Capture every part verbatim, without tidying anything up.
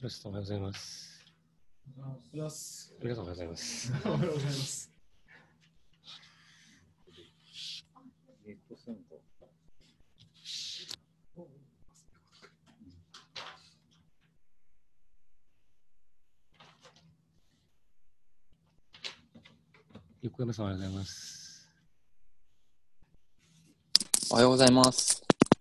白石さん、おはようございます。 おはようございます。 皆さん、おはようございます。 おはようございます。 横山さん、おはようございます。 おはようございます。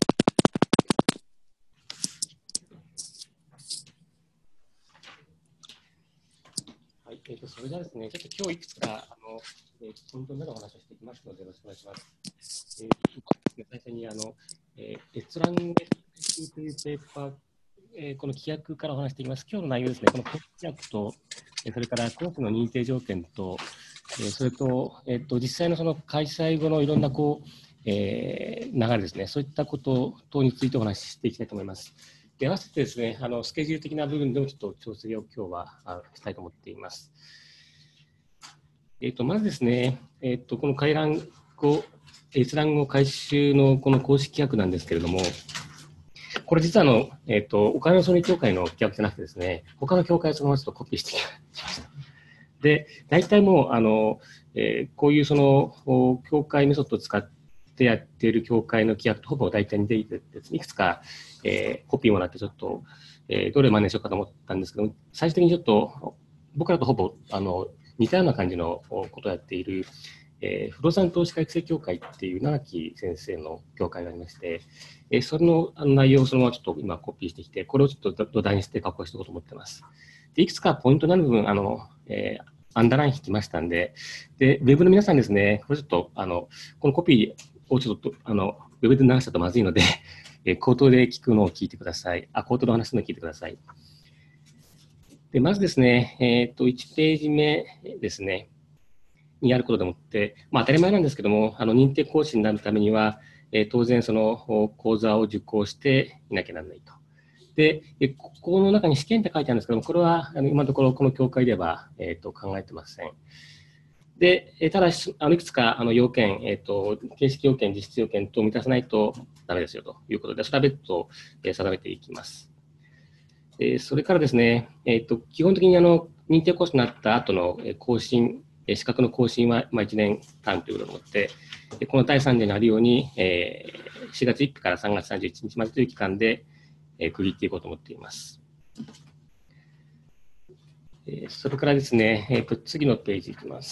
はい、えーと、それではですね、ちょっと今日いくつか、あの、えー、ポイントになるお話をしていきますので、よろしくお願いします。えー、最初に、あの、えー、閲覧というペーパー、えー、この規約からお話していきます。今日の内容ですね、この規約と、それからコースの認定条件と、えー、それと、えーと、実際のその開催後のいろんなこう、えー、流れですね、そういったこと等についてお話ししていきたいと思います。で、合わせてですね、あのスケジュール的な部分でもちょっと調整を今日はしたいと思っています。えーと、まずですね、えーと、この回覧後、閲覧後回収のこの公式規約なんですけれども、これ実はあの、えーと、岡山総理協会の規約じゃなくてですね、他の協会をそのままちょっとコピーしてきました。で、大体もう、あの、えー、こういうその、協会メソッドを使ってやっている協会の規約とほぼ大体似ていてですね、いくつか、えー、コピーもらってちょっと、えー、どれ真似しようかと思ったんですけど、最終的にちょっと、僕らとほぼ、あの、似たような感じのことをやっている、えー、不動産投資家育成協会っていう長木先生の協会がありまして、えー、それの内容をそのままちょっと今コピーしてきて、これをちょっと土台にして加工していこうと思ってます。で、いくつかポイントになる部分、あの、えー、アンダーライン引きましたんで、で、ウェブの皆さんですね、これちょっと、あの、このコピーをちょっと、あの、ウェブで流したとまずいので、えー、口頭で聞くのを聞いてください。あ、口頭で話すのを聞いてください。で、まずですね、えっと、いちページ目ですね、にあることでもって、まあ、当たり前なんですけども、あの認定講師になるためには、えー、当然その講座を受講していなきゃならないと。で、ここの中に試験って書いてあるんですけども、これはあの今のところこの協会では、えー、と考えてません。で、ただし、あのいくつかあの要件、えー、と形式要件、実質要件等を満たさないとダメですよということで、それは別途、えー、定めていきます。えー、それからですね、えー、と基本的にあの認定講師になった後の更新、資格の更新は、まあ、いちねんかんということでもって、このだいさんじにあるように、えー、しがつついたちからさんがつさんじゅういちにちまでという期間で、えー、区切っていこうと思っています。えー、それからですね、えー、と次のページいきます。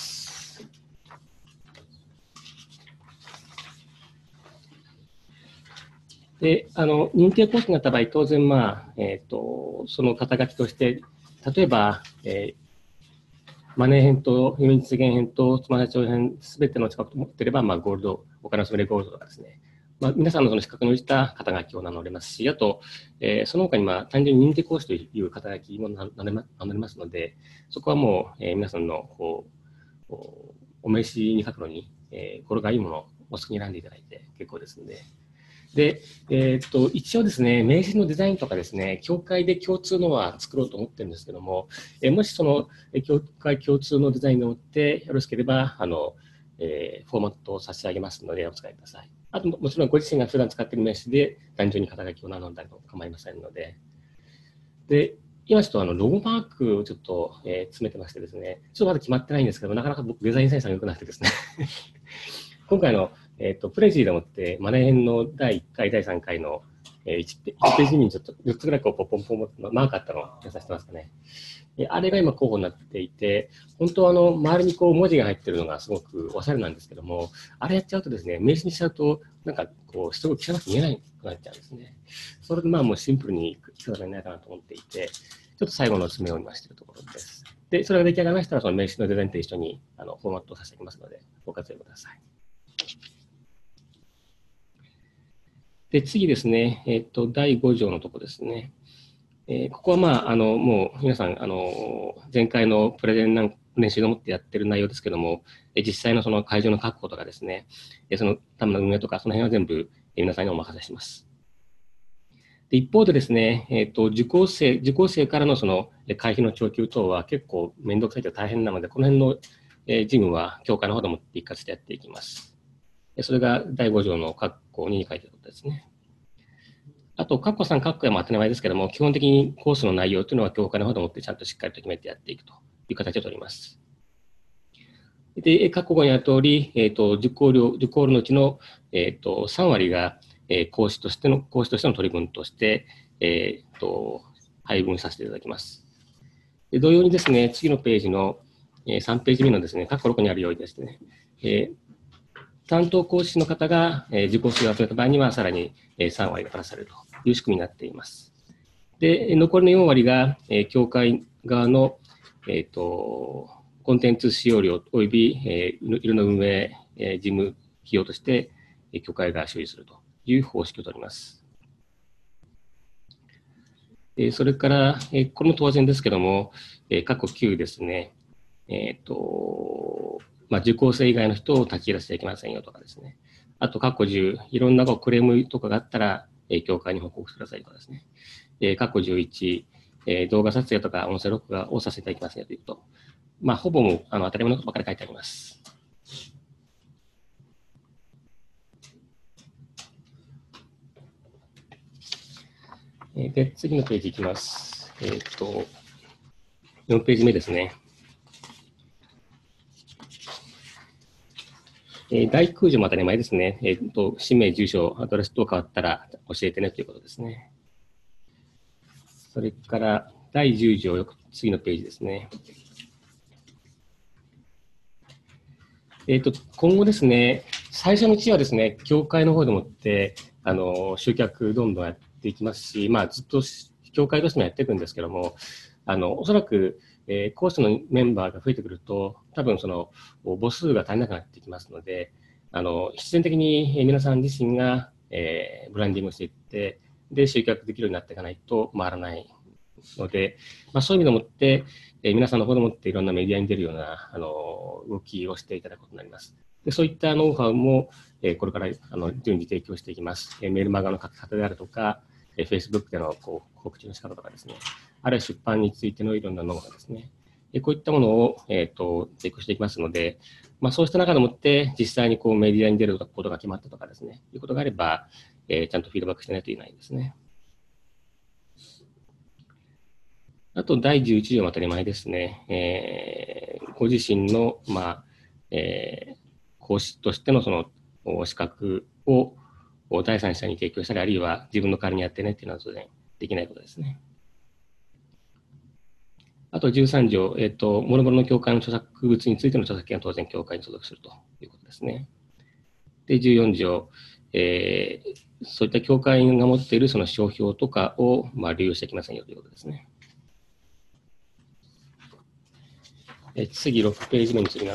で、あの認定講師になった場合、当然、まあえー、とその肩書きとして、例えば、えーマネー編と輸入実現編とつまら長編すべての資格を持っていれば、まあ、ゴールド、お金を占めるゴールドとかですね、まあ、皆さんのその資格に応じた肩書きを名乗れますし、あと、えー、その他にまあ単純に認定講師という肩書きも名乗れますので、そこはもう、えー、皆さんのこうお名刺に書くのに、えー、これがいいものをお好きに選んでいただいて結構ですので。で、えー、っと一応ですね、名刺のデザインとかですね、協会で共通のは作ろうと思ってるんですけども、えー、もしその協会共通のデザインでもってよろしければ、あの、えー、フォーマットを差し上げますのでお使いください。あと、もちろんご自身が普段使っている名刺で単純に肩書きを名乗んだりも構いませんので。で、今ちょっとあのロゴマークをちょっと、えー、詰めてましてですね、ちょっとまだ決まってないんですけど、なかなか僕デザインセンスが良くなくてですね、今回のえっと、プレジーでもって、マネー編のだいいっかい、だいさんかいの いち, ページにちょっとよっつぐらいこうポンポンポンポンマークあったのを皆さん知ってますかね。あれが今候補になっていて、本当はあの周りにこう文字が入ってるのがすごくおしゃれなんですけども、あれやっちゃうとですね、名刺にしちゃうと、なんかこう、すごく汚く見えないくなっちゃうんですね。それでまあもうシンプルにいくつかないかなと思っていて、ちょっと最後の詰めを今しているところです。で、それが出来上がりましたら、その名刺のデザインと一緒にあのフォーマットをさせていきますので、ご活用ください。で、次ですね、えっと、だいご条のところですね。えー、ここは、まあ、あの、もう皆さん、あの、前回のプレゼンなん練習でもってやってる内容ですけども、実際のその会場の確保とかですね、そのための運営とか、その辺は全部皆さんにお任せします。で一方でですね、えっと、受講生、受講生からのその会費の徴求等は結構面倒くさいと大変なので、この辺の事務は協会の方でも一括してやっていきます。それがだいご条の括弧に書いてあることですね。 あと、括弧さん、括弧は当たり前ですけども、基本的にコースの内容というのは教会の方でもってちゃんとしっかりと決めてやっていくという形を取ります。で、括弧ごにある通り、えっと、受講料、受講料のうちの、えっと、さん割が、えー、講師としての、講師としての取り分として、えっと、配分させていただきます。で同様にですね、次のページの、えー、さんページ目のですね、括弧ろくにあるようにですね、えー、担当講師の方が、えー、受講数を集めた場合には、さらに、えー、さん割がプラスされるという仕組みになっています。で、残りのよん割が、えー、協会側の、えっと、コンテンツ使用料および、えー、いろんな運営、えー、事務費用として、えー、協会が所有するという方式を取ります。えー、それから、えー、これも当然ですけども、えー、過去きゅうですね、えっと、まあ、受講生以外の人を立ち入らせてはいけませんよとかですね。あと、過去じゅう、いろんなクレームとかがあったら、えー、協会に報告してくださいとかですね。えー、過去じゅういち、えー、動画撮影とか音声録画をさせていただきますよということ。まあ、ほぼもあの当たり前のことばかり書いてあります。で、次のページいきます。えっと、よんページ目ですね。えー、大空所も当たり前ですね。えっと、氏名、住所、アドレス等変わったら教えてねということですね。それから、だいじゅう条、次のページですね。えっと、今後ですね、最初のうちはですね、協会の方でもって、あの、集客どんどんやっていきますし、まあ、ずっと協会としてもやっていくんですけども、あの、おそらく、えー、コースのメンバーが増えてくると、多分その母数が足りなくなってきますので、あの必然的に皆さん自身が、えー、ブランディングをしていって、で、集客できるようになっていかないと回らないので、まあ、そういう意味でもって、えー、皆さんの方でもっていろんなメディアに出るようなあの動きをしていただくことになります。でそういったノウハウも、えー、これからあの順次提供していきます。えー、メールマガの書き方であるとか、えー、Facebook でのこう告知の仕方とかですね、あるいは出版についてのいろんなノウハウですね。こういったものを、えー、と提供していきますので、まあ、そうした中でもって実際にこうメディアに出ることが決まったとかですね、いうことがあれば、えー、ちゃんとフィードバックしないといけないですね。あと、だいじゅういち条も当たり前ですね。えー、ご自身の、まあえー、講師としてのその資格を第三者に提供したり、あるいは自分の代わりにやってねっていうのは当然できないことですね。あとじゅうさん条、えっと、もろもろの協会の著作物についての著作権は当然協会に所属するということですね。で、じゅうよん条、えー、そういった協会が持っているその商標とかを、まあ、流用してきませんよということですね。え次、ろくページ目に移ります。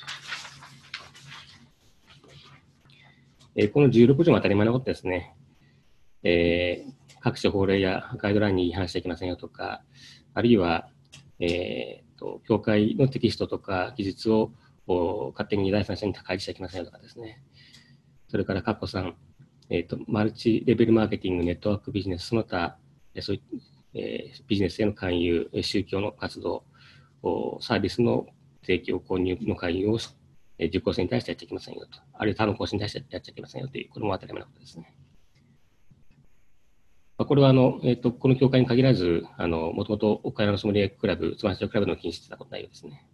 えこのじゅうろく条も当たり前のことですね。えー、各種法令やガイドラインに違反していけませんよとか、あるいは、えー、と協会のテキストとか技術を勝手に第三者に開示していけませんよとかですね。それから、カッコさん、えーと、マルチレベルマーケティング、ネットワークビジネス、その他、そういった、えー、ビジネスへの勧誘、宗教の活動、サービスの提供、購入の勧誘を、えー、受講生に対してやっちゃいけませんよと、あるいは他の講師に対してやっちゃいけませんよという、これも当たり前のことですね。これはあの、えーと、この協会に限らず、あのもともと岡山のソムリエクラブ、つまりクラブの禁止してたことないようですね。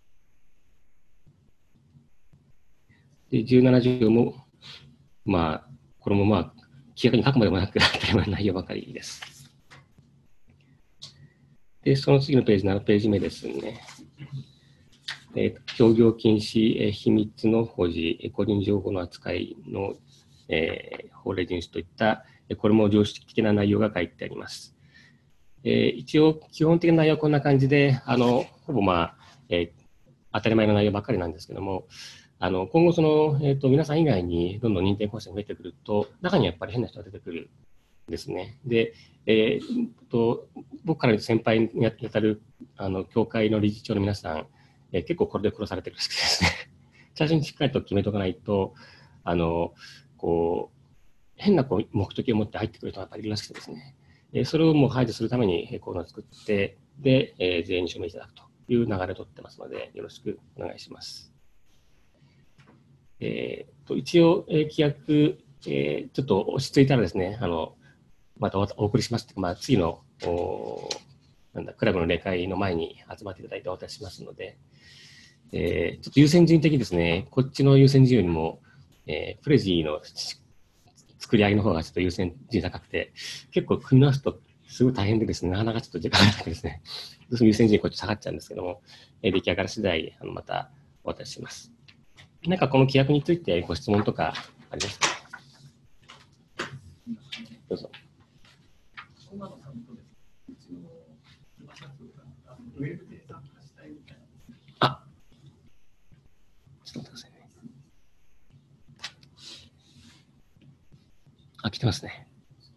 で、じゅうなな条も、まあ、これもまあ、規約に書くまでもなく、当たり前の内容ばかりです。で、その次のページ、ななページ目ですね。えー、協業禁止、えー、秘密の保持、個人情報の扱いの、えー、法令遵守といった、これも常識的な内容が書いてあります。えー、一応、基本的な内容はこんな感じで、あのほぼ、まあえー、当たり前の内容ばっかりなんですけども、あの今後その、えーと、皆さん以外にどんどん認定講師が増えてくると、中にやっぱり変な人が出てくるんですね。で、えー、と僕から先輩に当たるあの協会の理事長の皆さん、えー、結構これで殺されてるらしくてですね、最初にしっかりと決めておかないと、あのこう変なこう目的を持って入ってくる人がやっぱりいるらしくてですね、それをもう排除するためにコーナーを作って、で、えー、全員に署名いただくという流れを取ってますので、よろしくお願いします。えー、と一応、えー、規約、えー、ちょっと落ち着いたらですね、あのまたお送りしますというか、まあ、次のおなんだクラブの例会の前に集まっていただいてお渡ししますので、えー、ちょっと優先順位的にですね、こっちの優先順位よりも、えー、プレジーの作り上げの方がちょっと優先順位高くて、結構組み直すとすごい大変でですね、なかなかちょっと時間がなくてですね、どうしても優先順位こっち下がっちゃうんですけども、えー、出来上がり次第、あのまたお渡しします。なんかこの規約についてご質問とかありますか？どうぞ。あ、ちょっと待ってくださいね。あ、来てますね。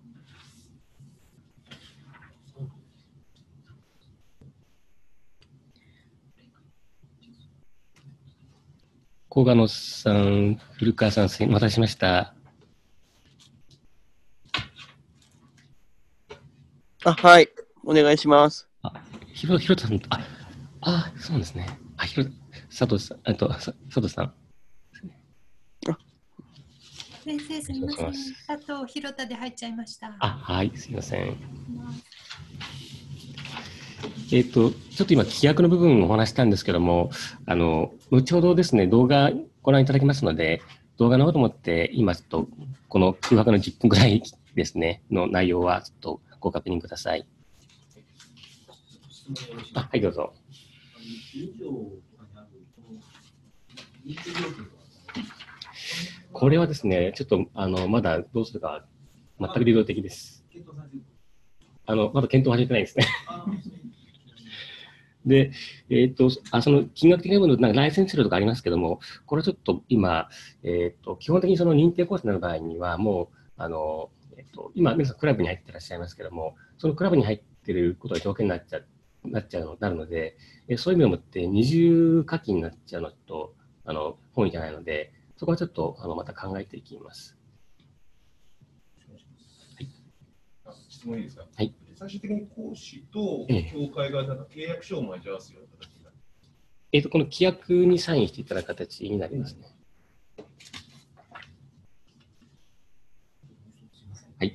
小賀野さん、古川さん、お待たせしました。 あ、はい。お願いします。 あ、ひろ、ひろとさん、あ、あ、そうなんですね。あ、ひろ、佐藤さん、あと、佐藤さん。 先生、すみません。佐藤弘田で入っちゃいました。 あ、はい、すみません。えっと、ちょっと今、規約の部分をお話したんですけども、あの、後ほどですね、動画ご覧いただきますので、動画の方と思って、今ちょっと、この空白のじゅっぷんぐらいですね、の内容はちょっとご確認ください。あ、はい、どうぞ。これはですね、ちょっと、あの、まだどうするか、全く流動的です。あの、まだ検討始めてないですね。で、えっ、と、あ、その金額的な部分のなんかライセンス料とかありますけども、これはちょっと今、えっ、と、基本的にその認定コースになる場合には、もう、あの、えっ、と、今、皆さんクラブに入ってらっしゃいますけども、そのクラブに入っていることが条件になっちゃう、なっちゃうの、なるので、えそういう意味をもって二重課金になっちゃうのと、あの、本意じゃないので、そこはちょっと、あの、また考えていきます。 はい。質問いいですか？ はい。 最終的に講師と協会がなんか契約書を交わすような形になる。 えっと、この規約にサインしていただく形になりますね。はい。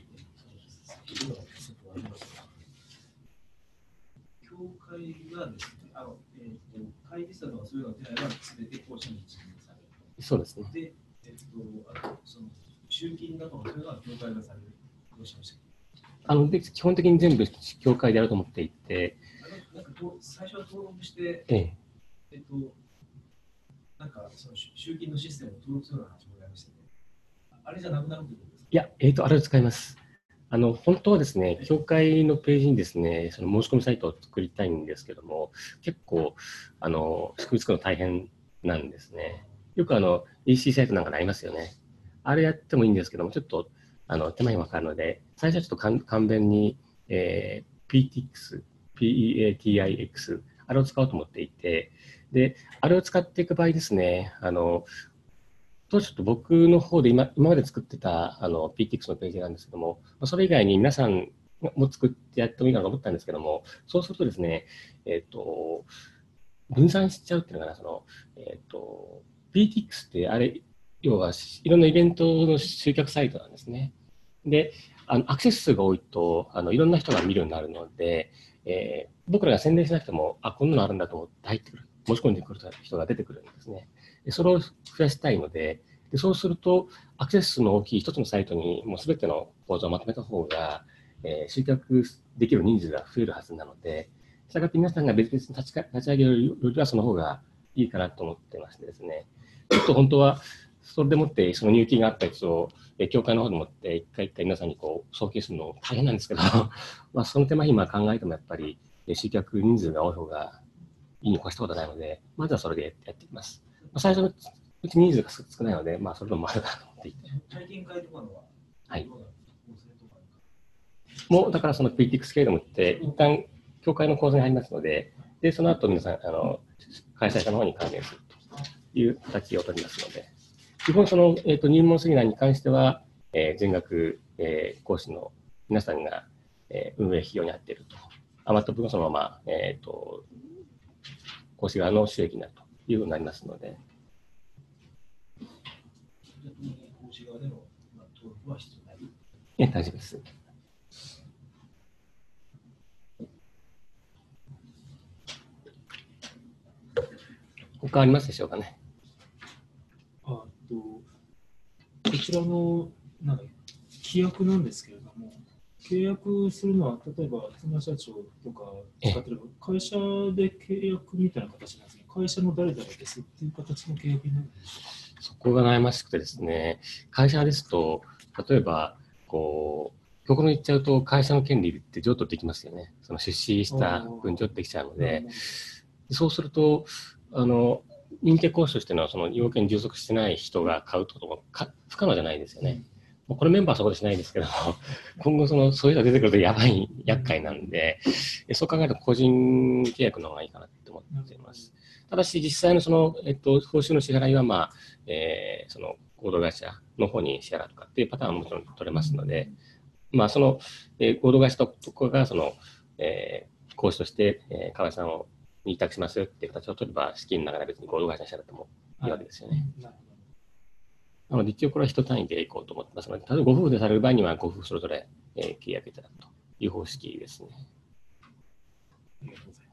協会がですね、あの、えっと、会議室とかそういうの手配は全て講師に実行される。 そうですね。 で、えっと、あのその集金などのそういうのは協会がされる。どうしました？ あので基本的に全部協会でやると思っていて、 あのなんか最初は登録して、 えええっと、なんかその集金のシステムを登録するような話もありましたね。あれじゃなくなるということですか？ いや、えっと、あれを使います。あの本当はですね、協会のページにですね、その申し込みサイトを作りたいんですけども、結構、あの仕組み作るの大変なんですね。よくあの イーシー サイトなんかにありますよね。あれやってもいいんですけども、ちょっとあの手間暇かかるので、最初はちょっと簡簡便に、えー、ピーティックス、ピーイーエーティーアイエックス、あれを使おうと思っていて、で、あれを使っていく場合ですね、あの、とちょっと僕の方で今今まで作ってたあの ピーティックス のページなんですけども、それ以外に皆さんも作ってやってもいいかなと思ったんですけども、そうするとですね、えっ、と、分散しちゃうっていうのかな、その、えっ、と、ピーティックス ってあれ、要はいろんなイベントの集客サイトなんですね。で、あのアクセス数が多いとあのいろんな人が見るようになるので、えー、僕らが宣伝しなくても、あ、こんなのあるんだと思って入ってくる、申し込んでくる人が出てくるんですね。でそれを増やしたいので、でそうすると、アクセス数の大きい一つのサイトにもう全ての講座をまとめた方が、えー、集客できる人数が増えるはずなので、したがって皆さんが別々に立ち立ち上げるよりはその方がいいかなと思ってましてですね、ちょっと本当はそれでもってその入金があったやつを、えー、協会の方でもって一回一回皆さんにこう送金するの大変なんですけど、まあその手間暇考えてもやっぱり集客人数が多い方がいいに越したことないので、まずはそれでやっていきます。まあ、最初のうち人数が少ないので、まあそれでもあるかなと思っていて。 体験会とかのは、 はい。もうだからその ピーティックス 系でもって、一旦協会の講座に入りますので、で、その後皆さん、あの、開催者の方に関連するという形を取りますので、基本その、えっと、入門セミナーに関しては、えー、全額、えー、講師の皆さんが、えー、運営費用に充っていると。余った分はそのまま、えっと、講師側の収益になるというふうになりますので。 講師側での登録は必要ない？ え、大丈夫です。 他ありますでしょうかね。 あとこちらのなんか規約なんですけれども、契約するのは、例えば妻社長とか使ってれば、会社で契約みたいな形なんですけど、会社の誰々ですっていう形の契約になるんですか？ そこが悩ましくてですね、会社ですと、例えば、こう、極論言っちゃうと、会社の権利って譲渡できますよね。その出資した分譲できちゃうので、そうすると、あの、認定講師としてのその要件充足してない人が買うってこともか不可能じゃないですよね。もうこれメンバーはそこでしないですけども、今後そのそういう人が出てくるとやばい、厄介なんで、そう考えると個人契約の方がいいかなと思っています。ただし、実際のその、えっと、報酬の支払いは、まあ、えー、その合同会社の方に支払うとかっていうパターンももちろん取れますので、まあ、その、えー、合同会社とこがその、えー、講師として、えー、河合さんを委託しますよっていう形を取れば、資金の流れ別に合同会社に支払ってもいいわけですよね。なので、一応これは一単位でいこうと思ってますので、例えばご夫婦でされる場合には、ご夫婦それぞれ、えー、契約いただくという方式ですね。 ありがとうございます。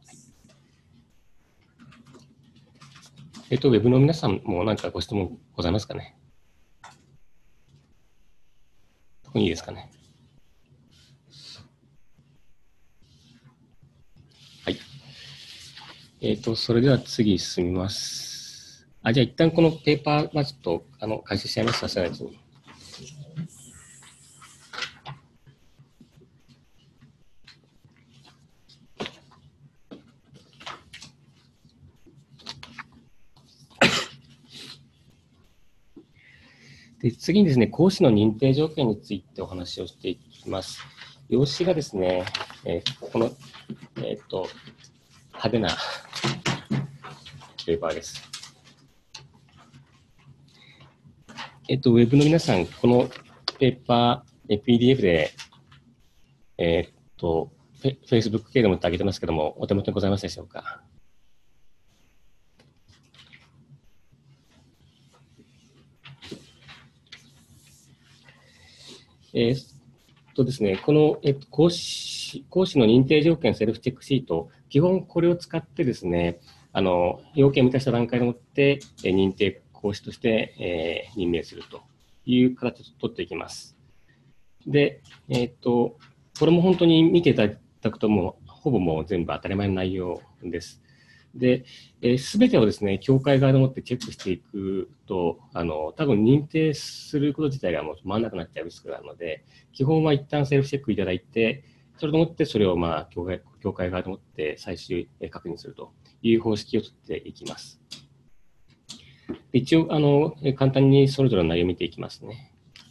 えっと、ウェブの皆さんも何かご質問ございますかね。特にいいですかね。はい。えっと、それでは次進みます。あ、じゃあ一旦このペーパーはちょっとあの解説しちゃいます、さすがに。で次にですね、講師の認定条件についてお話をしていきます。用紙がですね、えー、この、えー、っと派手なペーパーです。えっと、ウェブの皆さん、このペーパー、ピーディーエフ で、えー、っと、Facebook 経由でも上げてますけども、お手元にございますでしょうか。えー、っとですね、この、えっと、講師、講師の認定条件セルフチェックシート、基本これを使ってですね、あの、要件を満たした段階でもって、えー、認定講師として、えー、任命するという形を取っていきます。で、えっと、これも本当に見ていただくともう、ほぼもう全部当たり前の内容です。で、すべ、えー、てをですね、協会側でもってチェックしていくと、あの、多分認定すること自体がもう回らなくなっちゃうリスクがあるので、基本は一旦セルフチェックいただいて、それでもってそれをまあ、協会、協会側でもって最終確認するという方式を取っていきます。一応、あの、簡単にそれぞれの内容を見ていきますね。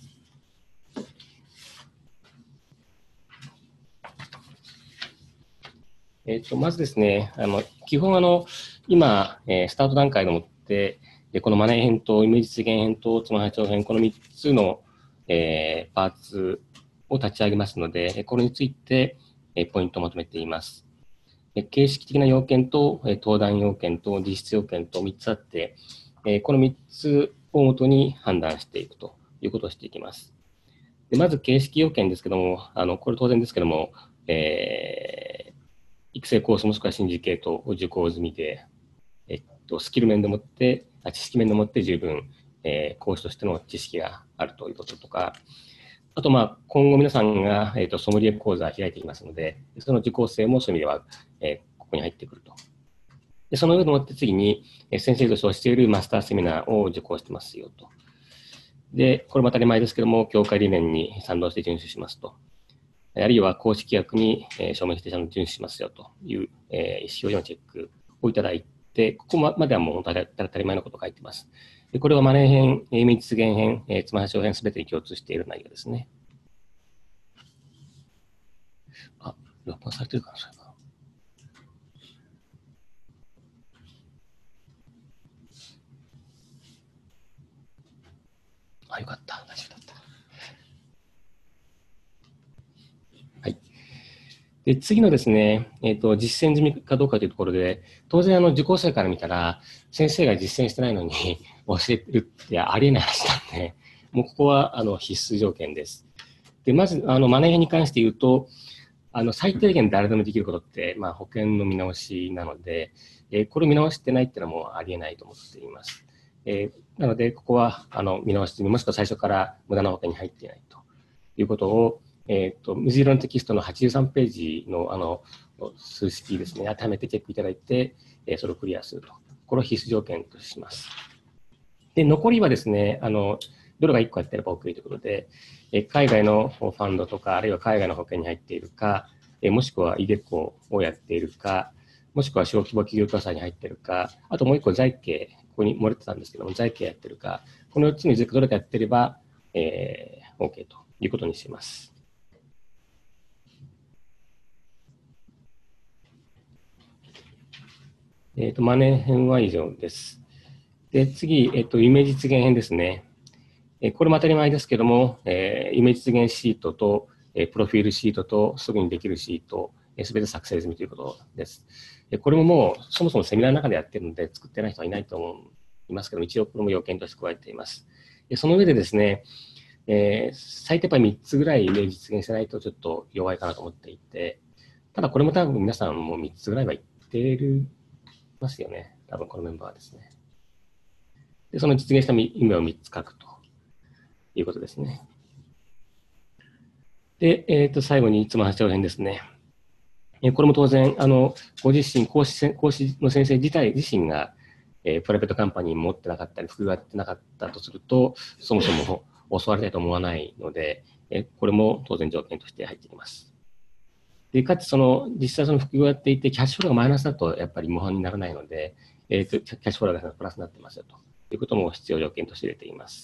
えっと、まずですね、あの、基本あの、今、えー、スタート段階でもって、このマネー編とイメージ実現編とつまはち長編、このみっつの、えー、パーツを立ち上げますので、これについて、えー、ポイントをまとめています。形式的な要件と、登壇要件と実質要件とみっつあって、このみっつをもとに判断していくということをしていきます。でまず形式要件ですけども、あのこれ当然ですけども、えー、育成コースもしくはシンジケートを受講済みで、えっと、スキル面でもって、知識面でもって十分、えー、講師としての知識があるということとか、あと、まあ、今後皆さんが、えーと、ソムリエ講座を開いていきますので、その受講生もそういう意味では、えー、ここに入ってくると。でその上でもって次に、えー、先生として教えるマスターセミナーを受講してますよと。で、これも当たり前ですけども、協会理念に賛同して遵守しますと。あるいは公式規約に、えー、証明して遵守しますよという、えー、意思表示のチェックをいただいて、ここまではもう当たり前のことが書いています。でこれはマネー編、イメージ実現編、えー、つまはち長編すべてに共通している内容ですね。あ、録音されてるかな、そういえば。あ、よかった。大丈夫だった。はい。で、次のですね、えっと、実践済みかどうかというところで、当然、あの、受講生から見たら、先生が実践してないのに教えるってありえない話なんで、もうここは、あの、必須条件です。で、まず、あの、マネー編に関して言うと、あの、最低限誰でもできることって、まあ、保険の見直しなので、 えー、これを見直してないっていうのはもうありえないと思っています。えー、なので、ここはあの見直してみ、もしくは最初から無駄な保険に入っていないということを、えー、と水色のテキストのはちじゅうさんページのあの数式ですね、当てはめてチェックいただいて、えー、それをクリアすると。これを必須条件とします。で、残りはですね、あのどれがいっこやってれば OK ということで、えー、海外のファンドとか、あるいは海外の保険に入っているか、えー、もしくはイデコをやっているか、もしくは小規模企業共済に入っているか、あともういっこ財形、ここに漏れてたんですけども、財形やってるか、このよっつのいずれかどれかやってれば、えー、OK ということにします。えっと、マネー編は以上です。で、次、えっと、イメージ実現編ですね。えこれも当たり前ですけども、えー、イメージ実現シートと、えー、プロフィールシートと、すぐにできるシート、すべて作成済みということです。これももうそもそもセミナーの中でやっているので作ってない人はいないと思いますけど、一応これも要件として加えています。その上でですね、えー、最低やっぱりみっつぐらいイメージ実現しないとちょっと弱いかなと思っていて、ただこれも多分皆さんもみっつぐらいは言っていますよね。多分このメンバーですね。で、その実現した意味をみっつ書くということですね。で、えー、と最後につまはち条編ですね。これも当然、あのご自身、講師、講師の先生自体自身が、えー、プライベートカンパニーに持ってなかったり、副業やってなかったとすると、そもそも襲われたいと思わないので、えー、これも当然条件として入ってきます。でかつ、その実際その副業をやっていて、キャッシュフローがマイナスだとやっぱり模範にならないので、えー、とキャッシュフローがプラスになってますよということも必要条件として入れています。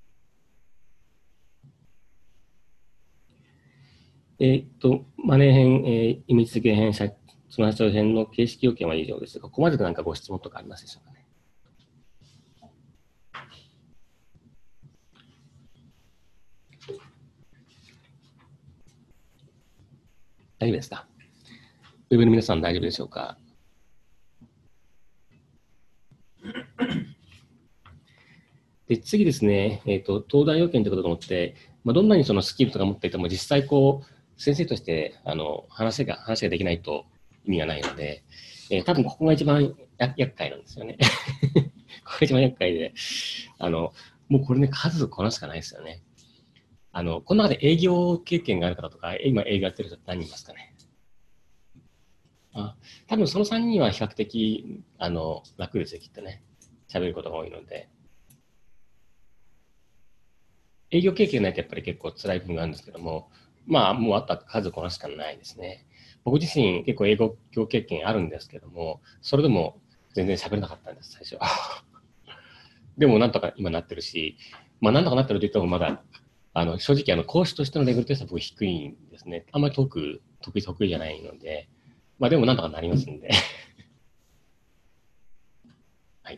えっと、マネー編、えー、イメージ実現編、そのはち条編の形式要件は以上ですが、ここまでで何かご質問とかありますでしょうかね。大丈夫ですか？ウェブの皆さん大丈夫でしょうか？で次ですね、えーと、東大要件ということと思って、まあ、どんなにそのスキルとか持っていても、実際こう、先生としてあの話が、話ができないと意味がないので、えー、多分ここが一番や厄介なんですよね。ここが一番厄介で、あの、もうこれね、数こなすしかないですよね。あの、この中で営業経験がある方とか、今営業やってる人って何人いますかね。あ、多分そのさんにんは比較的、あの、楽ですよ、きっとね。喋ることが多いので。営業経験ないとやっぱり結構辛い部分があるんですけども、まあ、もうあとは数こなすしかないですね。僕自身結構営業経験あるんですけども、それでも全然喋れなかったんです、最初は。でもなんとか今なってるし、まあなんとかなってると言ってもまだ、あの正直あの講師としてのレベルとしては僕低いんですね。あんまりトーク得意得意じゃないので、まあでもなんとかなりますんで。はい。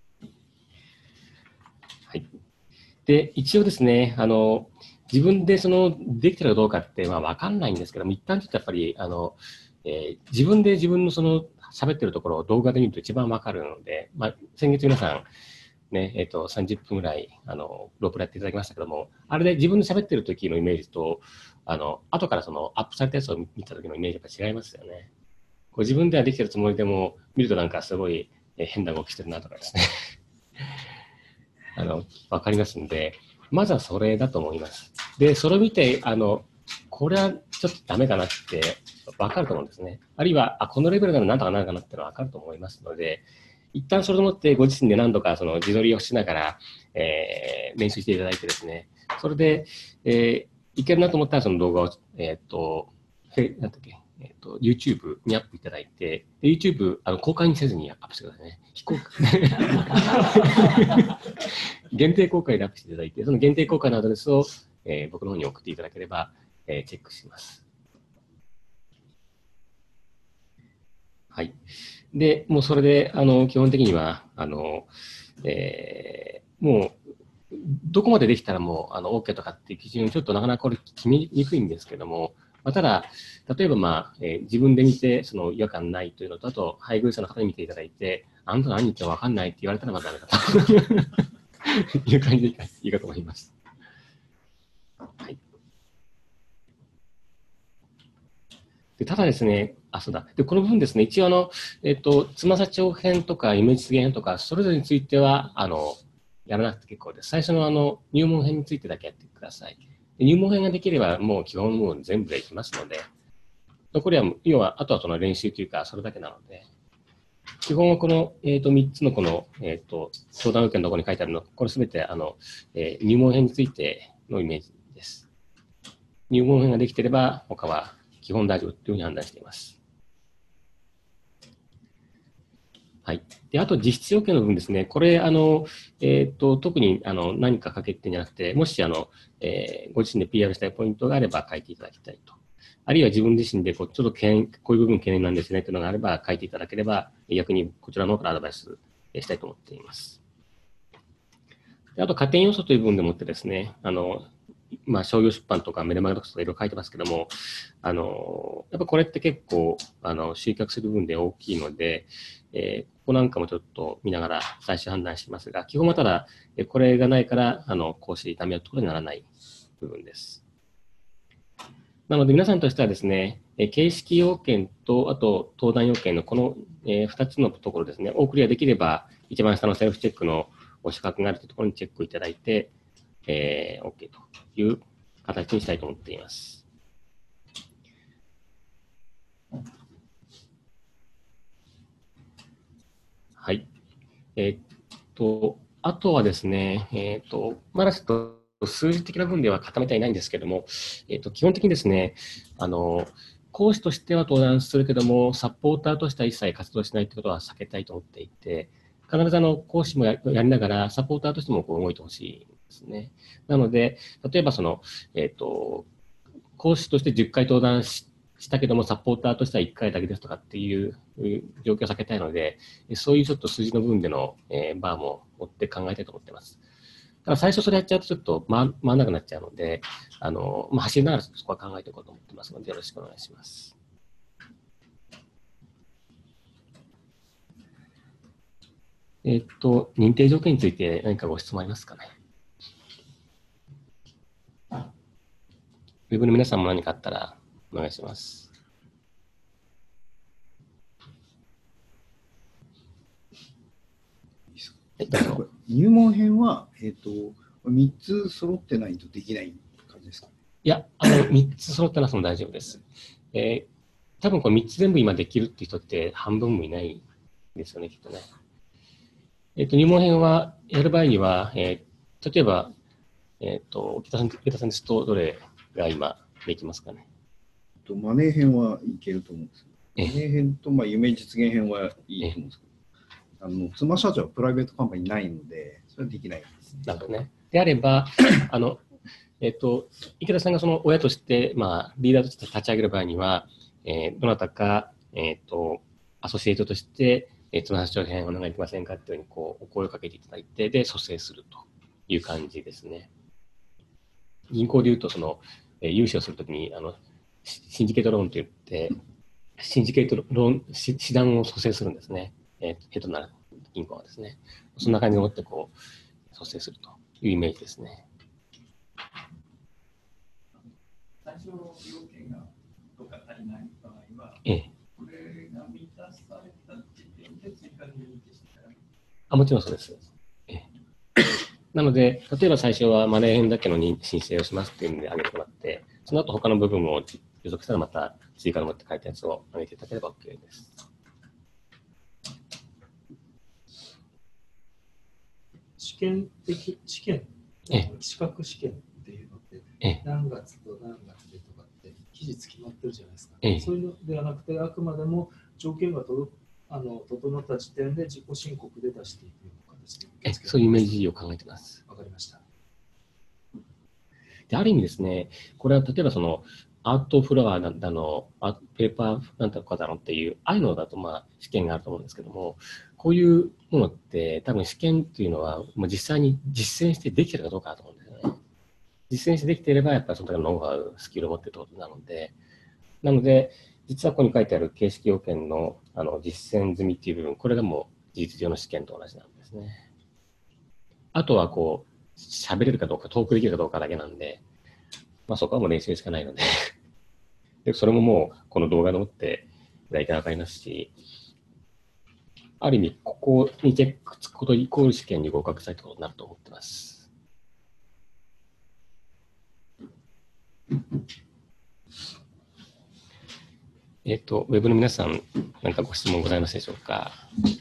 はい。で、一応ですね、あの、自分でそのできてるかどうかってまあ分かんないんですけども、一旦ちょっとやっぱりあの、えー、自分で自分のその喋ってるところを動画で見ると一番分かるので、まあ、先月皆さん、ねえー、とさんじゅっぷんぐらいあのロープラやっていただきましたけども、あれで自分で喋ってる時のイメージと、あの後からそのアップされたやつを見た時のイメージが違いますよね。こう自分ではできてるつもりでも、見るとなんかすごい変な動きしてるなとかですね。あの分かりますんで、まずはそれだと思います。で、それを見て、あのこれはちょっとダメかなって分かると思うんですね。あるいは、あ、このレベルならなんとかなるかなっていうのは分かると思いますので、一旦それを持ってご自身で何度かその自撮りをしながら、えー、練習していただいてですね、それで、えー、いけるなと思ったらその動画を、えー、っと、なんだっけ、えー、っと、YouTube にアップいただいて、で YouTube あの公開にせずにアップしてくださいね。非公開限定公開でアップしていただいて、その限定公開のアドレスを、えー、僕の方に送っていただければ、えー、チェックします。はい。で、もうそれで、あの、基本的には、あの、えー、もう、どこまでできたらもう、あの、OK とかっていう基準、ちょっとなかなかこれ決めにくいんですけども、まあ、ただ、例えば、まあ、えー、自分で見て、その違和感ないというのと、あと、配偶者の方に見ていただいて、あんた何言っても分かんないって言われたらまだダメだという感じでいいかと思います。はい。でただですね、 あ、そうだ。で、この部分ですね、一応あの、えっと、つまさ長編とかイメージ出現編とか、それぞれについては、あの、やらなくて結構です。最初のあの、入門編についてだけやってください。で入門編ができれば、もう基本もう全部できますので、残りは、要は、あとはその練習というか、それだけなので、基本はこの、えっと、みっつのこの、えっと、相談要件のところに書いてあるの、これすべて、あの、えー入門編についてのイメージです。入門編ができていれば、他は基本大丈夫というふうに判断しています。はい。で、あと実質要件の部分ですね。これ、あの、えっと、特にあの何か書けってんじゃなくて、もし、あの、えーご自身で ピーアール したいポイントがあれば書いていただきたいと。あるいは自分自身でこうちょっと懸念こういう部分懸念なんですねというのがあれば書いていただければ、逆にこちらの方からアドバイスしたいと思っています。であと、加点要素という部分でもってですね、あの、まあ、商業出版とかメルマガ読書とかいろいろ書いてますけども、あの、やっぱこれって結構、あの、集客する部分で大きいので、えーここなんかもちょっと見ながら最終判断しますが、基本はただ、えこれがないから、あの、講師ダメよってことにならない部分です。なので皆さんとしてはですね、え形式要件と、あと登壇要件のこの、えふたつのところですね、をクリアできれば、一番下のセルフチェックのお資格があるというところにチェックいただいて、えー、OK という形にしたいと思っています。はい。えーっと、あとはですね、えーっと、まだちょっと数字的な部分では固めてはいないんですけども、えーっと、基本的にですね、あの、講師としては登壇するけども、サポーターとしては一切活動しないということは避けたいと思っていて、必ずあの講師も や, やりながら、サポーターとしてもこう動いてほしいですね。なので、例えばその、えーっと、講師としてじゅっかい登壇ししたけども、サポーターとしてはいっかいだけですとかっていう状況を避けたいので、そういうちょっと数字の部分での、えー、バーも追って考えたいと思っています。ただ最初それやっちゃうとちょっと回らなくなっちゃうので、あの、まあ、走りながらそこは考えていこうと思ってますので、よろしくお願いします。えっと、認定条件について何かご質問ありますかね。ウェブの皆さんも何かあったらお願いします。 入門編は、えーと、みっつ揃ってないとできない感じですか？ いや、あのみっつ揃ってなくても大丈夫です。えー、多分これみっつ全部今できるって人って半分もいないですよね、きっとね。えっと、入門編はやる場合には、えー、例えば、えっと、沖田さん、沖田さんですと、どれが今できますかね。 マネー編はいけると思うんですけど、マネー編と、まあ、夢実現編はいいと思うんですけど、あの妻社長はプライベートカンパニーないので、それはできないです、ね。 なるほどね。であれば、あの、えっと、池田さんがその親として、まあ、リーダーとして立ち上げる場合には、えー、どなたか、えっと、アソシエイトとして、えー、妻社長編お願いできませんかというふうに、こう、お声をかけていただいて、で、蘇生するという感じですね。銀行でいうと、その、えー、融資をするときに、あの、シンジケートローンといって、シンジケートローン、師団を蘇生するんですね。えー、ヘッドなる銀行はですね。そんな感じでもってこう、蘇生するというイメージですね。 最初の要件がどこか足りない場合は、 ええ、 これが満たされた時点で追加で認定していただく。 あ、もちろんそうです。ええ、なので、例えば最初はマネー編だけの申請をしますっていうので上げてもらって、その後他の部分を予測したらまた追加でもって書いたやつを上げていただければ OK です。 試験的、試験、資格試験っていうのって、何月と何月でとかって期日決まってるじゃないですか。そういうのではなくて、あくまでも条件がとあの整った時点で自己申告で出していくような形で。 そういうイメージを考えています。 わかりました。 で、ある意味ですね、これは例えばその、アートフラワーだの、ペーパーなんとかだのっていう、ああいうのだとまあ試験があると思うんですけども、こういうものって多分試験っていうのはもう実際に実践してできてるかどうかだと思うんですよね。実践してできていればやっぱりその時のノウハウ、スキルを持っているということなので、なので、実はここに書いてある形式要件のあの実践済みっていう部分、これがもう事実上の試験と同じなんですね。あとはこう、喋れるかどうか、トークできるかどうかだけなんで、まあそこはもう練習しかないので、でそれももうこの動画でもってただいたら分かりますし、ある意味、ここにチェックつくことイコール試験に合格したいということになると思っています。えっと、ウェブの皆さん、何かご質問ございますでしょうか。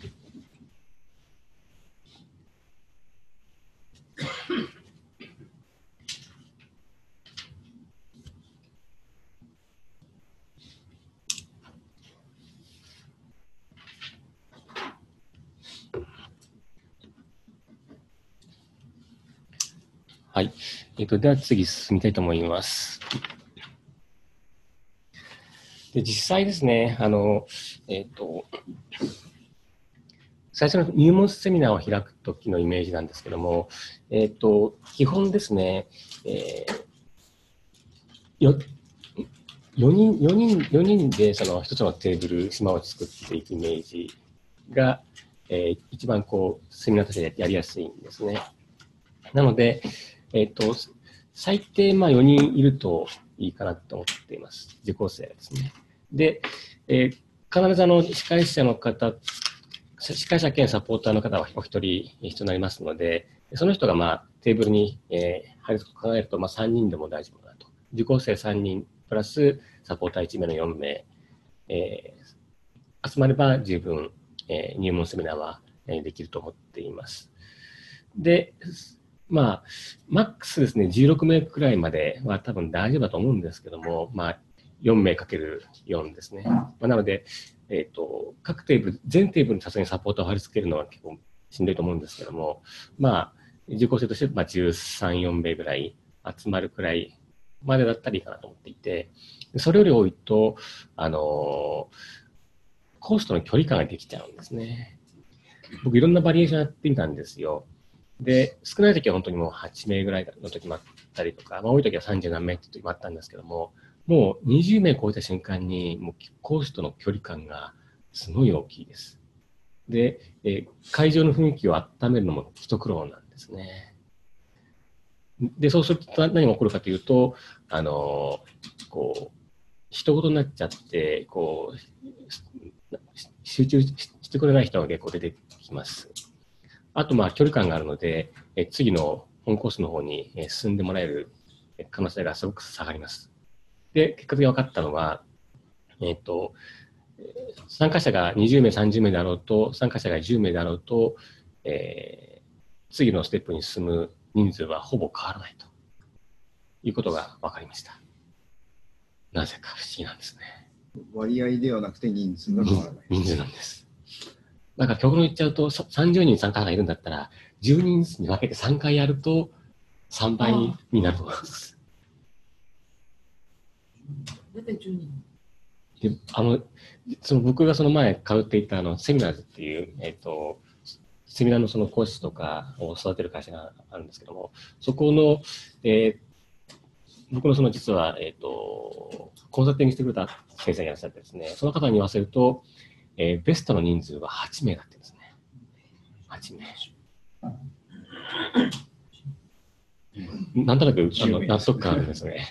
はい。えっと、では次進みたいと思います。で、実際ですね、あの、えっと、最初の入門セミナーを開くときのイメージなんですけども、えっと、基本ですね、えー、よ、よにん、よにん、よにんでその一つのテーブル、島を作っていくイメージが、えー、一番こう、セミナーとしてやりやすいんですね。なので、えっと、最低まあよにんいるといいかなと思っています。受講生ですね。で、えー、必ずあの司会者の方、司会者兼サポーターの方はお一人必要になりますので、その人がまあテーブルに、えー、入ると考えるとまあさんにんでも大丈夫だと。受講生さんにんプラスサポーターいちめいのよんめい、えー、集まれば十分、えー、入門セミナーは、えー、できると思っています。で、まあ、マックスですね、じゅうろくめいくらいまでは多分大丈夫だと思うんですけども、まあ、よんめいかけるよんですね。まあ、なので、えっと、各テーブル、全テーブルにさすがにサポーターを貼り付けるのは結構しんどいと思うんですけども、まあ、受講生としてまあじゅうさん、よんめいぐらい集まるくらいまでだったらいいかなと思っていて、それより多いと、あの、コースとの距離感ができちゃうんですね。僕、いろんなバリエーションやってみたんですよ。で、少ない時は本当にもうはちめいぐらいの時もあったりとか、まあ、多い時はさんじゅうなんめいって時もあったんですけども、もうにじゅうめい超えた瞬間に、もう講師との距離感がすごい大きいです。で、えー、会場の雰囲気を温めるのも一苦労なんですね。で、そうすると何が起こるかというと、あのー、こう、人事になっちゃって、こう、集中してくれない人が結構出てきます。あと、まあ、距離感があるので、え次の本コースの方に進んでもらえる可能性がすごく下がります。で、結果的に分かったのは、えっと、参加者がにじゅうめい、さんじゅうめいであろうと、参加者がじゅうめいであろうと、えー、次のステップに進む人数はほぼ変わらないということが分かりました。なぜか不思議なんですね。 割合ではなくて人数が変わらない。 人数なんです。なんか極論言っちゃうと、さんじゅうにん参加者がいるんだったら、じゅうにんずつに分けてさんかいやるとさんばいになると思います。 大体じゅうにん。 で、あの、その僕がその前通っていたあのセミナーズっていう、えっと、セミナーのその講師とかを育てる会社があるんですけども、そこの、えー、僕のその実は、えっと、コンサルティングしてくれた先生がいらっしゃってですね、その方に言わせると、えー、ベストの人数ははちめいだって言うんですね。はちめい。なんとなくあの納得感あるんですね。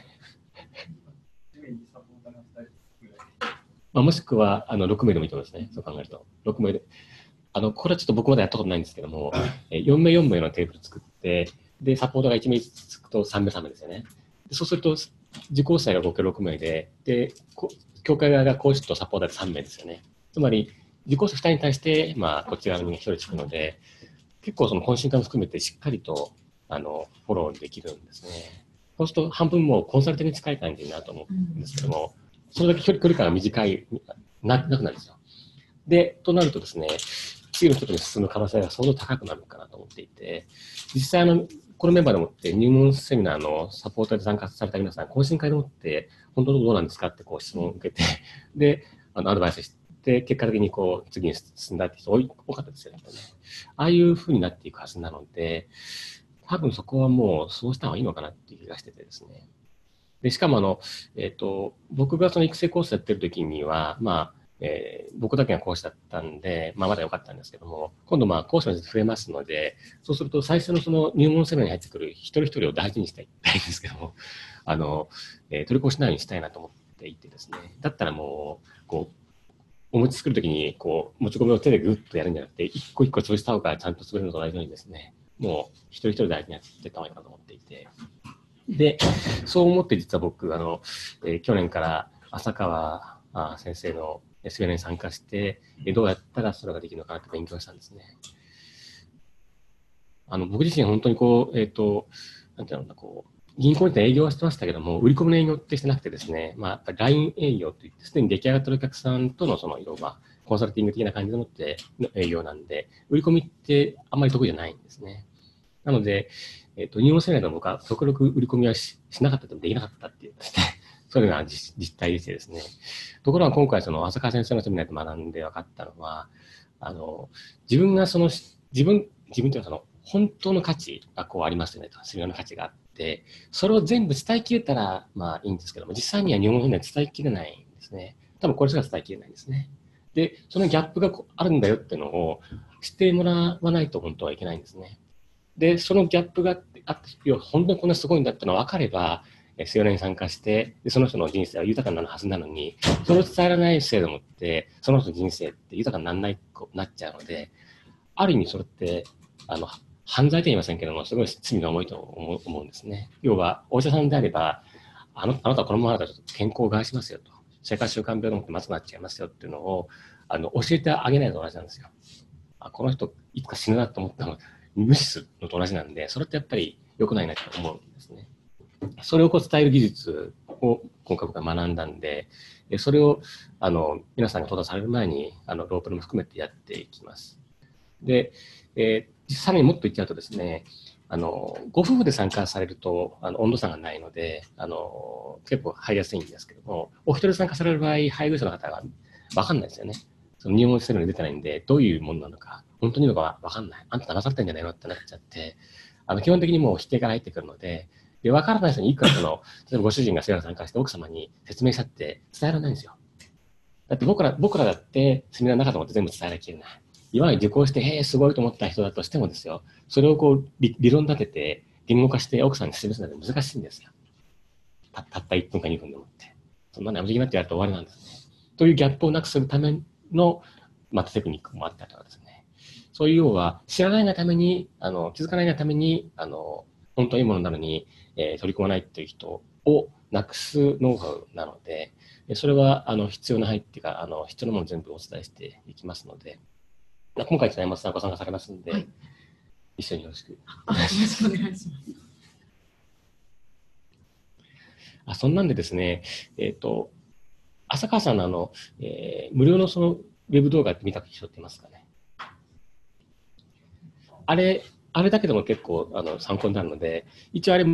まあ、もしくはあのろくめいでもいいと思いますね。そう考えると。ろくめいで。あの、これはちょっと僕まだやったことないんですけども、えー、よんめいよんめいのテーブル作って、で、サポートがいちめいつくとさんめいさんめいですよね。でそうすると、受講生が合計ろくめいで、で、協会側が講師とサポーターでさんめいですよね。つまり、受講生ふたりに対して、まあ、こちらにひとりつくので、結構その懇親会も含めてしっかりとあのフォローできるんですね。そうすると半分もうコンサルティングに近い感じになると思うんですけども、それだけ距離距離感が短いな、なくなるんですよ。で、となるとですね、次の人に進む可能性が相当高くなるかなと思っていて、実際あの、このメンバーでもって入門セミナーのサポーターで参加された皆さん、懇親会でもって本当にどうなんですかってこう質問を受けて、で、あのアドバイスして、で、結果的にこう次に進んだって人多い多かったですよね。ああいう風になっていくはずなので、多分そこはもうそうした方がいいのかなっていう気がしててですね。で、しかもあの、えっと、僕がその育成コースやってる時には、まあ、えー、僕だけが講師だったんで、まあまだ良かったんですけども、今度まあ講師の数増えますので、そうすると最初のその入門セミナーに入ってくる一人一人を大事にしたいんですけども、あの、えー、取り越しないようにしたいなと思っていてですね。だったらもう、こう、 お餅作るときに、こう、もち米を手でぐっとやるんじゃなくて、一個一個潰した方がちゃんと潰れるのと同じようにですね、もう一人一人大事にやっていった方がいいかなと思っていて、で、そう思って実は僕、あの、えー去年から浅川あ先生のセミナーに参加して、えーどうやったらそれができるのかなって勉強したんですね。あの僕自身本当にこう、えっ、と、なんていうのかな、こう、銀行に営業はしてましたけども、売り込みの営業ってしてなくてですね、まあ、やっぱり ライン 営業といって、すでに出来上がってるお客さんとのその、要は、コンサルティング的な感じでもっての営業なんで、売り込みってあんまり得意じゃないんですね。なので、えっ、と、入門セミナーでも僕は極力売り込みは し, しなかったともできなかったっていうですね、そういうのが実実態でしてですね。ところが今回、その浅川先生のセミナーで学んで分かったのは、あの、自分がその、自分、自分というかその、本当の価値がこうありますよねと、セミナーの価値があって、それを全部伝えきれたら、まあいいんですけども、実際には日本語では伝えきれないんですね。多分これしか伝えきれないんですね。で、そのギャップがあるんだよっていうのを知ってもらわないと本当はいけないんですね。で、そのギャップがあって、本当にこんなすごいんだってのが分かれば、セミナーに参加して、でその人の人生は豊かになるはずなのに、それを伝えられないせいでもって、その人の人生って豊かにならないなっちゃうので、ある意味それって、あの、犯罪と言いませんけども、すごい罪が重いと思う思うんですね。要は、お医者さんであれば、あのあなたはこのままだと健康を害しますよと、生活習慣病のってまずくなっちゃいますよっていうのをあの教えてあげないと同じなんですよ。あ、この人、いつか死ぬなと思ったの無視するのと同じなんで、それってやっぱり良くないなと思うんですね。それをこう伝える技術を今回僕は学んだんで、それをあの皆さんが登壇される前にあのロープルも含めてやっていきます。で、えー、さらにもっと言っちゃうとですね、あのご夫婦で参加されるとあの温度差がないのであの結構入りやすいんですけども、お一人参加される場合、配偶者の方が分かんないですよね。その入門してるのに出てないんで、どういうものなのか、本当にいいのか分かんない。あんた騙されてんじゃないのってなっちゃって、あの基本的にもう否定から入ってくるので、で分からない人にいくらその、例えばご主人がセミナー参加して奥様に説明したって伝えられないんですよ。だって僕ら僕らだってセミナーの中と思って全部伝えられきれない。いわゆる受講して、へえ、すごいと思った人だとしてもですよ、それをこう 理, 理論立てて、言語化して奥さんに説明するのは難しいんですよ。た, たったいっぷんかにふんでもって。そんなのやめてきなってやると終わりなんですね。というギャップをなくするための、またテクニックもあったりとかですね。そういう要は、知らないがために、あの気づかないがために、あの本当にいいものなのに、えー、取り組まないっていう人をなくすノウハウなので、それはあの必要な範囲っていうか、あの必要なものを全部お伝えしていきますので、今回、山本さんご参加されますので、はい、一緒によろしく。よろしくお願いします。あ、そんなんでですね、えっと、浅川さんのあの、えー、無料のそのウェブ動画って見た人っていますかね。あれ、あれだけでも結構あの参考になるので、一応あれ、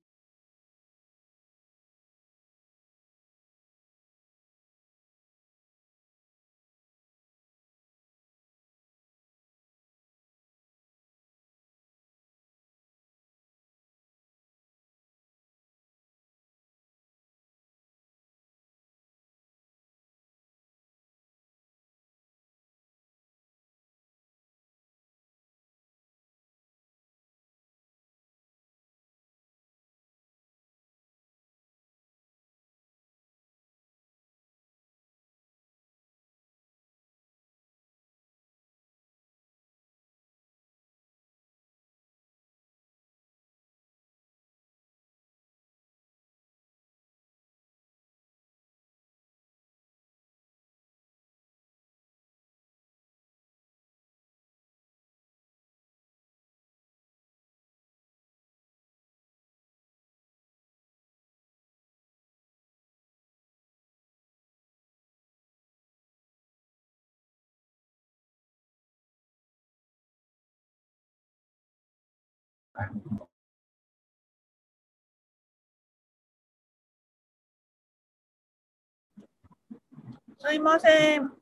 すいません。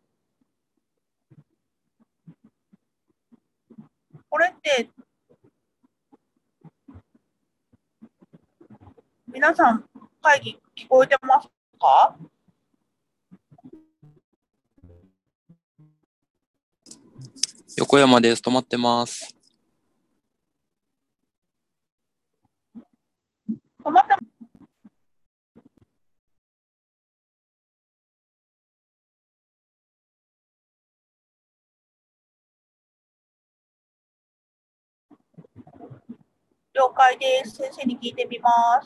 これって皆さん会議聞こえてますか？ 横山です。止まってます。 止まって了解です。先生に聞いてみます。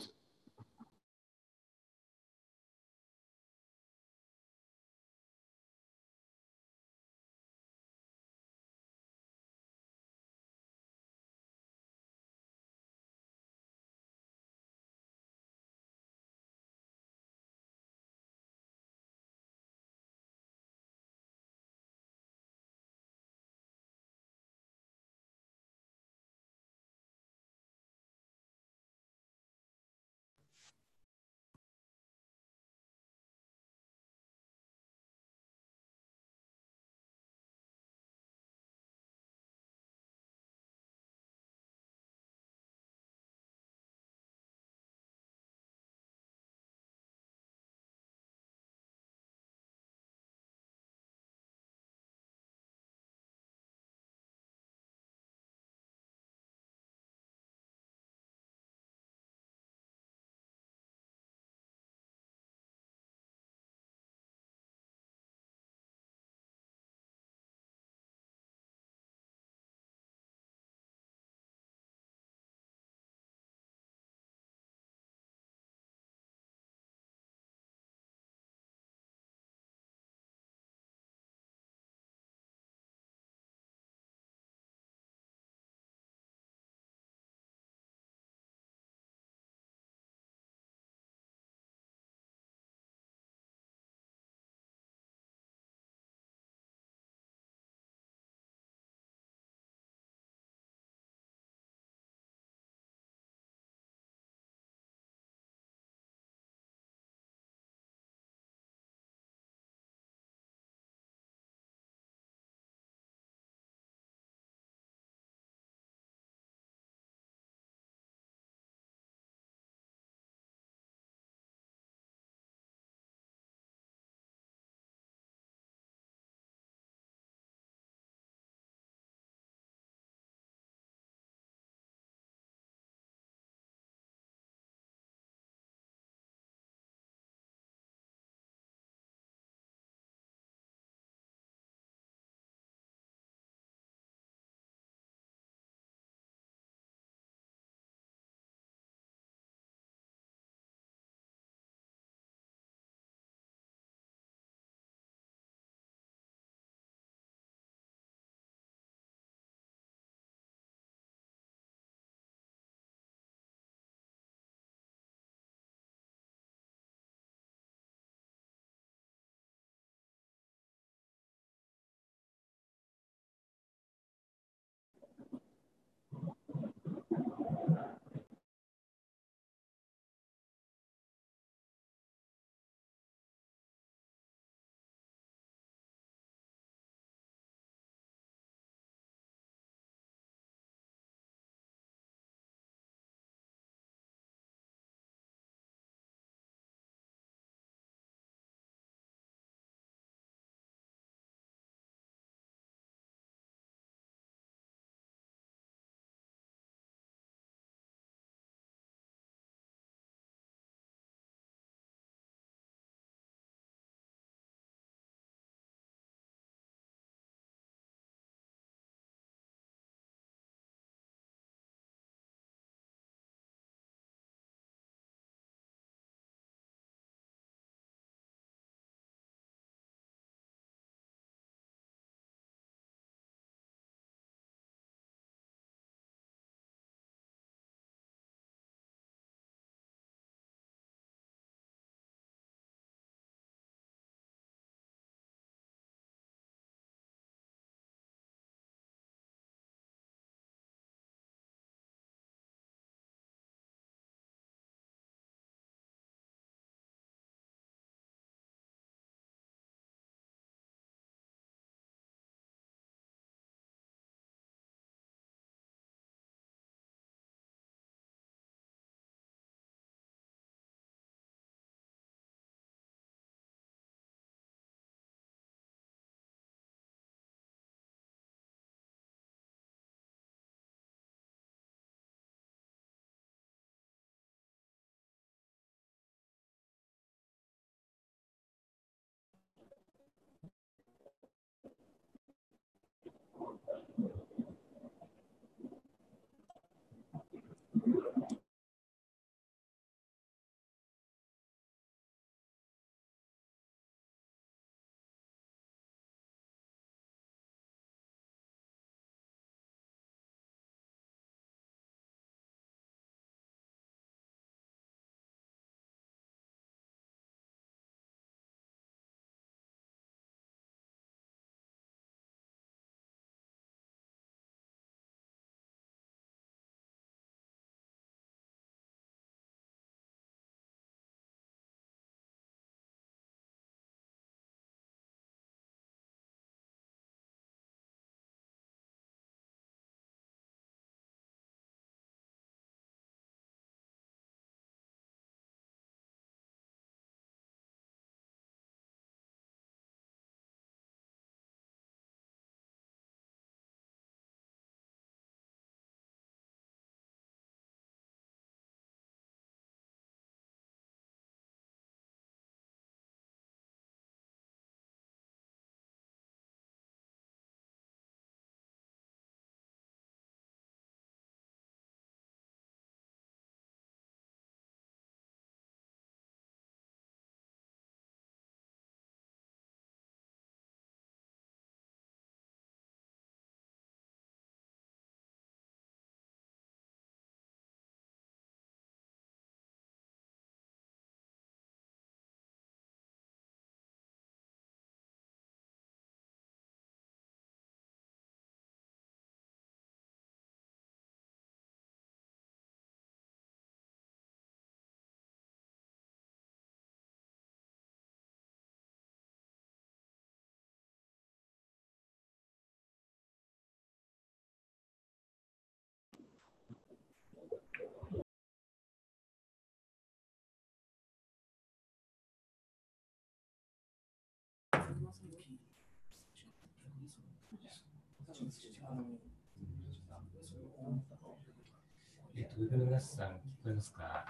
えっと、ウェブの皆さん、聞こえますか？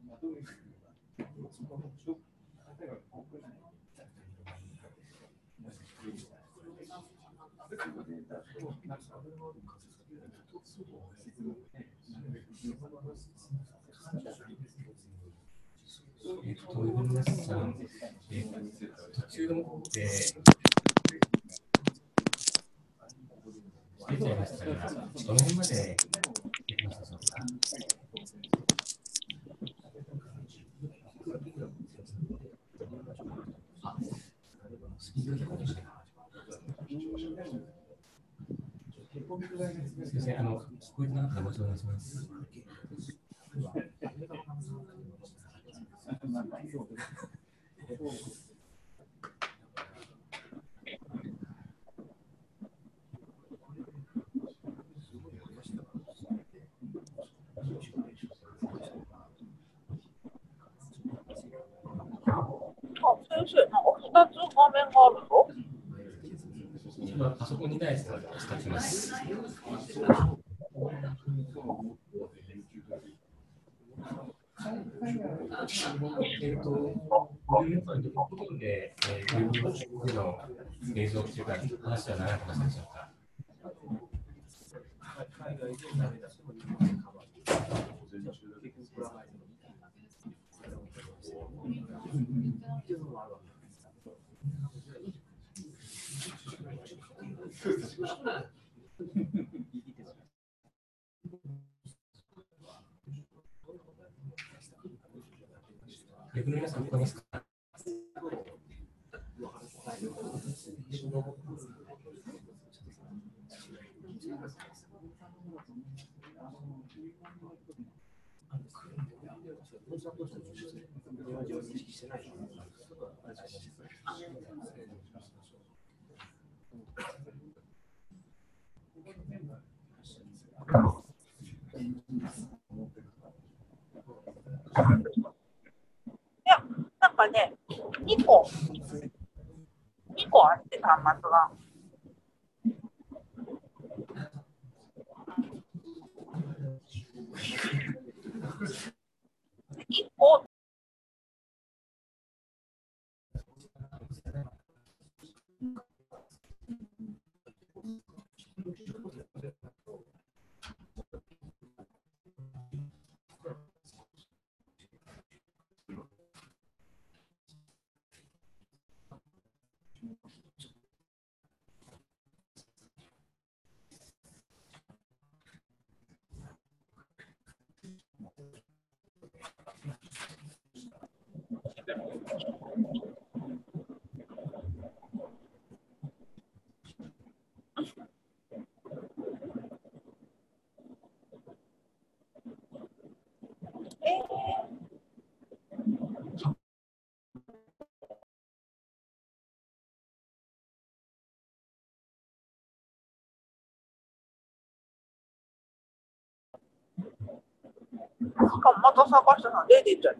えっと、ウェブの皆さん、えっと、途中の方で、出ちゃいましたが、どの辺までできましたでしょうか？すみません、あの、聞こえてなかったらご紹介します。 あ、先生、なんかふたつ画面があるぞ。 今、パソコンにないやつを使ってます。えっと、皆さん、どこで、えー、Google での映像というか、話は長く話でしょうか？ウェブの皆さん、聞こえますか？ いや、なんかね、にこ、にこあって端末が。いっこ、えーしかもまた探したので出ちゃった。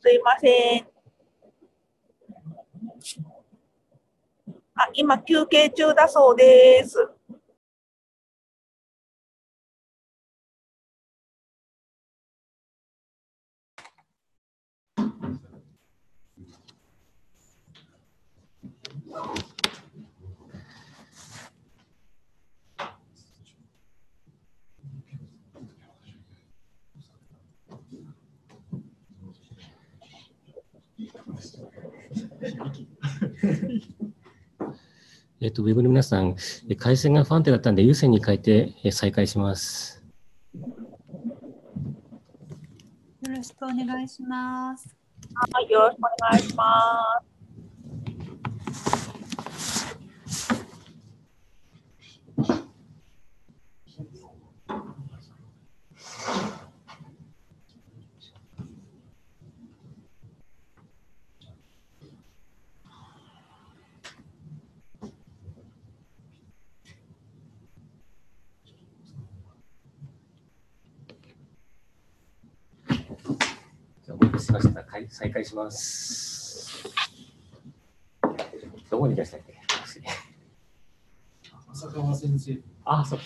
すいません。あ、今休憩中だそうです。 えっと、ウェブの皆さん、回線が不安定だったんで、有線に変えて再開します。 よろしくお願いします。 はい、よろしくお願いします。 しました。再開します。どこにいらっしゃいましたっけ？ 浅川先生。 あ、そうです。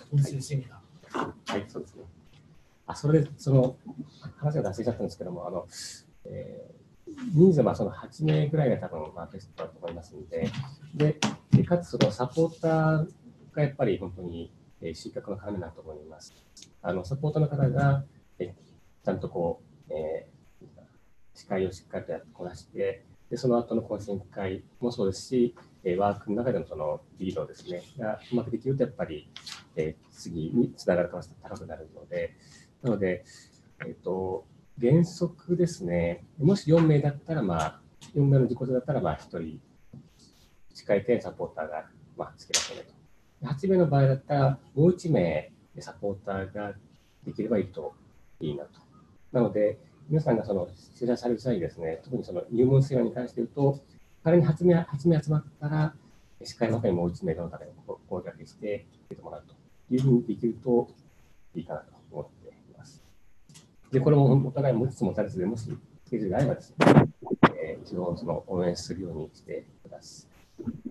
音声セミナー。はい、そうですね。あ、それで、その話が脱線しちゃったんですけども、あの、えー、人数はそのはちめいぐらいが多分、まあ、ベストだと思いますので、で、でかつそのサポーターがやっぱり本当に、えー、集客の要になると思います。あの、サポーターの方が、えちゃんとこう、えー司会をしっかりとやってこなして、でその後の懇親会もそうですし、ワークの中でのそのリードですね、がうまくできると、やっぱり、えー、次につながる可能性が高くなるので、なので、えーと、原則ですね、もしよんめいだったら、まあ、よんめいの自己だったら、まあ、ひとり、司会兼サポーターが、まあ、つけなきゃいけないと。はちめいの場合だったら、もういちめいサポーターができればいいといいなと。なので、皆さんがその取材される際にですね、特にその入門制度に関して言うと、仮にはちめい集まったら、司会の中にもういちめいの中で声掛けして出てもらうというふうにできるといいかなと思っています。で、これもお互い持ちつ持たれつで、もしスケジュールがあればですね、えー、一度その応援するようにしてください。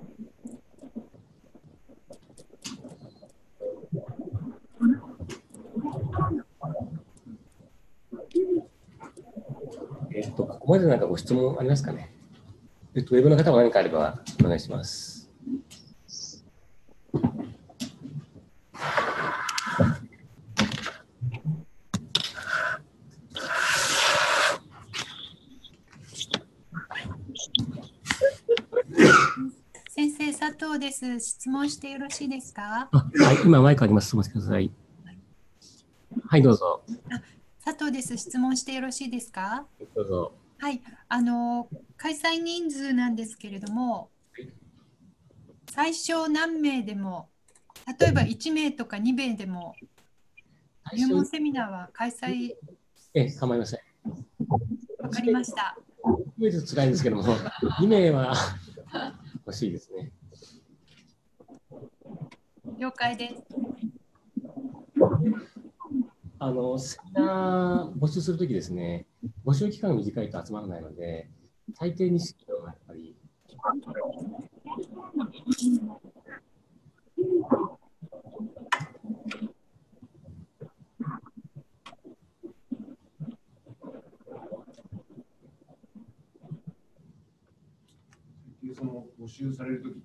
えっと、ここまでなんかご質問ありますかね。えっと、ウェブの方も何かあればお願いします。 先生、佐藤です。質問してよろしいですか？ あ、はい、今マイクあります。お待ちください。はい、どうぞ。 あ、佐藤です。質問してよろしいですか？ どうぞ。 はい、あの開催人数なんですけれども、最小何名でも、例えばいちめいとかにめいでも、入門セミナーは開催。 ええ、構いません。 わかりました。 いちめいずつ辛いんですけども、にめいは欲しいですね。 了解です。 あのセミナー募集するときですね、募集期間が短いと集まらないので、最低に式はやっぱり。 その募集されるときって、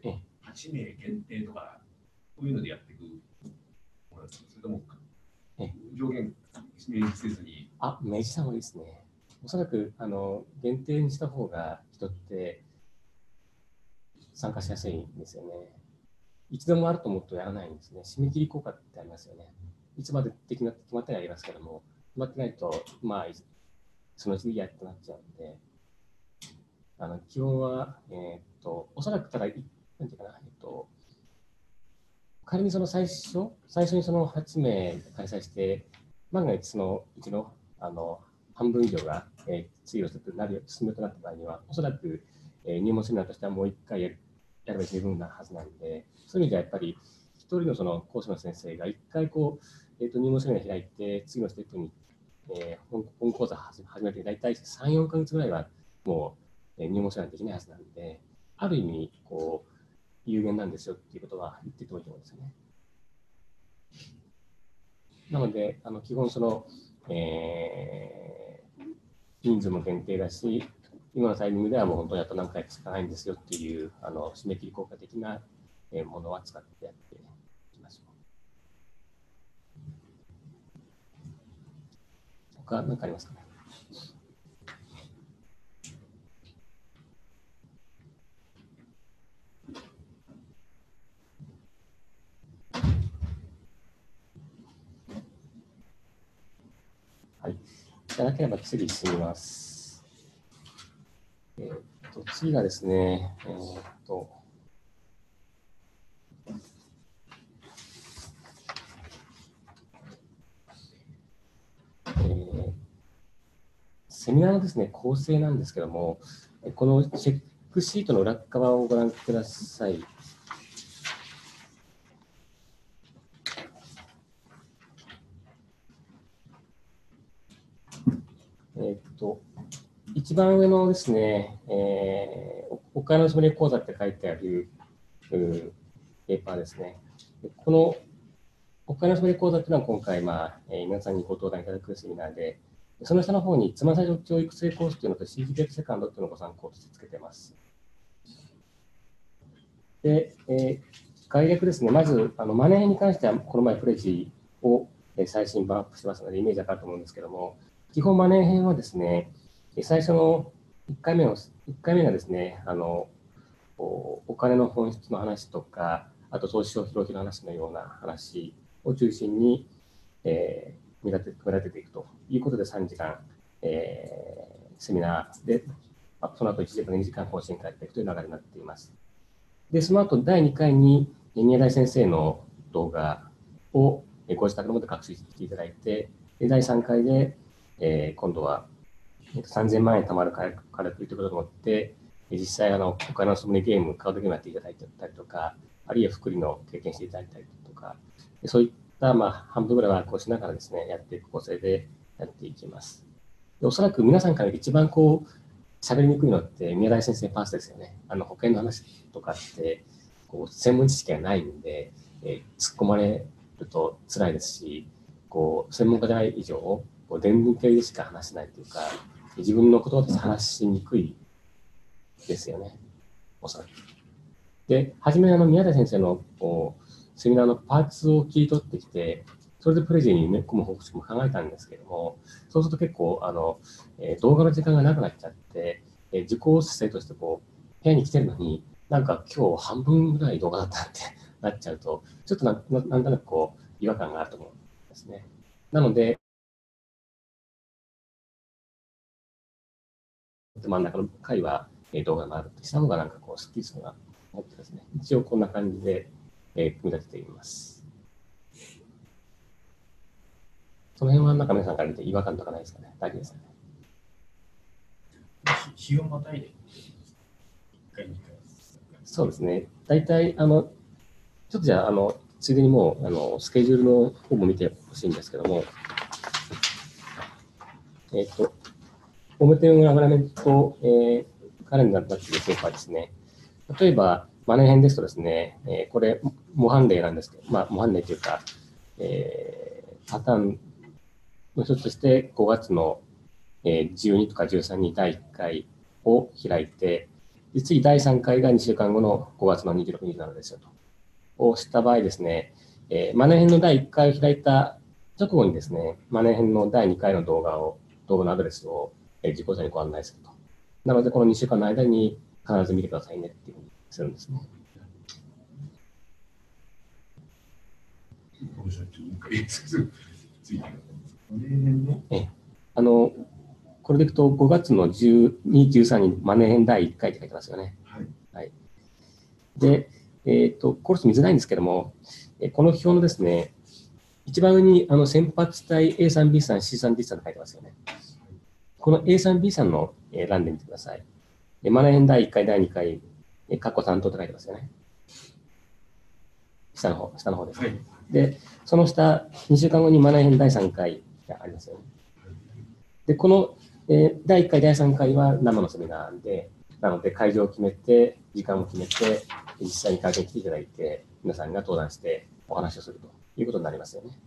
はちめい限定とか、こういうのでやっていくものなんですか？それとも上限明示せずに。 あ、明示した方がいいですね。おそらくあの限定にした方が人って参加しやすいんですよね。いつでもあると思うとやらないんですね。締め切り効果ってありますよね。いつまで的な決まってはやりますけども、決まってないと、まあ、そのうちでやっとなっちゃうんで、あの基本は、えー、っと、おそらくただ、なんていうかな、えっと、仮にその最初、最初にそのはちめい開催して、万が一そのうちのあの半分以上が、えー、次のステップになる進めとなった場合には、おそらく、えー、入門セミナーとしてはもう一回やるやれば十分なはずなんで、そういう意味ではやっぱり一人のその講師の先生が一回こう、えー、と入門セミナーを開いて、次のステップにえー、本, 本講座始めて大体さん、よんかげつぐらいはもう、えー、入門しないとできないはずなんで、ある意味、こう、有限なんですよっていうことは言っててもいいと思うんですよね。なので、あの基本その、えー、人数も限定だし、今のタイミングではもう本当にあと何回かしかないんですよっていうあの締め切り効果的なものは使ってやっていきましょう。他何かありますかね。はい。じゃなければ次進みます。えー、っと次がですね、えー、っとセミナーのですね、構成なんですけども、このチェックシートの裏側をご覧ください。えっと、一番上のですね、えー、お金のソムリエ講座って書いてあるペーパーですね。このお金のソムリエ講座っていうのは今回、まあ、えー、皆さんにご登壇いただくセミナーで、その下の方に、つまさり教育成コースというのと シージーテック セカンドというのをご参考としてつけています。で、えー、概略ですね、まず、あのマネーに関しては、この前プレジを、えー、最新版アップしてますので、イメージわかると思うんですけども、基本マネー編はですね、最初のいっかいめの、いっかいめがですね、あの、お金の本質の話とか、あと投資消費浪費の話のような話を中心に、えー組み立て、組み立てていくということでさんじかん、えー、セミナーで、その後いちじかん、にじかん更新会やっていくという流れになっています。で、その後だいにかいに宮台先生の動画をご自宅の方で学習していただいて、だいさんかいで、えー、今度はさんぜんまんえん貯まるからくりということをもって、実際あの、お金のソムリエゲーム、カードゲームやっていただいたりとか、あるいは福利の経験していただいたりとか、そういったまあ半分ぐらいはこうしながらですね、やっていく構成でやっていきます。でおそらく皆さんから一番こう、喋りにくいのって宮台先生パースですよね。あの保険の話とかってこう専門知識がないんで、えー、突っ込まれると辛いですし、こう専門家でない以上、こう伝聞系でしか話せないというか、自分のことで話しにくいですよね、おそらく。で、初めあの宮台先生のこうセミナーのパーツを切り取ってきて、それでプレゼンに埋め込む方式も考えたんですけども、そうすると結構あの、えー、動画の時間がなくなっちゃって、えー、受講生としてこう部屋に来てるのに、なんか今日半分ぐらい動画だったってなっちゃうと、ちょっと な, な, なんとなくこう違和感があると思うんですね。なので、真ん中の回は、えー、動画があるとした方がなんかこうスッキリするなと思ってですね、一応こんな感じで、えー、組み立てています。その辺はなんか皆さんから見て違和感とかないですかね。大丈夫ですかね。 日をまたいでいっかい、にかい。 そうですね。大体、あの、ちょっとじゃあ、あの、ついでにもう、あの、スケジュールの方も見てほしいんですけども、えっ、ー、と、表のアグラメント、えー、カレンダーになっているペーパーですね。例えば、マネー編ですとですね、えー、これ、模範例なんですけど、まあ、模範例というか、えー、パターンの一つとして、ごがつのじゅうにとかじゅうさんにだいいっかいを開いて、で次だいさんかいがにしゅうかんごのごがつのにじゅうろく、にじゅうしちですよと。をした場合ですね、えー、マネー編のだいいっかいを開いた直後にですね、マネー編のだいにかいの動画を、動画のアドレスを受講者にご案内すると。なので、このにしゅうかんの間に必ず見てくださいねっていうふうにするんですね。ええ、あの、これでいくとごがつのじゅうに、じゅうさんにマネー編だいいっかいって書いてますよね。はい。はい、で、えっと、コース見づらいんですけども、この表のですね、一番上にあの先発体 エースリー、ビースリー、シースリー、ディースリーって書いてますよね。この エースリー、ビースリー の欄で見てください。マネー編だいいっかい、だいにかい、過去担当って書いてますよね。下の方、下の方ですね。はい、で、その下、にしゅうかんごにマネー編だいさんかいがありますよね。 で、この、えー、だいいっかい、だいさんかいは生のセミナーで、なので会場を決めて、時間を決めて、実際に会場に来ていただいて、皆さんが登壇してお話をするということになりますよね。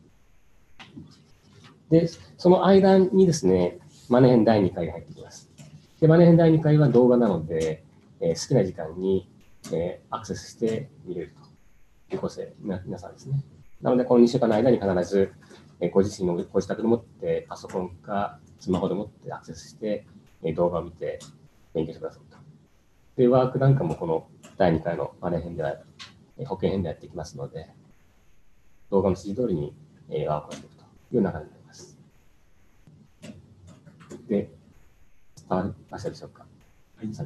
で、その間にですね、マネ編だいにかいが入ってきます。で、マネ編だいにかいは動画なので、えー、好きな時間に、えー、アクセスして見れるという構成、皆さんですね。なので、このにしゅうかんの間に必ず、えー、ご自身のご自宅でもって、パソコンかスマホでもってアクセスして、えー、動画を見て勉強してくださいと。で、ワークなんかもこのだいにかいのマネ編では、えー、保険編でやっていきますので、動画の指示通りに、えー、ワークをしていくという流れになります。で、伝わりましたでしょうか。はい、はい、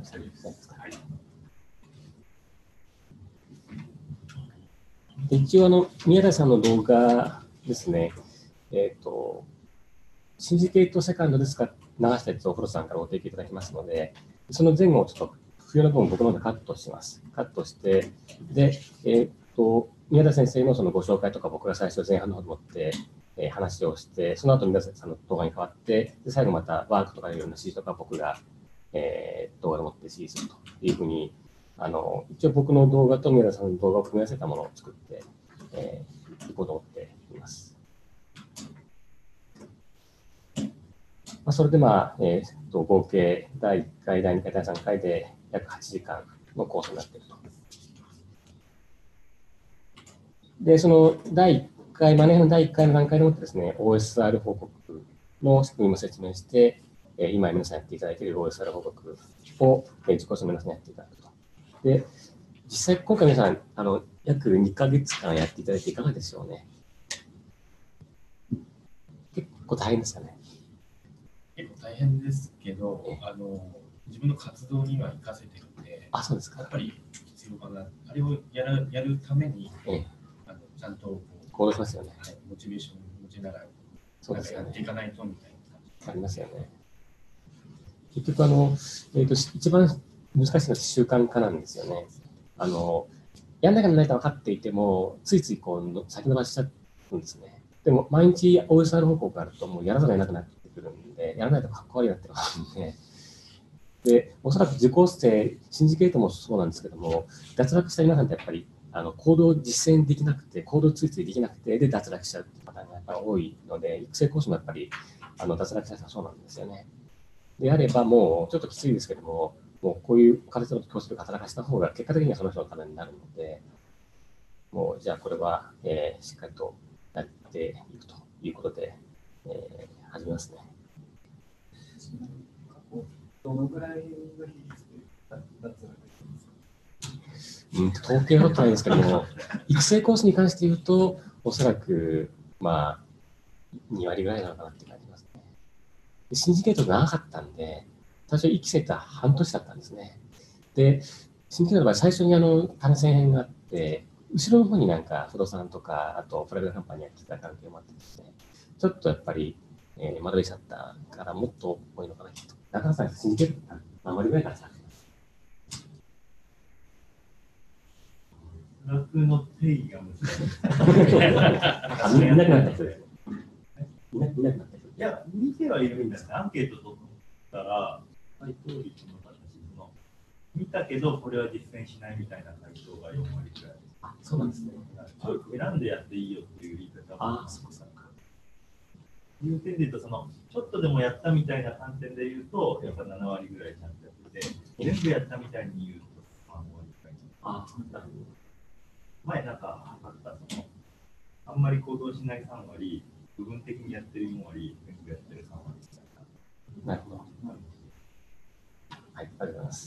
で一応あの、宮台さんの動画ですね、えっ、ー、と、シンジケートセカンドですか流したやつをフロさんからご提供いただきますので、その前後をちょっと不要な部分を僕の方でカットします。カットして、で、えっ、ー、と、宮台先生のそのご紹介とか僕が最初前半の方で持って、えー、話をして、その後宮台さんの動画に変わって、で最後またワークとかいろんな指示とか僕が、えー、動画で持って指示するというふうに、あの一応僕の動画と宮台さんの動画を組み合わせたものを作って、えー、いこうと思っています。まあ、それで、まあえー、と合計だいいっかい、だいにかい、だいさんかいで約はちじかんのコースになっていると。で、そのだいいっかい、マネーのだいいっかいの段階でもってですね、オーエスアール 報告の仕組みも説明して、えー、今皆さんやっていただいている オーエスアール 報告を、えー、自己紹介皆さんやっていただくと。で、実際今回皆さん、あの約にかげつかんやっていただいていかがでしょうね。結構大変ですかね。 結構大変ですけど、あの自分の活動には活かせてるんで、 あ、そうですか。 やっぱり必要かな。あれをやるやるために、ええ、あのちゃんとこう行動しますよね。 はい、モチベーションを持ちながら、 そうですよね、 やっていかないとみたいな感じ。 ありますよね。結局あの、えーと、一番難しいのは習慣化なんですよね。あのやんなきゃならないと分かっていても、ついついこう先延ばしちゃうんですね。でも、毎日 オーエスアール 報告があると、もうやらざるを得なくなってくるんで、やらないとかっこ悪いなってことなんで、で、おそらく受講生、シンジケートもそうなんですけども、脱落した皆さんってやっぱり、あの行動を実践できなくて、行動ついついできなくて、で、脱落しちゃうっていうパターンがやっぱり多いので、育成講師もやっぱりあの脱落した人はそうなんですよね。であれば、もうちょっときついですけども、もうこういう形の教師力を働かせた方が、結果的にはその人のためになるので、もうじゃあこれは、えー、しっかりとやっていくということで、えー、始めますね。 どのぐらいの比率で脱落ですか？ うん、統計は取ってないんですけども、育成コースに関して言うと、おそらく、まあ、にわりぐらいなのかなって感じますね。シンジケートが長かったんで、最初いっきせいって半年だったんですね。で、シンジケートの場合、最初にあの単線編があって、後ろの方になんか不動産とか、あとプライベートカンパニーやってた関係もあってですね、ちょっとやっぱり、えー、窓口だったからもっと多いのかなと。中田さん、シンジケート何割ぐらいからさ楽の定義が難しい。 いなくなった人ですね。いなくなった人。いや、見てはいるんですね。アンケート取ったら、回答率の形の、見たけど、これは実践しないみたいな回答がよんわりくらい。 あ、そうなんですね。 選んでやっていいよっていう言い方ああ、そうか。 いう点で言うと、そのちょっとでもやったみたいな観点で言うと、やっぱななわりぐらいちゃんとやってて、全部やったみたいに言うとさんわりくらい。 ああ、なるほど。 前なんか測ったその、あんまり行動しないさんわり、部分的にやってるよんわり、全部やってるさんわりみたいな。なるほど。はい、ありがとうございます。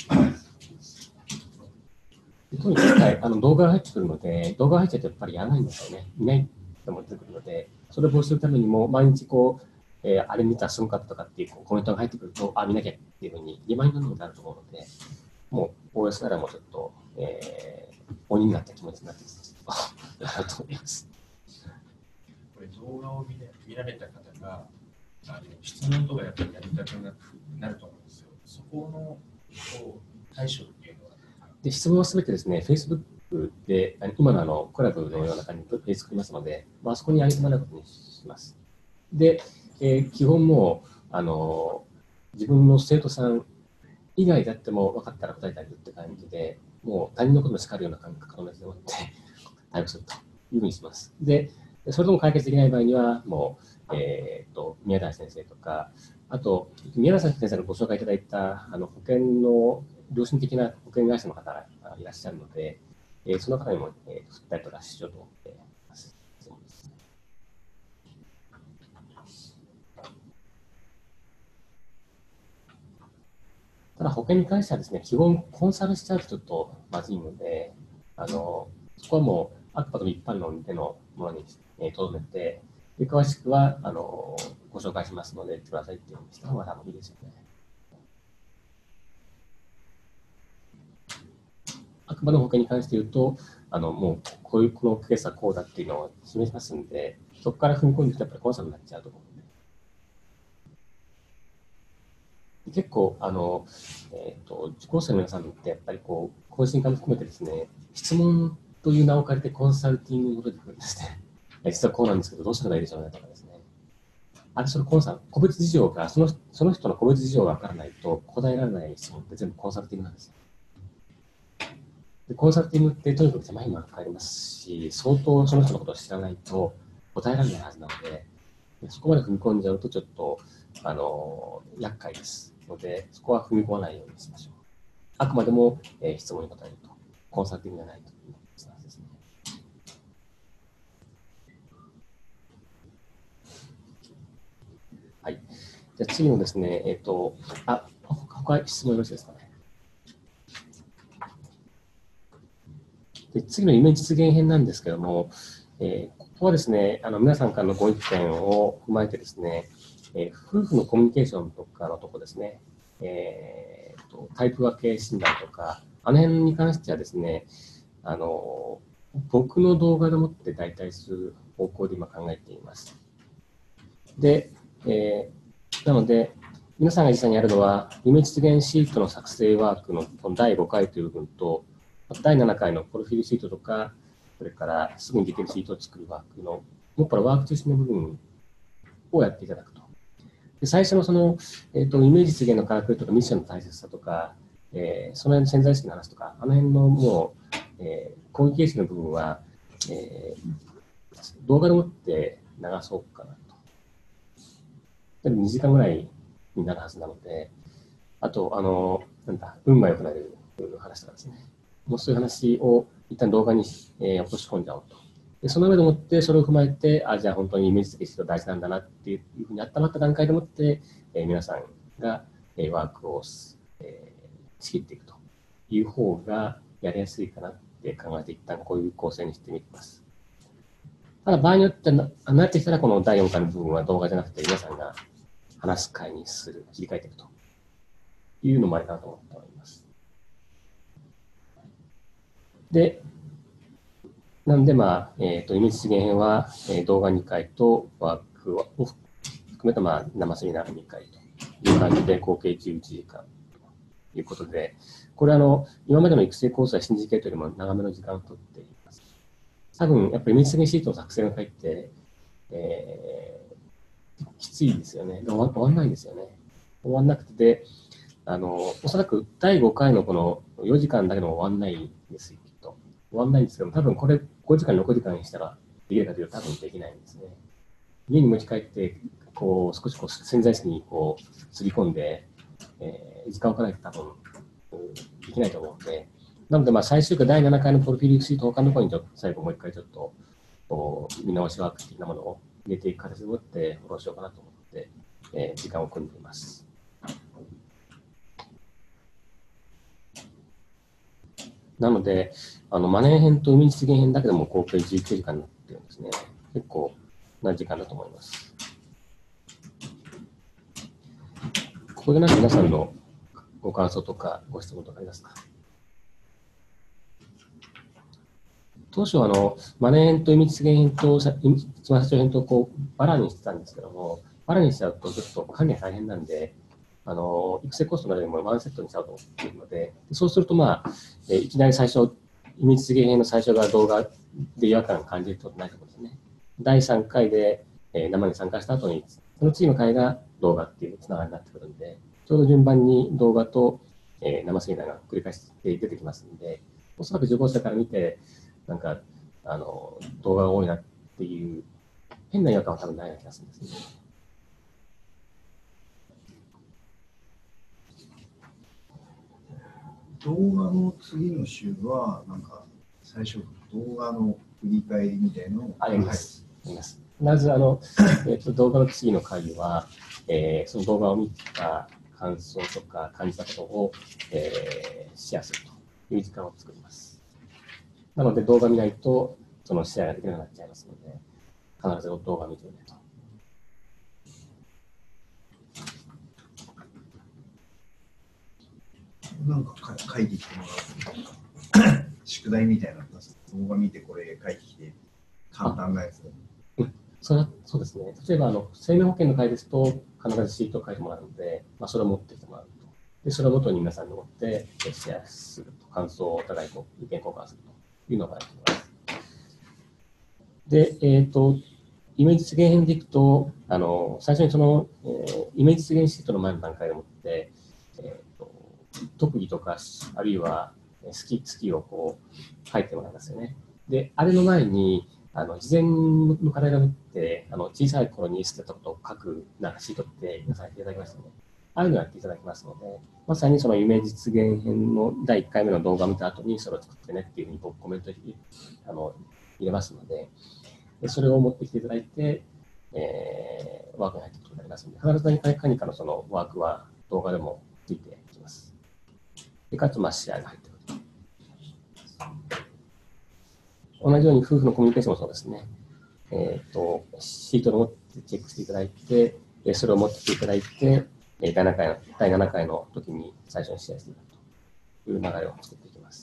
とにかくあの動画が入ってくるので、動画が入っちゃうとやっぱりやらないんですよね。いない人も出てくるので、それを防止するためにも、毎日こう、えー、あれ見たらすごかったとかっていうコメントが入ってくると、あ、見なきゃっていうふうに、リマインドになると思うので、もう オーエス ならもうちょっと、えー、鬼になった気持ちになってやると思います。 これ、動画を 見, 見られた方が、あの質問とかやっぱりやりたくなると思うんですよ。そこの対処っていうのは。 で質問はすべてですね、Facebook で、今のあのコラボのような感じで作りますので、まあそこに上げてもらうことにします。で、えー、基本もうあの自分の生徒さん以外であっても分かったら答えてあげるって感じで、もう他人のことも叱るような感覚の同じでもって対応するというふうにします。で、それでも解決できない場合には、もう、えー、と宮台先生とか、あと、宮台先生がご紹介いただいたあの保険の良心的な保険会社の方がいらっしゃるので、えー、その方にも、えー、振ったりとかしようと思っています。ただ保険に関してはですね、基本コンサルしちゃうとちょっとまずいので、あのそこはもうあくまでも一般論でのものにとどめて、で詳しくはあのご紹介しますので、言ってくださいっていうふうにした方がいいですよね。あくまでも保険に関して言うと、あのもうこういうこのケースはこうだっていうのを示しますんで、そこから踏み込んでいくとやっぱりコンサルになっちゃうと思うので。結構あの、えーと、受講生の皆さんってやっぱりこう懇親会も含めてですね、質問という名を借りてコンサルティングに戻ってくるんですね。実はこうなんですけど、どうすればいいでしょうねとかですね。あれ、そのコンサル、個別事情が、そのその人の個別事情が分からないと答えられない質問って全部コンサルティングなんですよ。でコンサルティングってとにかく手間暇かかりますし、相当その人のことを知らないと答えられないはずなので、そこまで踏み込んじゃうとちょっと、あの、厄介ですので、そこは踏み込まないようにしましょう。あくまでも、えー、質問に答えると、コンサルティングじゃないというスタンスですね。はい。じゃあ次のですね、えっ、ー、と、あ、他質問よろしいですかね。で次の夢実現編なんですけども、えー、ここはですね、あの皆さんからのご意見を踏まえてですね、えー、夫婦のコミュニケーションとかのとこですね、えー、とタイプ分け診断とか、あの辺に関してはですね、あの僕の動画でもって代替する方向で今考えています。で、えー、なので、皆さんが実際にやるのは、夢実現シートの作成ワークのだいごかいという部分と、だいななかいのプロフィールシートとか、それからすぐにできるシートを作るワークの、もっぱらワーク中心の部分をやっていただくと。で最初のその、えーと、イメージ実現の科学とかミッションの大切さとか、えー、その辺の潜在意識の話とか、あの辺のもう、えー、コミュニケーションの部分は、えー、動画でもって流そうかなと。にじかんぐらいになるはずなので、あと、あの、なんだ、運が良くなる話とかですね。もうそういう話を一旦動画に、えー、落とし込んじゃおうと。でその上でもって、それを踏まえて、あ、じゃあ本当にイメージ的に大事なんだなっていうふうに温まった段階でもって、えー、皆さんが、えー、ワークを、えー、仕切っていくという方がやりやすいかなって考えて、一旦こういう構成にしてみてます。ただ場合によってな、なってきたら、このだいよんかいの部分は動画じゃなくて、皆さんが話す会にする、切り替えていくというのもありかなと思っております。で、なんで、まあ、えっ、ー、と、イメージ実現編は、えー、動画にかいとワークを含めた、まあ、生セミナーにかいという感じで、合計じゅういちじかんということで、これはあの、今までの育成コースはシンジケートよりも長めの時間をとっています。多分、やっぱりイメージ実現シートの作成の会って、えー、きついですよね。終わ、終わんないんですよね。終わんなくて、で、あの、おそらくだいごかいのこのよじかんだけでも終わんないんですよ。終わんないんですけど、多分これごじかん、ろくじかんにしたらできるかというと多分できないんですね。家に持ち帰って、こう少しこう潜在意識にこうすり込んで、えー、時間をかけないと多分できないと思うので、なのでまあ最終回だいななかいのプロフィールシート他のところにちょっと最後もう一回ちょっとこう見直しワーク的なものを入れていく形でもってフォローしようかなと思って、えー、時間を組んでいます。なので、あのマネー編とイメージ実現編だけでも合計じゅうきゅうじかんになってるんですね。結構な時間だと思います。ここでなんか皆さんのご感想とかご質問とかありますか？当初あの、マネー編とイメージ実現編と一番社長編とこうバラにしてたんですけども、バラにしちゃうとちょっと管理が大変なんで、あの育成コストの中でもワンセットにしちゃうと思っているので、そうすると、まあ、えいきなり最初、イメージ実現編の最初が動画で違和感を感じることないと思うんですね。だいさんかいで、 えー、生に参加した後に、その次の回が動画っていうつながりになってくるんで、ちょうど順番に動画と、えー、生セミナーが繰り返して出てきますんで、おそらく受講者から見て、なんか、あの、動画が多いなっていう、変な違和感は多分ないような気がするんですね。 動画の次の週は、なんか、最初、動画の振り返りみたいなのをあります。あります。まず、あの、えっと、動画の次の回は、えー、その動画を見た感想とか感じたことを、えー、シェアするという時間を作ります。なので、動画見ないと、そのシェアができなくなっちゃいますので、必ず動画を見てみないと。 なんか書いてきてもらう宿題みたいなの動画見てこれ書いてきて簡単なやつ。 うん、それはそうですね。例えばあの生命保険の回ですと必ずシートを書いてもらうので、まあ、それを持ってきてもらうと。で、それを元に皆さんに持ってシェアすると。感想をお互いと意見交換するというのがあります。で、えっと、イメージ実現編でいくと、あの最初にその、えー、イメージ実現シートの前の段階でもって、えーと特技とか、あるいは好き、好きをこう書いてもらいますよね。で、あれの前に、あの事前の課題が持って、あの小さい頃に好きだったことを書くなんかシートって皆さんやっていただきましたね。ああいうのをやっていただきますので、まさにその夢実現編のだいいっかいめの動画を見た後にそれを作ってねっていうふうに僕コメントあの入れますので、でそれを持ってきていただいて、えー、ワークに入っていくことになりますので、必ず何か何かのそのワークは動画でもついていきます。でかつ、まあ、試合が入ってくる。同じように夫婦のコミュニケーションもそうですね。えっと、シートを持ってチェックしていただいて、それを持ってきていただいて、だいななかいの、だいななかいの時に最初に試合していただくという流れを作っていきます。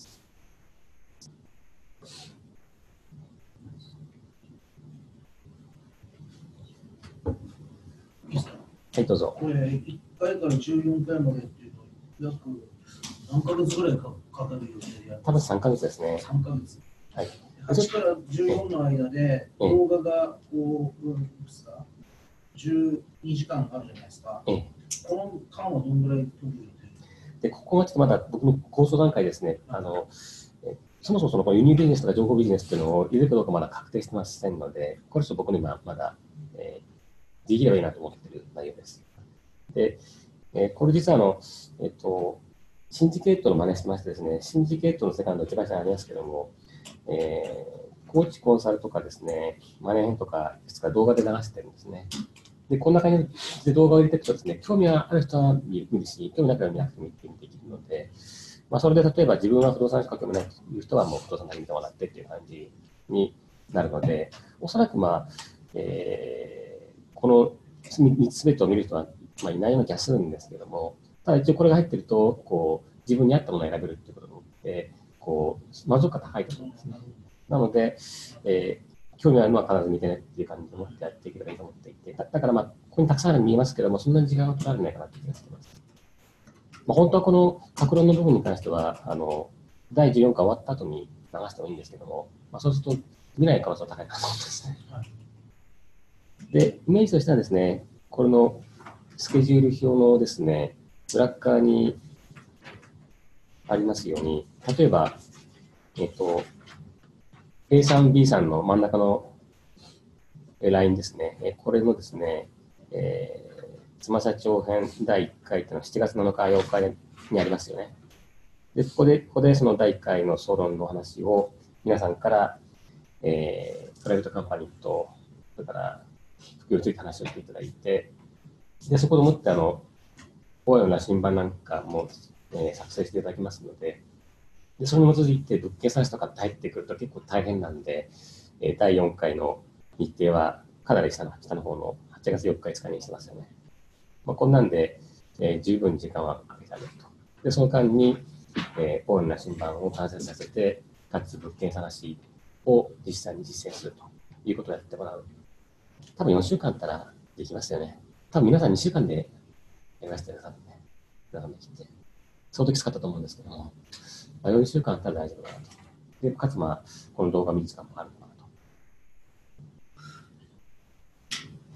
はい、どうぞ。 これ、いっかいからじゅうよんかいまでっていうと、約何ヶ月ぐらいかかる予定でやって多分さんかげつですね。 さんかげつ。 はい。 はちからじゅうよんの間で、動画がこう、うんですか、じゅうにじかんあるじゃないですか。 ええ、 この間はどのぐらい取る予定で、ここはちょっとまだ僕の構想段階ですね。あのそもそもその輸入ビジネスとか情報ビジネスっていうのを入れるかどうかまだ確定してませんので、これちょっと僕に今まだ、えー、できればいいなと思っている内容です。で、えー、これ実はあの、えっと、シンジケートの真似してましてですね、シンジケートのセカンド一番下にありますけども、えー、コーチコンサルとかですね、マネー編とかですから動画で流してるんですね。で、こんな感じで動画を入れていくとですね、興味がある人は見るし、興味なければ見なくてもいいっていうふうにできるので、まあ、それで例えば自分は不動産しか興味ないという人はもう不動産だけ見てもらってっていう感じになるので、おそらくまあ、えー、このみっつすべてを見る人は、まあ、いないような気がするんですけども、ただ一応これが入ってると、こう、自分に合ったものを選べるっていうことによって、こう、満足感高いと思うんですね。なので、えー、興味あるのは必ず見てねっていう感じで思ってやっていけばいいと思っていて、だからまあ、ここにたくさん見えますけども、そんなに時間が取られないかなって気がしています。まあ、本当はこの各論の部分に関しては、あのだいじゅうよんかい終わった後に流してもいいんですけども、まあ、そうすると見ない可能性が高いかなと思うんですね。はい、で、イメージとしてはですね、これのスケジュール表のですね、裏側にありますように、例えば、えっと、A さん、B さんの真ん中のラインですね、これのですね、えー妻社長編だいいっかいというのはしちがつなのかようかにありますよね。で、ここで、ここでそのだいいっかいの総論の話を皆さんから、えー、プライベートカンパニーと、それから副業について話をしていただいて、で、そこでもってあの、こういうような新版なんかも、えー、作成していただきますので、で、それに基づいて物件探しとかって入ってくると結構大変なんで、えー、だいよんかいの日程はかなり下の、下の方のはちがつよっか、いつかにしてますよね。まあ、こんなんで、えー、十分に時間はかけてあげると。で、その間に、えー、大な新版を完成させて、かつ物件探しを実際に実践するということをやってもらう。多分よんしゅうかんあったらできますよね。多分皆さんにしゅうかんでやりましたよね、多分ね。皆さんできて。相当きつかったと思うんですけども、まあ、よんしゅうかんあったら大丈夫かなと。で、かつ、まあ、この動画見る時間もあるかなと。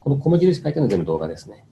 この米印書いてるのは全部動画ですね。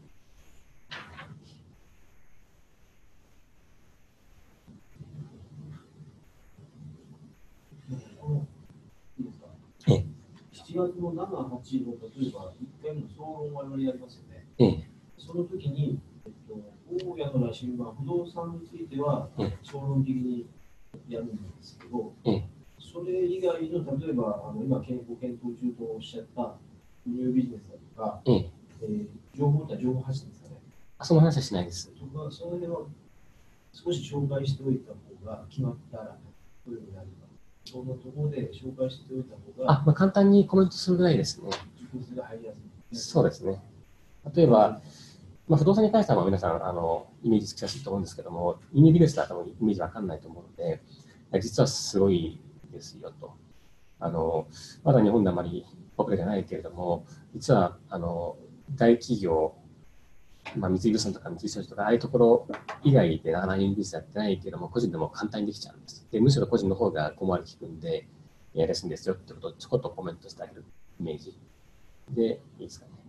ええ、 しちがつのしち、はちの例えばいっかいの総論を我々やりますよね。 ええ、 その時に、えっと、大家の羅針盤、不動産については総論的にやるんですけど、 ええ、 それ以外の例えばあの今健康検討中とおっしゃったニュービジネスだとか、 えええー、情報って情報発信ですかね。 あ、その話はしないです。 そこはその辺は少し紹介しておいた方が決まったらどういうふうになるか。そのところで紹介しておいた方が、 あ、まあ、簡単にコメントするぐらいですね。 が入りやすい。 そうですね。例えば、まあ、不動産に関しては皆さんあのイメージつきやすいと思うんですけども、イメージですと多分イメージわかんないと思うので、実はすごいですよと。あのまだ日本であまりポピュラーじゃないけれども、実はあの大企業、まあ、三井物産とか三井商事とか、ああいうところ以外でなかなかインビジネスやってないけれども、個人でも簡単にできちゃうんです。でむしろ個人の方が小回り利くんで、やりやすいんですよってことをちょこっとコメントしてあげるイメージでいいですかね。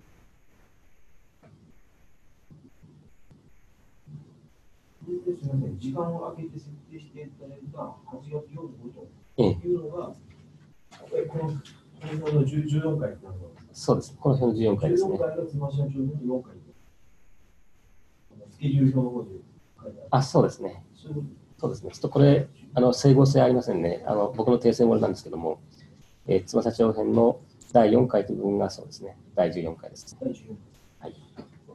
すみません、時間を空けて設定していただいたはちがつよんじゅうごというのが、ええ、このこの表のじゅうよんかいってなるのそうです。この表のじゅうよんかいですね。 じゅうよんかいが妻社長のよんかい。スケジュール表の方で書いてある。 あ、そうですね。 そういうことそうですね。ちょっとこれ、あの整合性ありませんね。あの僕の訂正漏れなんですけども、えー、妻社長編のだいよんかいという部分がそうですね。だいじゅうよんかいです。はい。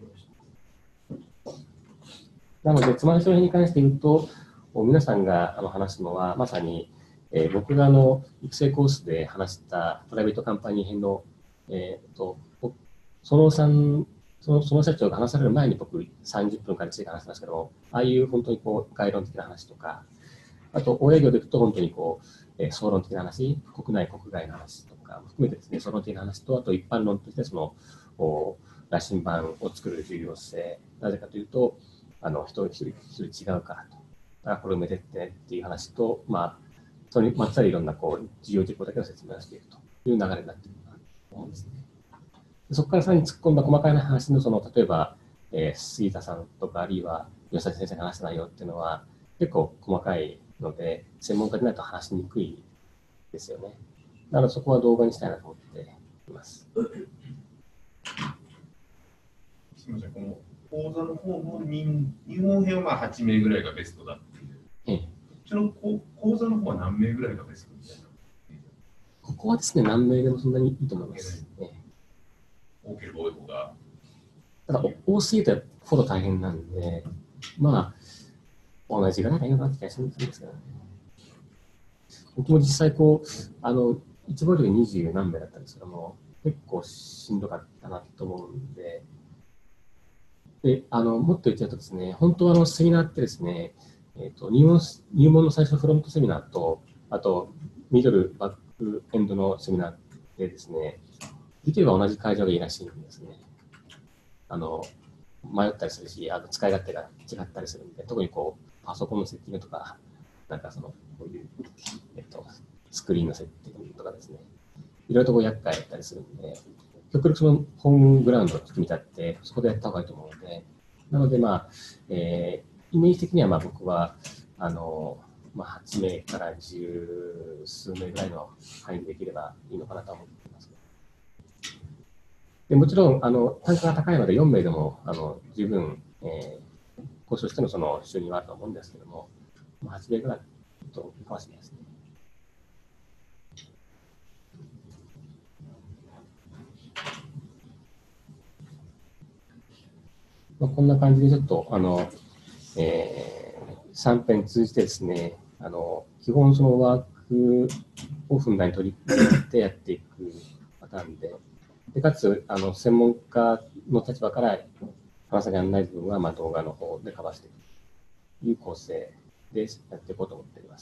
なので、妻社長編に関して言うと、皆さんがあの話すのは、まさに、えー、僕があの育成コースで話したプライベートカンパニー編の、えー、とそのさん、そのその社長が話される前に僕さんじゅっぷんからいちじかん話してますけど、ああいう本当にこう概論的な話とか、あと、大営業でいくと本当にこう、えー、総論的な話、国内、国外の話とかも含めてですね、総論的な話と、あと一般論としてその羅針盤を作る重要性、なぜかというと、あの一人一人一人違うからと。だからこれをめでってねっていう話と、まあ、それにまつわるいろんなこう重要事項だけを説明をしていくという流れになっているかなと思うんですね。そこからさらに突っ込んだ細かい話の、その例えば、えー、杉田さんとか、あるいは吉田先生が話した内容っていうのは、結構細かいので、専門家でないと話しにくいですよね。なので、そこは動画にしたいなと思っています。 すみません、この講座の方の入門編はまあはちめいぐらいがベストだっていう。 ええ、 その講座の方は何名ぐらいがベストみたいな。 ここはですね、何名でもそんなにいいと思います。ええ、 多ければ多い方が。 ただ、多すぎてフォロー大変なんで、まあ、同じぐらいがいいのかなって気がするんですけどね。僕も実際こう、あの、一ボリュームにじゅう何名だったんですけども、結構しんどかったなと思うんで、で、あの、もっと言っちゃうとですね、本当はあのセミナーってですね、えーと、入門、入門の最初のフロントセミナーと、あと、ミドル、バックエンドのセミナーでですね、できれば同じ会場がいいらしいんですね。あの、迷ったりするし、あの使い勝手が違ったりするんで、特にこう、パソコンのセッティングとか、なんかその、こういう、えっと、スクリーンのセッティングとかですね、いろいろとこう厄介だったりするんで、極力そのホームグラウンドを見たって、そこでやった方がいいと思うので、なので、まあ、えー、イメージ的にはまあ僕は、あの、まあ、はちめいから十数名ぐらいの範囲でできればいいのかなと思っています。でもちろん、あの、単価が高いのでよんめいでも、あの、十分、えー、講師としてのその収入はあると思うんですけども、まあ、はちめいぐらいといいかもしれないですね。まあ、こんな感じでちょっと、あの、えー、さん編通じてですね、あの、基本そのワークをふんだんに取り組んでやっていくパターンで、でかつ、あの、専門家の立場から話さない部分は、まあ、動画の方でカバーしていくという構成でやっていこうと思っております。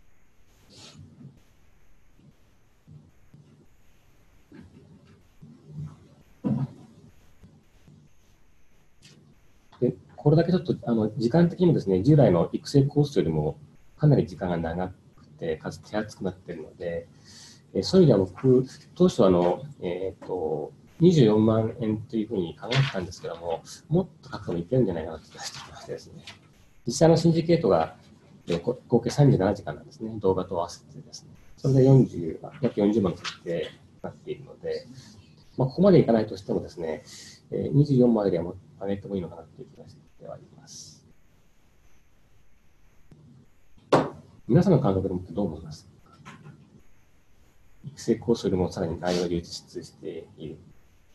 でこれだけちょっとあの時間的にもですね、従来の育成コースよりもかなり時間が長くて、かつ手厚くなっているので、えそういう意味では僕、当初あの、えーと、 にじゅうよんまんえんというふうに考えてたんですけども、もっとかけてもいけるんじゃないかなと気がしてきましてですね、実際のシンジケートが合計さんじゅうななじかんなんですね、動画と合わせてですね。それでよんじゅう、約よんじゅうまん設定なっているので、まあ、ここまでいかないとしてもですね、にじゅうよんまんよりはも上げてもいいのかなという気がしてはいます。皆さんの感覚でもどう思いますか？育成コースよりもさらに内容が充実している。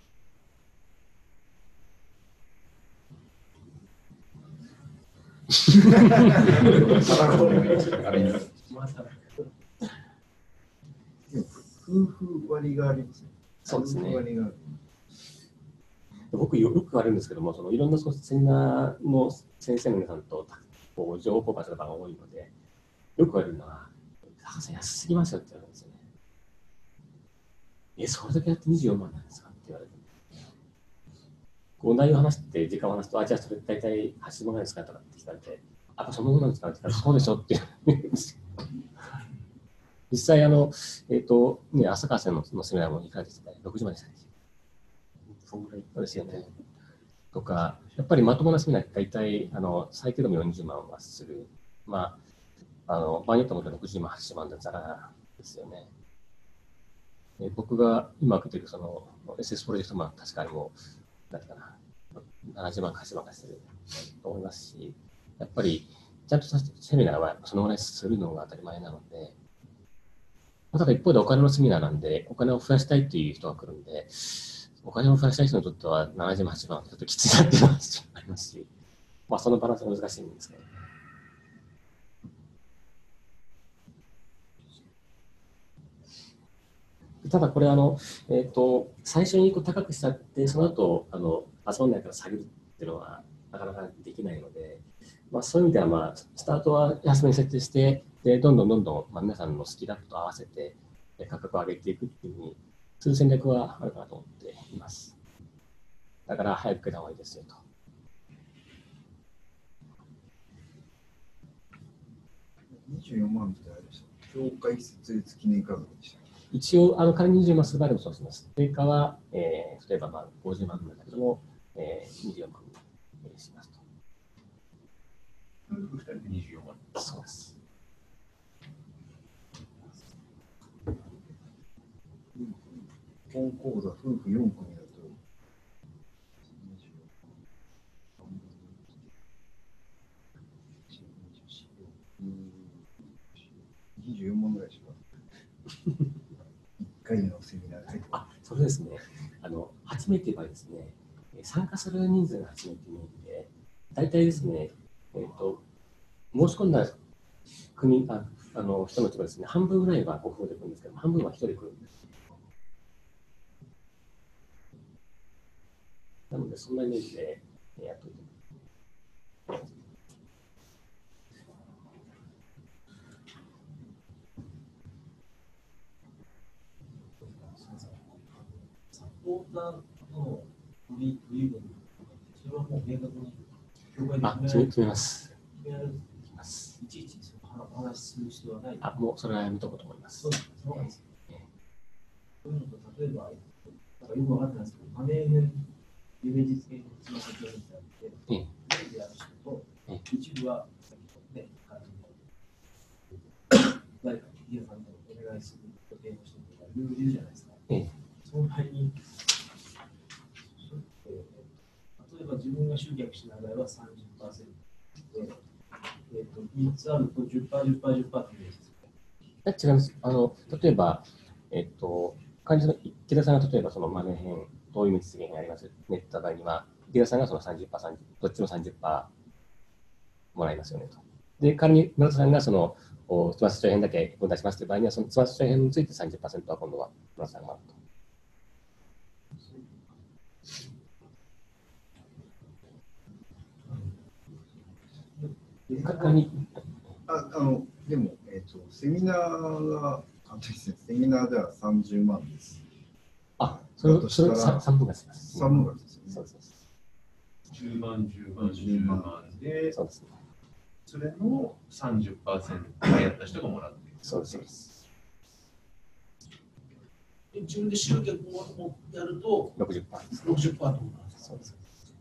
夫婦割がありますね。 そうですね。 夫婦割がある。 僕よくあるんですけども、そのいろんなセミナーの先生の皆さんとこう情報交換する場が多いので、よくあるのは、高さん安すぎますよって言われるんですよね。え、それだけやってにじゅうよんまんなんですかって言われる。こう内容を話して時間を話すと、あ、じゃあそれ大体はちじゅうまんぐらいですかとかって聞かれて、あ、そのものなんですかって言ったら、そうでしょって言うんですよ。実際、あの、えっ、ー、と、ね、浅川さんのセミナーもいかがでしたか？ろくじまんでしたね。そんぐらいですよね。とか、やっぱりまともなセミナーって大体、あの、最低でもよんじゅうまんはする。まあ、あの、場合によってもろくじゅうまん、はちじゅうまんでザラですよね。え僕が今受けているその エスエス プロジェクト、まあ、確かにもう、なんていうかな、ななじゅうまん、はちじゅうまんかしてると思いますし、やっぱり、ちゃんとしたセミナーはそのぐらいするのが当たり前なので、ただ一方でお金のセミナーなんで、お金を増やしたいという人が来るんで、お金を増やしたい人にとってはななじゅうまん、はちじゅうまんはちょっときついなっていうのはありますし、まあそのバランスが難しいんですけど。ただこれあの、えーと、最初にこう高くしちゃって、その後あの集まんないから下げるっていうのはなかなかできないので、まあ、そういう意味では、まあ、スタートは安めに設定して、でどんどんどんどん、まあ、皆さんのスキルアップと合わせて価格を上げていくっていうふうにする戦略はあるかなと思っています。だから早く受けた方がいいですよと。 にじゅうよんまんってあれでした。境界設立記念価格でした。 一応、あの仮ににじゅうまんする場合でもそうします。定価は、えー、例えばまあごじゅうまんなんだけども、えー、にじゅうよんまんにしますと。 ふたりでにじゅうよんまん。 そうです。 本口座夫婦よん組だと、にじゅうよんまんぐらいしか。いっかいのセミナーで入ってあ、それですね。あの、はちめいという場合ですね、参加する人数がはちめいという意味で、大体ですね、えっと、申し込んだ国、ああの人のうちがですね、半分ぐらいはご夫婦で来るんですけど、半分はひとりで来るんです。なので、そんなイメージでやっておいて。 サポーターの取り分、それはもう明確に協会であ、決め決めます。 決められるいちいちお話しする必要はない。 あ、もうそれはやめとこうと思います。 そうなんです。そういうのと、例えば、なんかよく分かってないですけど、マネー編、夢実現つま先を見てあって、メディアの人と、一部は、ね、誰かに皆さんとお願いする予定の人とか、いろいろいるじゃないですか。その場合に、例えば自分が集客しながらは さんじゅっパーセント で、えー、とみっつあると じゅっパーセント、じゅっパーセント、じゅっパーセント ってイメージですか？ 違います。あの例えば、えっと、患者さん、池田さんが例えばそのマネー編、どういう実現がありますねって言った場合には、池田さんがその さんじゅっパーセント、どっちも さんじゅっパーセント もらいますよねと。で、仮に村田さんがそのつま先編だけ分出しますという場合には、そのつま先編について さんじゅっパーセント は今度は村田さんがあると。 ああのでも、えーと、セミナーがあですね、セミナーではさんじゅうまんです。 あ、それをそれさんぶんがします。 さんぶんがですね。 そうです。 じゅうまん、じゅうまん、じゅうまんで、 そうですね。 それの さんじゅっパーセント やった人がもらっている。 そうです。 自分で集客をやるとろくじゅっパーセント です、ね。 ろくじゅっパーセント ってことなんですか。 そうです。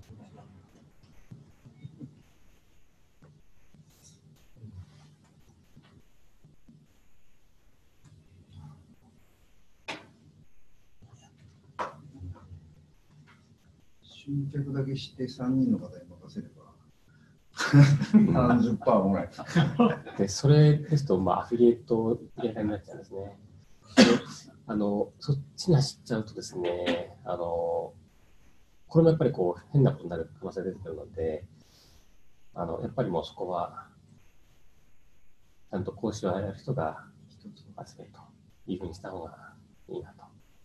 集客だけしてさんにんの方に任せればさんじゅっパーセントもらえる。 で、それですと、まあ、アフィリエイト入れ替えになっちゃうんですね。であのそっちに走っちゃうとですね、あのこれもやっぱりこう変なことになる可能性が出てくるので、あのやっぱりもうそこは、ちゃんと講師をやる人が一つ集めるというふうにした方がいいなと。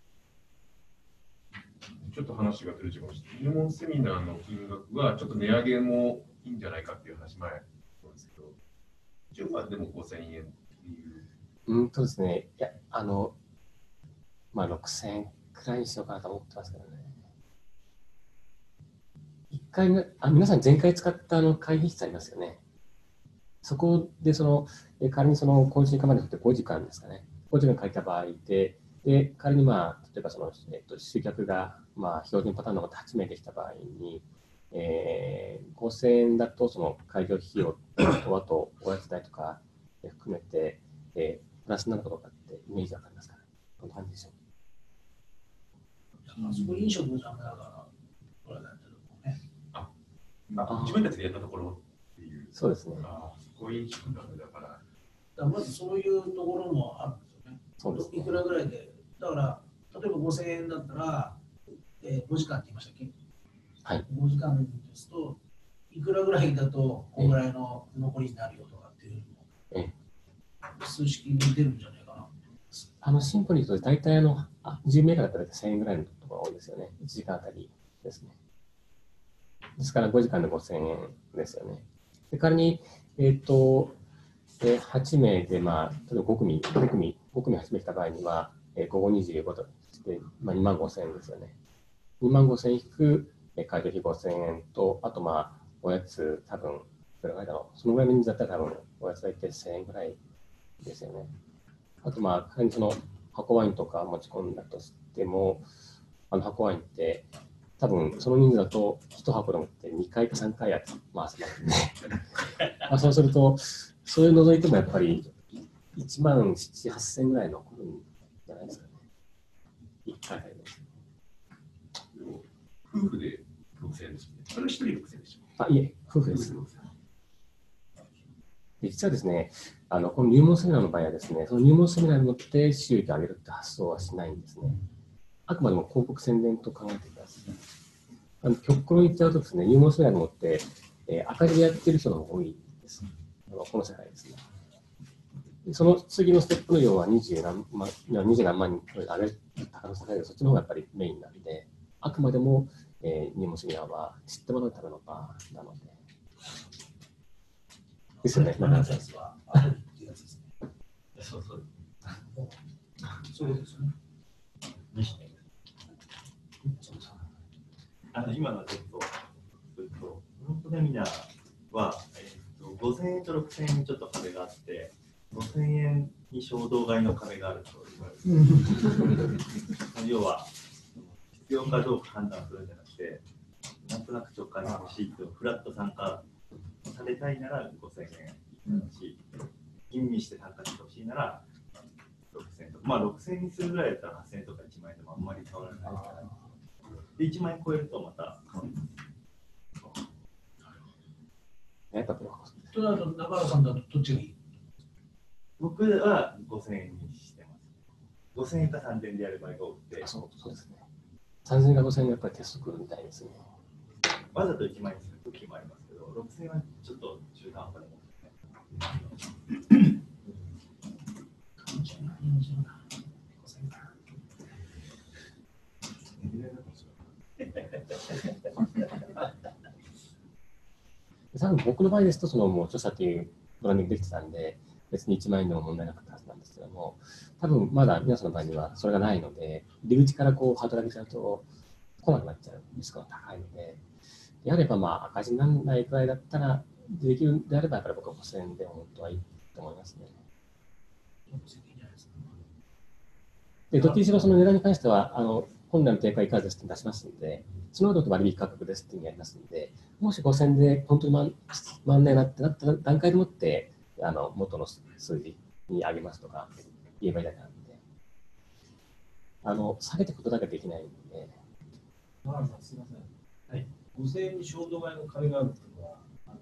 ちょっと話がずれちゃいました。入門セミナーの金額はちょっと値上げもいいんじゃないかっていう話前なんですけど、一応はでもごせんえんっていう。 うんとですね、いや、あの、まあろくせんえんくらいにしようかなと思ってますけどね。一回目、あ、皆さん前回使ったあの会議室ありますよね。そこでその、え仮にその懇親会までってごじかんですかね。ごじかん書いた場合で、で、仮にまあ、例えばその、えっと、集客が、まあ、標準パターンのことはち名できた場合に、えー、ごせんえんだとその開業費用と、あと、おやつ代とか含めて、えー、プラスになるかどうかってイメージわかりますかね。こんな感じでしょう。 あそこ飲食もダメだから、これだけどね。 あ、あ、自分たちでやったところっていう。 そうですね。 あ、そこ飲食ダメだから。だからまずそういうところもあるんですよね。 そうですね。 いくらぐらいで、だから例えばごせんえんだったら、えー、ごじかんって言いましたっけ？ はい。 ごじかんですと、いくらぐらいだと、このぐらいの残りになるよとかっていうのも、数式に出るんじゃないかな。 あのシンプルに言うと、大体あのあじゅう名だったらせんえんぐらいのところが多いですよね。いちじかんあたりですね。ですからごじかんでごせんえんですよね。で仮に、えっと、ではち名で、まあ、例えばご組、ご組、ご組はち名来た場合には、えー、午後にじゅうごとして、まあ、にまんごせんえんですよね。にまんごせん引く、えー、会場費ごせんえんと、あと、まあ、おやつ、多分どれぐらいだろう。そのぐらいの人数だったら、多分おやつ代ってせんえんぐらいですよね。あと、まあ、仮にその箱ワインとか持ち込んだとしても、あの箱ワインって、多分その人数だといち箱でもってにかいかさんかいやつ回せますね。まあそうすると、そういう除いてもやっぱりいちまんなな、はっせんぐらい残るんじゃないですかね。いっかい入ります。 夫婦でろくせんえんですね。それはひとりろくせんえんでしょ。 あ、いえ、夫婦です。で実はですね、あのこの入門セミナーの場合はですね、その入門セミナーに乗って収益を上げるって発想はしないんですね。あくまでも広告宣伝と考えてください。あの極論言っちゃうとですね、入門セミナーに乗って、えー、赤字でやっている人の方が多いです。あのこの世界ですね。その次のステップの要はにじゅうなんまん、にじゅうなんまんに上げる可能性があるそっちの方がやっぱりメインなので、あくまでも、えー、入門セミナーは知ってもらうための場なので。ですよね。 マナーズはあるっていうやつですね。 そうそう。 そういうことですよね。 あの今のちょっと、えっと、フロントセミナーは、えっと、ごせんえんとろくせんえんにちょっと壁があって、ごせんえんに衝動買いの壁があると言われています。要は、必要かどうか判断するんじゃなくて、なんとなく直感に欲しいと、フラット参加されたいならごせんえんだし、吟味して参加してほしいならろくせんえんとか、まあろくせんえんにするぐらいだったらはっせんえんとかいちまんえんでもあんまり変わらないから。で、いちまんえん超えるとまた変わります。 やっぱとなると、中原さんだとどっちがいい？ 僕はごせんえんにしてます。ごせんえんかさんぜんえんでやる場合が多くて。 そう、そうですね。さんぜんえんかごせんえんがやっぱり鉄則みたいですね。 わざといちまんえんにするときもありますけど、ろくせんえんはちょっと中途半端なもんですね。 多分僕の場合ですと、そのもう著者というブランディングできてたんで、別にいちまんえんでも問題なかったはずなんですけども、多分まだ皆さんの場合にはそれがないので、入り口からこうハードル上げちゃうと来なくなっちゃうリスクが高いので、であればまあ赤字にならないくらいだったら、できるんであればやっぱり僕はごせんえんで本当はいいと思いますね。 で、どっちにしろその値段に関しては、あの本来の定価いくらですって出しますので、その後と割引価格ですっていうのをやりますので、もしごせんえんで本当に万万年なってなった段階でもって、あの元の数字に上げますとか言えばいいだけなんで、あの下げていくことだけできないので。 マラさん、すみません。はい。ごせんえんに衝動買いの壁があるっていうのは、あの、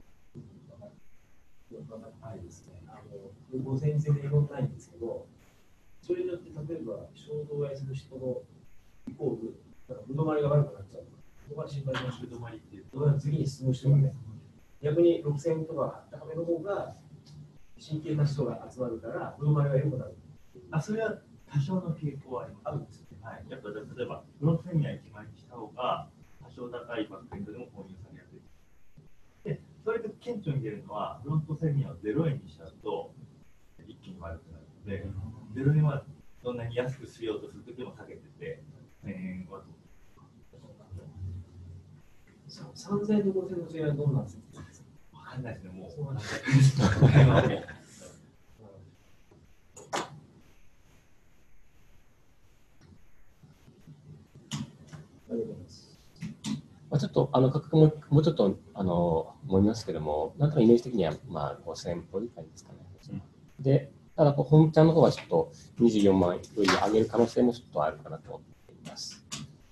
分からないですね。あの、ごせんえん制で描かないんですけど、それによって例えば衝動買いする人のイコール、なんか、ぶどまりが悪くなっちゃう。ぶどまり心配しましょう。ぶどまりっていう。次に進む人がね、逆にろくせんえんとか高めの方が、真剣な人が集まるから、ぶどまりが良くなる。 あ、それは多少の傾向はあります。あるんですね。はい。やっぱ例えば、フロントセミナーいちまいにした方が、多少高いバックエンドでも購入されやすい。で、それで顕著に出るのは、フロントセミナーをゼロえんにしちゃうと、一気に悪くなるので、ゼロえんはどんなに安くしようとするときも下げてて、せんえんはどうさんぜんえんとごせんえんの違いはどんなんですか？ わかんないですね、もう。 そうなんですまあちょっとあの価格ももうちょっとあの思いますけども、なんとなくイメージ的にはまあごせんえんっぽい感じですかね。で、ただこう本ちゃんの方はちょっとにじゅうよんまんより上げる可能性もちょっとあるかなと思っています。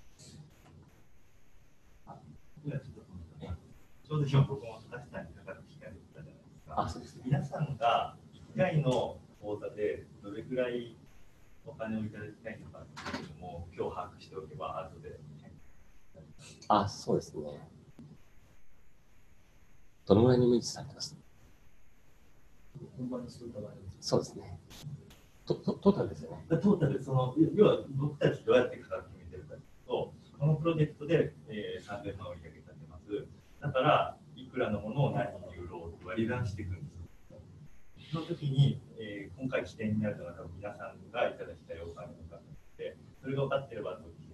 ちょうど今僕も高橋さんにかかる機会だったじゃないですか。 あ、そうですね。 皆さんがいっかいの講座でどれくらいお金をいただきたいのかっていうのも今日把握しておけば後で。 あ、そうですね。どのぐらいのイメージされてます？そうですね。トトトータルですよね。 トータル、その要は僕たちどうやって価格決めてるかというと、このプロジェクトで、えー、さんぜんまん売り上げ立てます。だから、いくらのものを何に売ろうと割り算していくんです。その時に、えー、今回起点になるのが多分皆さんがいただきたいお金の額で、それが分かっていればどういう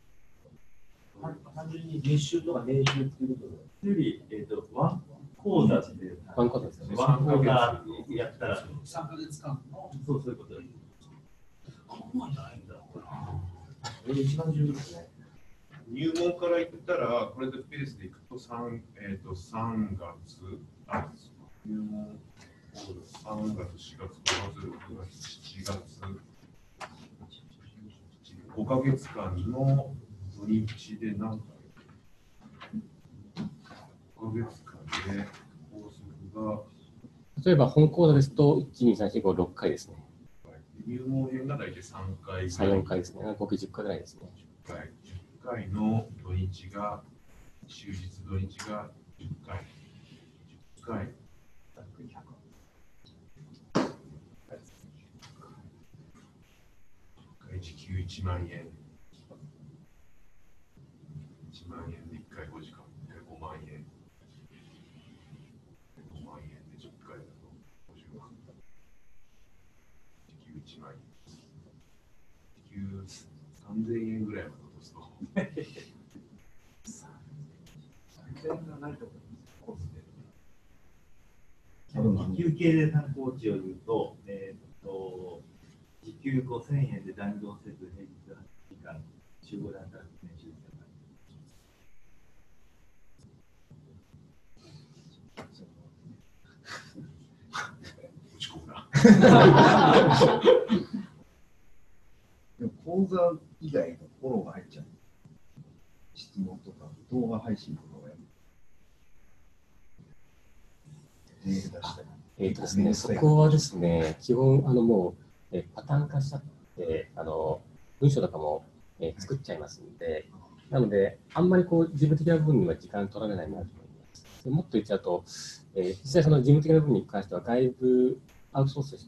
単純に月収とか年収っていうことで。より、えっ、ー、と、ワン講座で、 ワン講座ですよね。 ワン講座やったら、 さんかげつかんの。 そう、そういうことです。 こんなんじゃないんだ。 えー、一番重要ですね。 入門から言ったら、これでペースでいくと3、えー、とさんがつ、あ、入門さんがつ、しがつ、ごがつ、ろくがつ、しちがつ、ごかげつかんの土日で何回 ?ごかげつかんで法則が。 例えば本講座ですと、いち、に、さん、よん、ご、ろっかいですね。 入門編が大体さんかい。 さん、よんかいですね。合計じゅっかいぐらいですね。 じゅっかい。じゅっかいの土日が、終日土日がじゅっかい。じゅっかい。時給いちまんえん。いちまんえんでいっかいごじかんでごまんえん。ごまんえんでじゅっかいだとごじゅうまん。時給いちまんえん。時給さんぜんえんぐらいまで落とすと。さんぜんえんがないと思います。時給系で参考値を言うと、えー、っと、時給ごせんえんで残業せず平日はちじかん、週ごで働く年収です。 落ち込むな。 でも講座以外のフォローが入っちゃう。質問とか動画配信とかをやる。メール出したり。 えーとですね、そこはですね、基本、あのもう、えパターン化しちゃって、あの文章とかも、えー、作っちゃいますので、なので、あんまりこう事務的な部分には時間取られないなと思います。でもっと言っちゃうと、えー、実際その事務的な部分に関しては外部アウトソースして、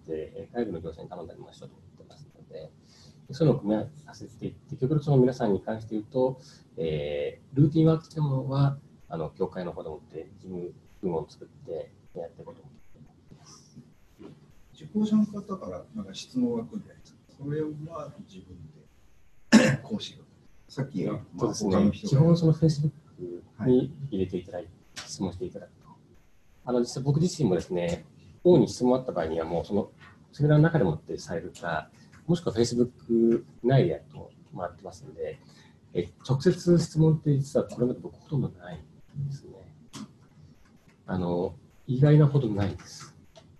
外部の業者に頼んだりもしようと思ってますので、そういうのを組み合わせていって、極力その皆さんに関して言うと、えー、ルーティンワーク的なものは、あの協会の方でもって事務部門を作ってやっていこうと思ってます。 受講者の方からなんか質問が来るじゃないですか。それは自分で講師が。さっきは、 そうですね、基本その Facebook に入れていただいて、はい、質問していただくと。あの実際僕自身もですね、主に質問あった場合にはもうそのセミナーの中でもってされるか、 もしくは Facebook 内でやっと回ってますので、え直接質問って実はこれまで僕ほとんどないんですね。あの、意外なほどないです。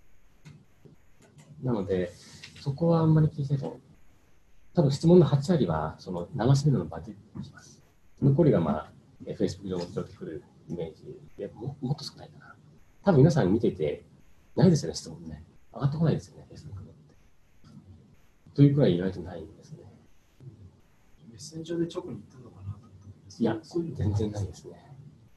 なので、そこはあんまり気にせず、多分質問のはち割はその生セミナーの場でします。残りが、まあ、Facebook 上に出てくるイメージでも、もっと少ないかな。多分皆さん見てて、ないですよね、質問ね。上がってこないですよね、Facebook って。というくらい意外とないんですね。 メッセンジャーで直に言ったのかなと思ったんですいや、全然ないですね。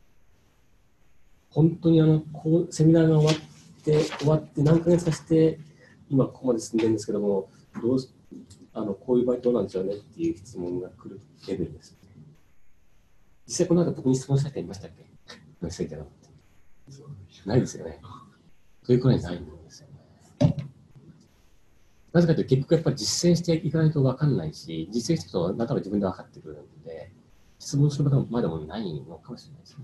本当にあのこうセミナーが終わって終わって何ヶ月かして今ここまで進んでるんですけども、どうあのこういう場合どうなんでしょうねっていう質問が来るレベルです、ね。実際この後僕に質問した人いましたっけ？メッセージャーってないですよね。というくらいないんですよね。なぜかというと結局やっぱり実践していかないと分かんないし、実践していくと中の自分で分かってくるので、質問するまでもないのかもしれないですね。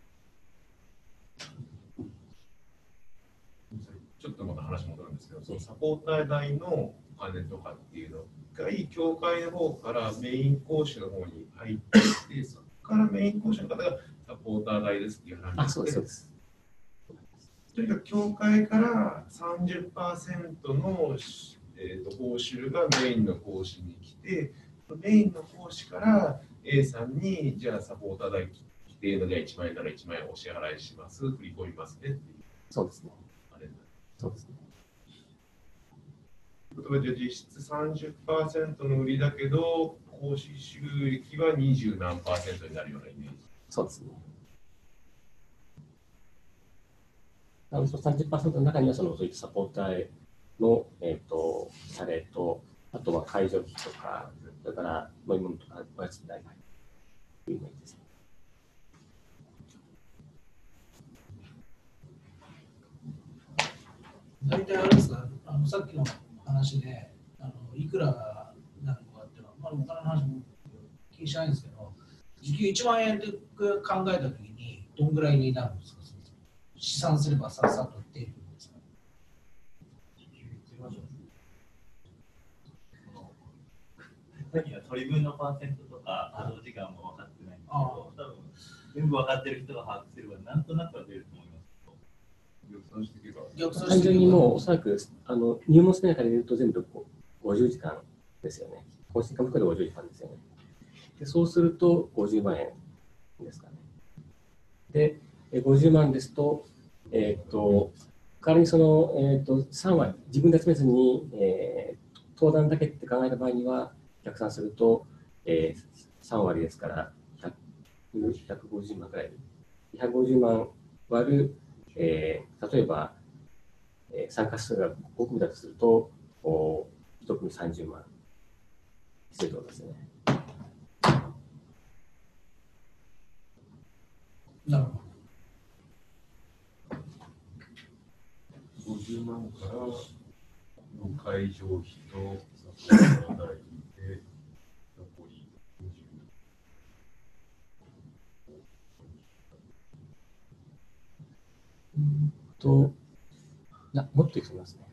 ちょっとまた話戻るんですけど、そのサポーター代のお金とかっていうのが、協会の方からメイン講師の方に入っていて、そこからメイン講師の方がサポーター代ですっていう話で、あ、そうです、そうです。とにかく協会から さんじゅっパーセント の、えー、と報酬がメインの講師に来て、メインの講師から A さんに、じゃあサポーター代規定のじゃあいちまん円ならいちまん円お支払いします、振り込みますねっていう。 そうですね。そうですね。 ということは、じゃあ実質 さんじゅっパーセント の売りだけど、講師収益はにじゅう何パーセントになるようなイメージ。 そうですね。なので、その さんじゅっパーセント の中には、そのそういったサポーターの、えー、と謝礼と、あとは会場費とか、それから飲み物とか、おやつ代がというイメージですね。 大体あれですか、あのさっきの話で、あのいくらなのかっていうのは、まあ、お金の話も気にしないんですけど、時給いちまん円で考えたときに、どんぐらいになるんですか、試算すればさっさと出るんですか。 さっきの取り分のパーセントとか、稼働時間も分かってないんですけど、多分全部分かってる人が把握すれば、なんとなくは出ると思います。 単純にもうおそらくあの入門スペナーから入れると全部ごじゅうじかんですよね。更新科目でごじゅうじかんですよね。でそうするとごじゅうまん円ですかね。で、ごじゅうまんですと、えっ、ー、と、仮にその、えっ、ー、とさん割、自分で集めずに、えー、登壇だけって考えた場合には、逆算すると、えー、さん割ですからひゃくごじゅうまんくらい。ひゃくごじゅうまん割るえー、例えば、えー、参加数がご組だとすると、いち組さんじゅうまん制度ですね。 なるほど。 ごじゅうまんからの会場費とサポーター代で残りにじゅう。 うんと、いや、もっといきますね。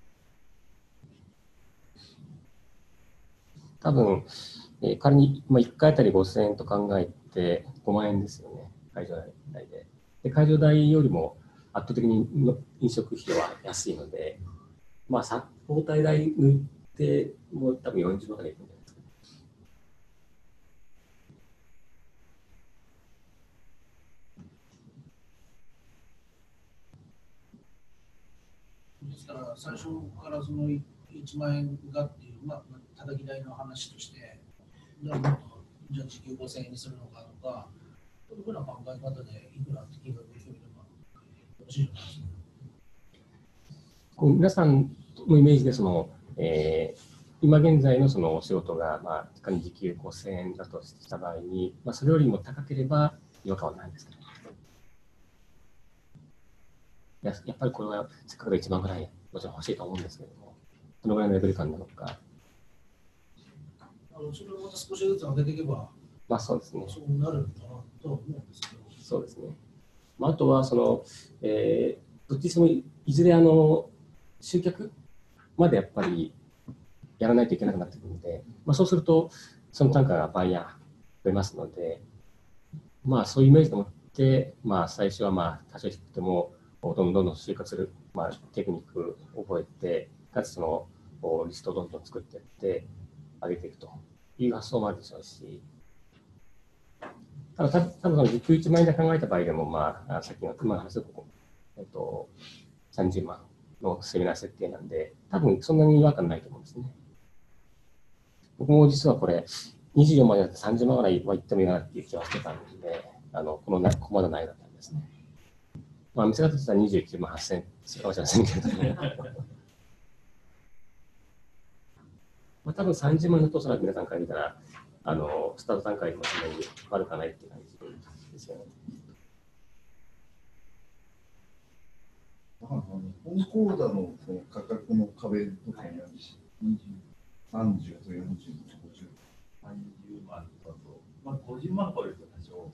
多分、えー、仮に、まあ、いっかいあたりごせんえんと考えてごまん円ですよね、会場代で。で、会場代よりも圧倒的に飲食費は安いので、まあ、サポーター代抜いて、もう多分よんじゅうまんぐらいいくんじゃないですか。 ですから最初からそのいちまん円がっていう、まあ、叩き台の話として、じゃあもっとじゃあ時給ごせんえんにするのかとか、そういうふうな考え方でいくらって金額を決めればよろしいじゃないですか。 こう皆さんのイメージでその、えー、今現在のそのお仕事が、まあ、仮に時給ごせんえんだとした場合に、まあ、それよりも高ければ違和感はないんですかね。や, やっぱりこれはせっかくいちまんぐらいもちろん欲しいと思うんですけれども、どのぐらいのレベル感なのか。 あのそれをまた少しずつ上げていけば、 まあそうですね。 そうなるんだなと思うんですけど。 そうですね。まあ、あとはその、えー、どっちにしてもいずれあの集客までやっぱりやらないといけなくなってくるので、まあ、そうすると、その単価が倍や増えますので、まあ、そういうイメージでもって、まあ、最初はまあ多少低くても、どんどんどんどん就活する、まあ、テクニックを覚えて、かつそのリストをどんどん作っていって、上げていくという発想もあるでしょうし、ただ、多分時給いちまん円で考えた場合でも、まあ、さっきの今の話でここ、えっと、さんじゅうまんのセミナー設定なんで、多分そんなに違和感ないと思うんですね。僕も実はこれ、にじゅうよんまんじゃなくてさんじゅうまんぐらいは言ってもいいかなっていう気はしてたんで、あのこのなここまでないだったんですね。まあ、見せ方としてはにじゅうきゅうまんはっせんするかもしれませんけれども、まあ多分さんじゅうまんだとおそらく皆さんから見たら、あのスタート段階でもそんなに悪くないっていう感じですよね。 本講座のその価格の壁とかにあるし、さんじゅうとよんじゅう、ごじゅう。 さんじゅうまんだと、まあ、ごじゅうまん超えると多少。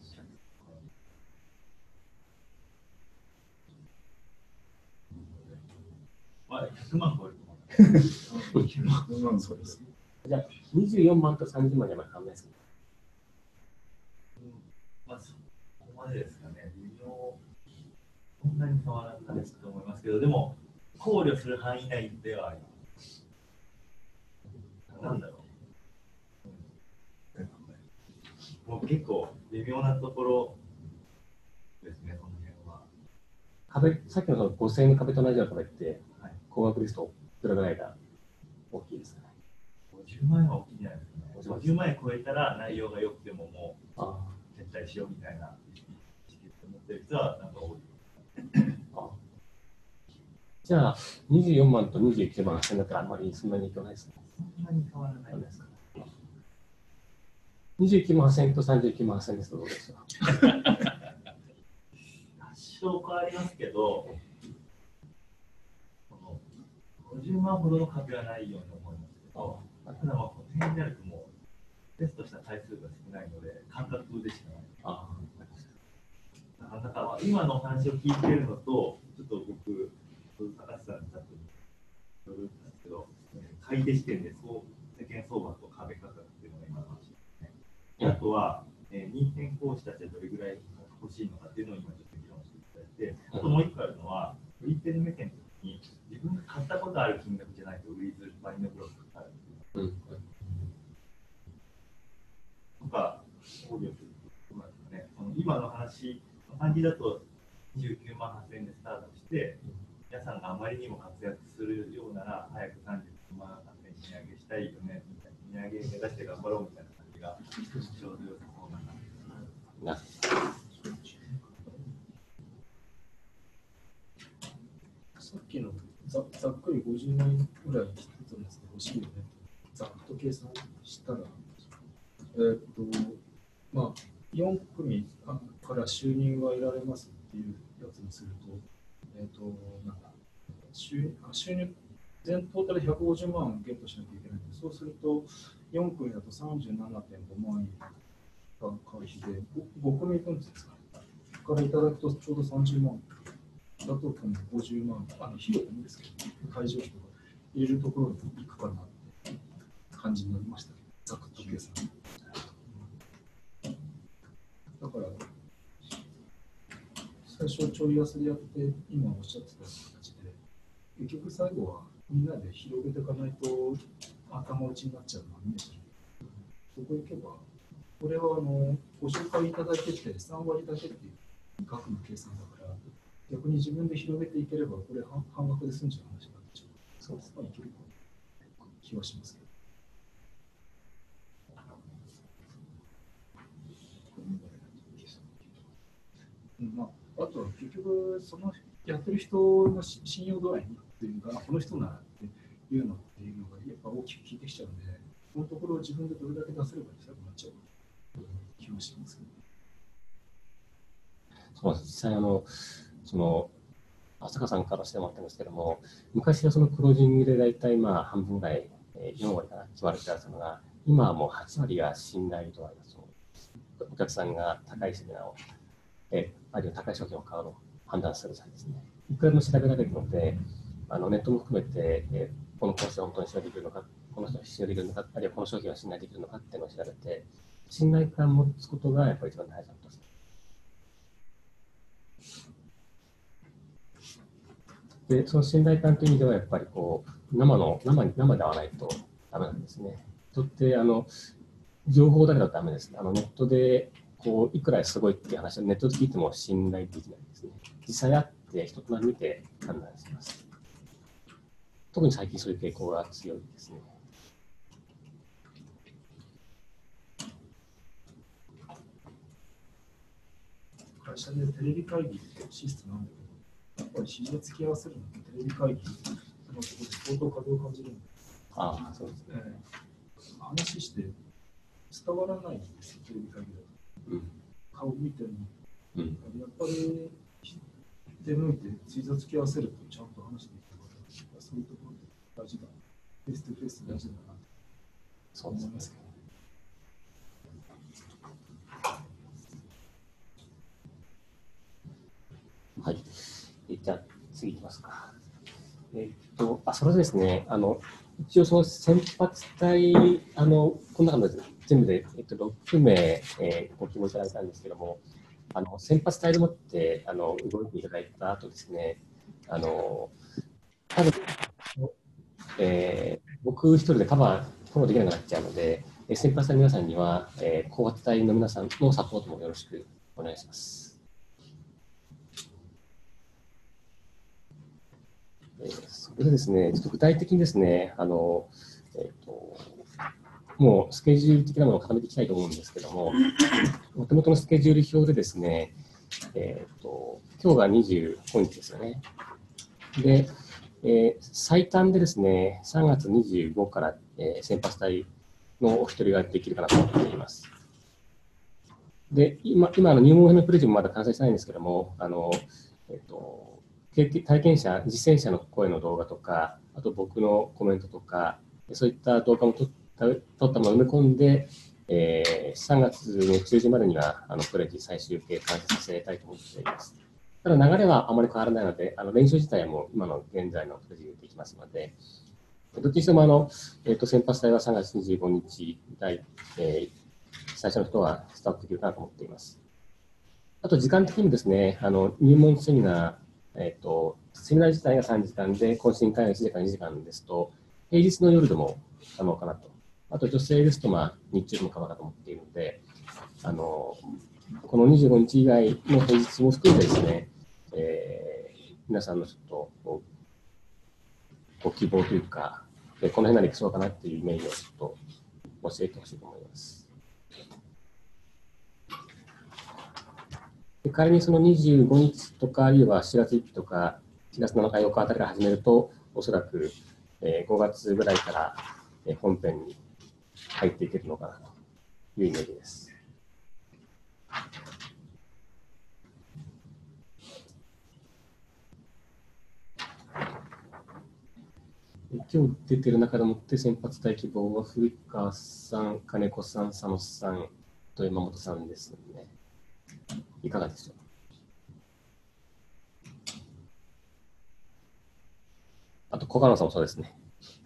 まあ、ひゃくまん超えると思う。ひゃくまんそうです。じゃあ、にじゅうよんまんとさんじゅうまんじゃまあ変わらないですか、 うん、まあ、そこまでですかね。微妙、そんなに変わらないと思いますけど、でも、考慮する範囲内ではあります。なんだろう。もう結構微妙なところですね、この辺は。 壁、さっきのそのごせんえんの壁と同じような壁って、はい、高額ですと、どれぐらいが大きいですかね。 ごじゅうまん円は大きいんじゃないですかね。ごじゅうまん円超えたら内容が良くてももう撤退しようみたいな意識を持ってる人はなんか多い。 あじゃあ、にじゅうよんまんとにじゅうきゅうまんはっせんだったらあんまりそんなに影響ないですね。 そんなに変わらないですか。 にじゅうきゅうまんはっせんとさんじゅうきゅうまんはっせんですとどうですか。 多少変わりますけど、このごじゅうまんほどの壁はないように思いますけど、ただまあこの辺になるともうテストした回数が少ないので感覚でしかない。ああだから今のお話を聞いているのと、ちょっと僕、高橋さんにちょっとよるんですけど、買い手時点でそう世間相場と壁価格っていうのが今の話ですね。あとは、えー、認定講師たちはどれぐらい欲しいのかっていうのを今ちょっと議論していただいて、あともう一個あるのは、売り手の目線に自分が買ったことある金額じゃないと売りづらいのブロックがあるっていう。うんとか、考慮するとなんですかね、その今の話の感じだとにじゅうきゅうまんはっせんでスタートして、皆さんがあまりにも活躍するようなら、早くさんじゅうきゅうまんはっせんに値上げしたいよね、みたいな、値上げ目指して頑張ろうみたいな感じが、ちょうどよさそうだな。 さっきの ざ, ざっくりごじゅうまん円ぐらい一つのやつで欲しいよね。ざっと計算したら、えー、っと、まあ、よん組から収入が得られますっていうやつにすると、えー、っと、なんだ、収, 収入、全トータルひゃくごじゅうまんゲットしなきゃいけないので、そうすると、よん組だと さんじゅうななてんごまん円が会費で、ご組分ですかからいただくとちょうどさんじゅうまん。だとごじゅうまん、あの費用でもいいんですけど、会場費とか入れるところに行くかなって感じになりましたけど、ざくっと計算。だから、最初ちょい安でやって、今おっしゃってた形で、結局最後はみんなで広げていかないと頭打ちになっちゃうのは見えてる。そこ行けば、これはあのご紹介いただいててさん割だけっていう額の計算だから、逆に自分で広げていければ、これ半半額で済んじゃう話なんでしょう。そうですね。いける気はしますけど。まあ、あとは結局、そのやってる人の信用度合いっていうのが、この人ならっていうのっていうのがやっぱ大きく効いてきちゃうんで、このところを自分でどれだけ出せれば強くなっちゃう気はしますけど。 そうです。実際あのその浅香さんからしてもらったんですけども、昔はそのクロージングで大体まあ半分ぐらい、よん割から決まるってあったのが、今はもうはち割が信頼度合いだそうです。お客さんが高いセミナーを、えあるいは高い商品を買うのを判断する際ですね。いくらでも調べられるので、あのネットも含めて、えこのコースは本当に調べているのかっこの人が信用できるのか、あるいはこの商品は信頼できるのかっていうのを調べて、信頼感を持つことがやっぱり一番大事だと思います。で、その信頼感という意味では、やっぱりこう生の生に生で会わないとダメなんですね。人ってあの情報だけだとダメです。あのネットでこういくらすごいっていう話をネットで聞いても信頼できないですね。実際会って人となり見て判断します。特に最近そういう傾向が強いですね。 会社でテレビ会議ってシステムなんだけど、やっぱり指示を付き合わせるのってテレビ会議のそこで相当壁を感じるんで。 ああ、そうですね。 話して伝わらないんですよ、テレビ会議だと。うん、顔見ても。うん、やっぱり手抜いて指示を付き合わせるとちゃんと話していくこと、そういうところで大事だ。フェイストゥフェイス大事だなと思いますけど。 はい。えじゃあ、次いきますか。えっと、あ、それでですね、あの、一応その先発隊、あの、この中の全部で、えっと、ろくめい、えー、ご希望いただいたんですけども、あの、先発隊でもって、あの、動いていただいた後ですね、あの、多分、えー、僕一人でカバー、フォローできなくなっちゃうので、先発隊の皆さんには、えー、後発隊の皆さんのサポートもよろしくお願いします。それでですね、ちょっと具体的にですね、あの、えっと、もうスケジュール的なものを固めていきたいと思うんですけども、もともとのスケジュール表でですね、えっと、今日がにじゅうごにちですよね。で、えー、最短でですね、さんがつにじゅうごから、えー、先発隊のお一人ができるかなと思っています。で、今、今の入門編のプレゼンもまだ完成してないんですけども、あの、えっと、体験者、実践者の声の動画とか、あと僕のコメントとか、そういった動画も撮った撮ったものを埋め込んで、えー、さんがつの中旬までにはあのプレゼン最終形完成させたいと思っています。ただ流れはあまり変わらないので、あの練習自体はもう今の現在のプレゼンできますので、どっちにしてもあの、えー、と先発隊はさんがつにじゅうごにち、えー、最初の人はスタートできるかなと思っています。あと時間的にもですね、あの入門セミナー、えー、とセミナー自体がさんじかんで、懇親会がいちじかん、にじかんですと、平日の夜でも可能かなと。あと女性ですと、まあ、日中でも可能かと思っているので、あのこのにじゅうごにち以外の平日も含めてですね、えー、皆さんのちょっとご希望というか、この辺ならいけそうかなっていうイメージをちょっと教えてほしいと思います。で仮にそのにじゅうごにちとか、あるいはしがつついたちとか、しがつなのか、よっかあたりから始めると、おそらくごがつぐらいから本編に入っていけるのかなというイメージです。今日出てる中でもって先発隊希望は古川さん、金子さん、佐野さんと山本さんですね。いかがでしょう。あと小川さんもそうですね。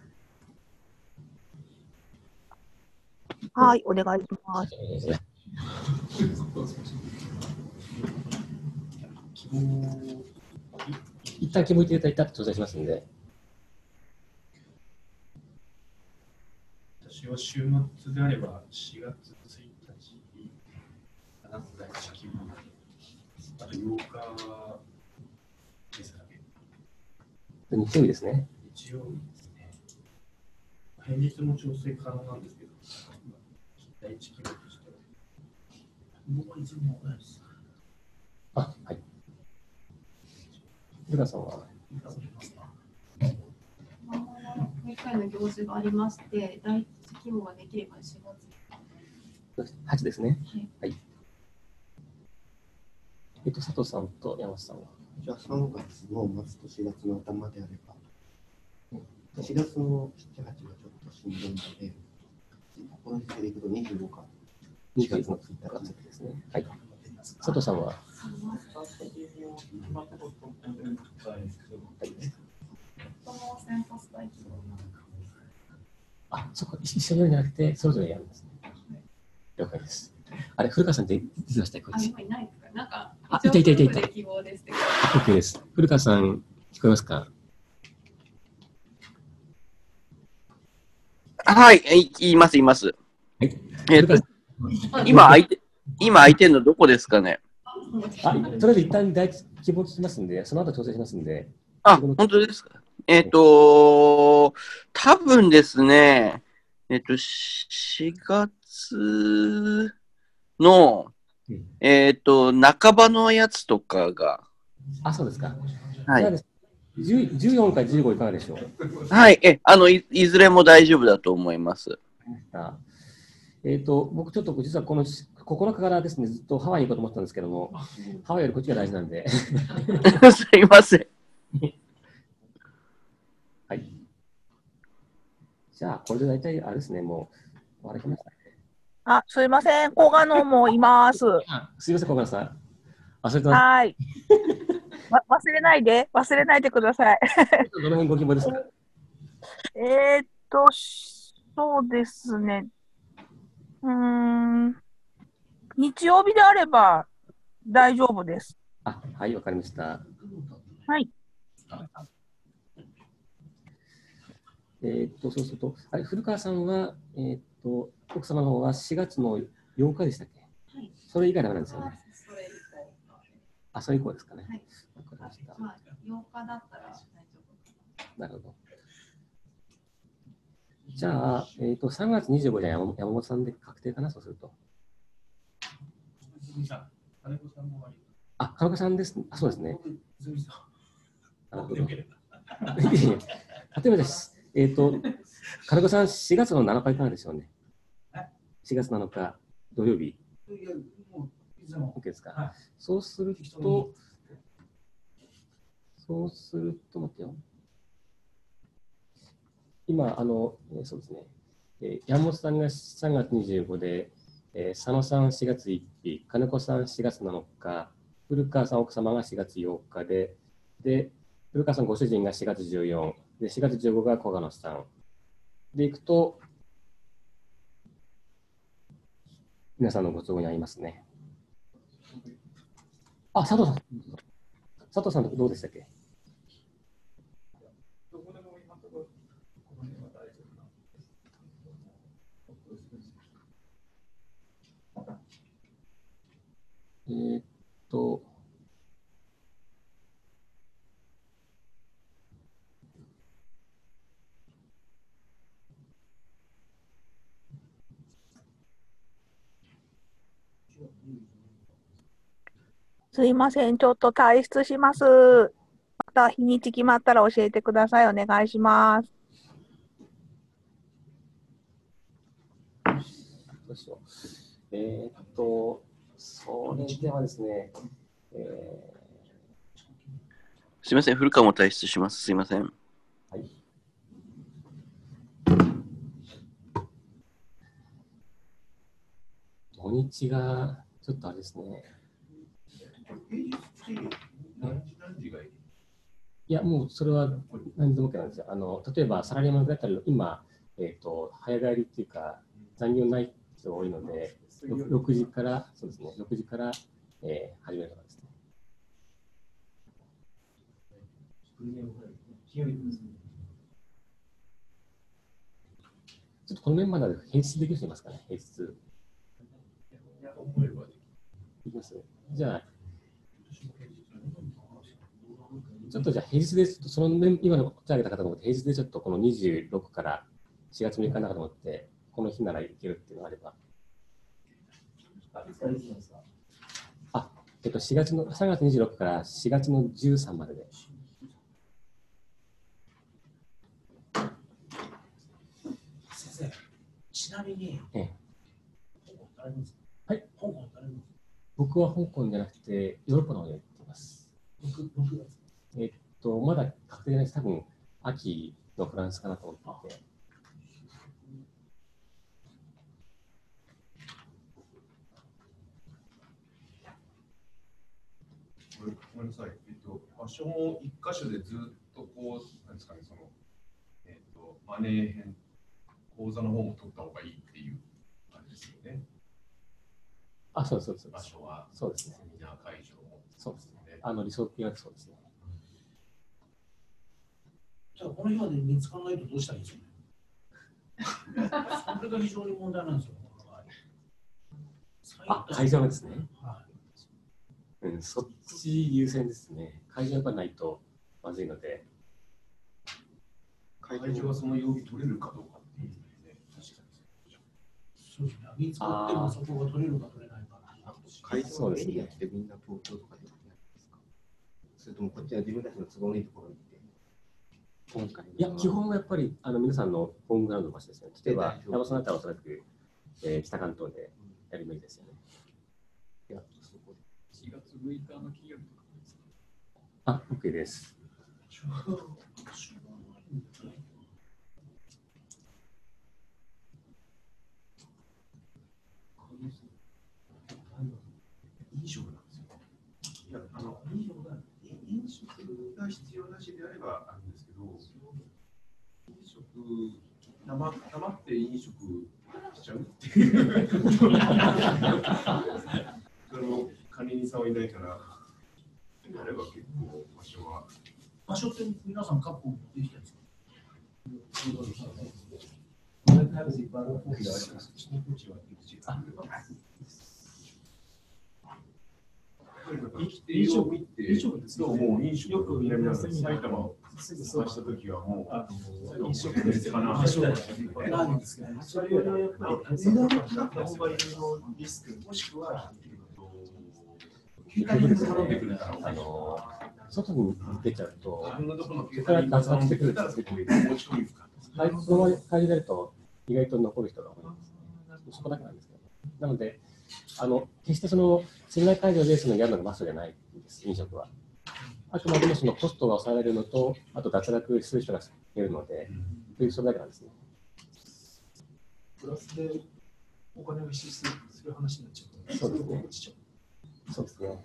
はい、お願いします。 一旦希望いただいたと調整しますので。 私は週末であればしがつついたち、しがつだいいち希望、あとようかですかね。 日曜日ですね。 日曜日ですね。平日も調整可能なんですけど、第一希望としては。 僕はいつも同じです。 あ、はい。ルカさんはもう一回の行事がありまして、第一希望ができればしがつ。 はちですね。 はい。 はい、えっと、佐藤さんと山下さんは。 じゃあさんがつの末としがつの頭であれば、うん、しがつのしち、はちがちょっとしんどいので、この時点でいくとにじゅうごか。 にがつのついたちですね。はい。佐藤さんは。 あ、そこ、一緒にやるんじゃなくて、それぞれやるんですね。了解です。あれ、古川さんって出てましたこっち。 今いないですか。なんか、 あ、いたいたいたいた。 希望ですけど。 OK です。古川さん、聞こえますか？ はい、い言います、言います。 はい。 えっと、今空いて、今空いてるのどこですかね？ あ、とりあえず一旦第一希望聞きますんで、その後調整しますんで。 あ、本当ですか。えっと、多分ですね、えっと、しがつの、えっと、半ばのやつとかが。 あ、そうですか。 はい。 じゅう、じゅうよんかじゅうごいかがでしょう？ はい、え、あの、い、いずれも大丈夫だと思います。 あえっと、僕ちょっと実はこのここのかからですね、ずっとハワイに行こうと思ったんですけども、ハワイよりこっちが大事なんで。 すいません。 はい。じゃあ、これで大体、あれですね、もう終わりましたね。 あ、すいません、小賀野もいます。 すいません、小川さん。忘れてます。 はい。わ忘れないで、忘れないでください。 どの辺ご希望ですか？ えーっと、そうですね。うーん。日曜日であれば大丈夫です。 あ、はい、わかりました。 はい。 えーっと、そうすると、あれ、古川さんは、えーっと、奥様の方はしがつのようかでしたっけ？はい。それ以外ダメなんですよね。 それ以降。 あ、それ以降ですかね。 はい。 わかりました。 まあ、ようかだったら大丈夫。 なるほど。じゃあ、えーっと、さんがつにじゅうごじゃ山山本さんで確定かな、そうすると。あ、金子さんです。あ、そうですね。なるほど。例えばです。えっと、金子さん、しがつのなのかいかがでしょうね。しがつなのか、土曜日。OK ですか。はい、そうすると、そうすると、待ってよ。今、あの、えー、そうですね。えー、山本さんがさんがつにじゅうごで、えー、佐野さんしがついちにち、金子さんしがつなのか、古川さん奥様がしがつようかで、で、古川さんご主人がしがつじゅうよっか、で、しがつじゅうごが小野さん。で、いくと、皆さんのご都合に合いますね。あ、佐藤さん。佐藤さんどうでしたっけ？えーっと、 すいません、ちょっと退出します。また日にち決まったら教えてください。お願いします。 どうしよう。えーっと、それではですね、えー、 すいません、古川も退出します。すいません。 はい。土日がちょっとあれですね。いや、もうそれは何でも OK なんですよ。あの例えば、サラリーマンだったら、今、えーと、早帰りっていうか、残業ない人が多いので、ろくじから、そうですね、ろくじから、えー、始めるとかですね。ちょっとこのメンバーなので、平日できる人いますかね、平日。いきます？じゃあ、ちょっとじゃあ平日で、その今の手挙げた方も平日でちょっとこのにじゅうろくからしがつむいかの中と思って、この日ならいけるっていうのがあれば。あ、えっと、しがつの、さんがつにじゅうろくからしがつのじゅうさんまでで。 先生、ちなみに、 ええ、 はい、香港誰ですか？ 僕は香港じゃなくて、ヨーロッパの方に行っています。 ろくがつえっと、まだ確定じゃないです。多分、秋のフランスかなと思っていて。 ごめんなさい。えっと、場所も一箇所でずっとこう、なんですかね、その、えっと、マネー編、こ講座の方も取った方がいいっていう感じですよね。 あ、そうです、そうです。 場所は、 そうですね。 セミナー会場も。 そうですね。あの理想的なそうですね。 じゃあ、この日まで見つからないとどうしたらいいですかね。それが非常に問題なんですよ。 あ、会場ですね。 はい。うん、そっち優先ですね。会場がないとまずいので。 会場はその曜日取れるかどうかっていうね。確かに。 そうですね。見つかってもそこが取れるか取れないか。 会場のエリアってみんな東京とかでやってないですか？それともこっちは自分たちの都合のいいところに行って。 今回いや、基本はやっぱりあの皆さんのホームグラウンドの場所ですね。例えば、山本さんだったらおそらく、えー、北関東でやるべきですよね。 いや、そこで。 しがつむいかの金曜日とかですか？ あ、OK です。 飲食なんですよ。いや、あの、飲食が、飲食が必要なしであればあるんですけど、飲食、黙黙って飲食しちゃうっていう。その管理人さんはいないから、あれば結構場所は。 場所って皆さん確保できてるんですか？ 飲食って飲食ですよ。もう飲食よく南の埼玉を探したときはもう飲食ですかな。 なんですけど、それはやっぱり値段が高った方がいいのリスク、もしくはあの外に出ちゃうと、そこから脱発してくるんですけど、はい、そのまま会場出ると意外と残る人が多いんです。そこだけなんですけど、なので、あの決してそのセミナー会場でそのやるのがマストじゃないんです、飲食は。あくまでもそのコストが抑えられるのと、あと脱落する人が減るので、というそれだけなんですね。 プラスでお金を支出する話になっちゃう。 そうですね。そうですね。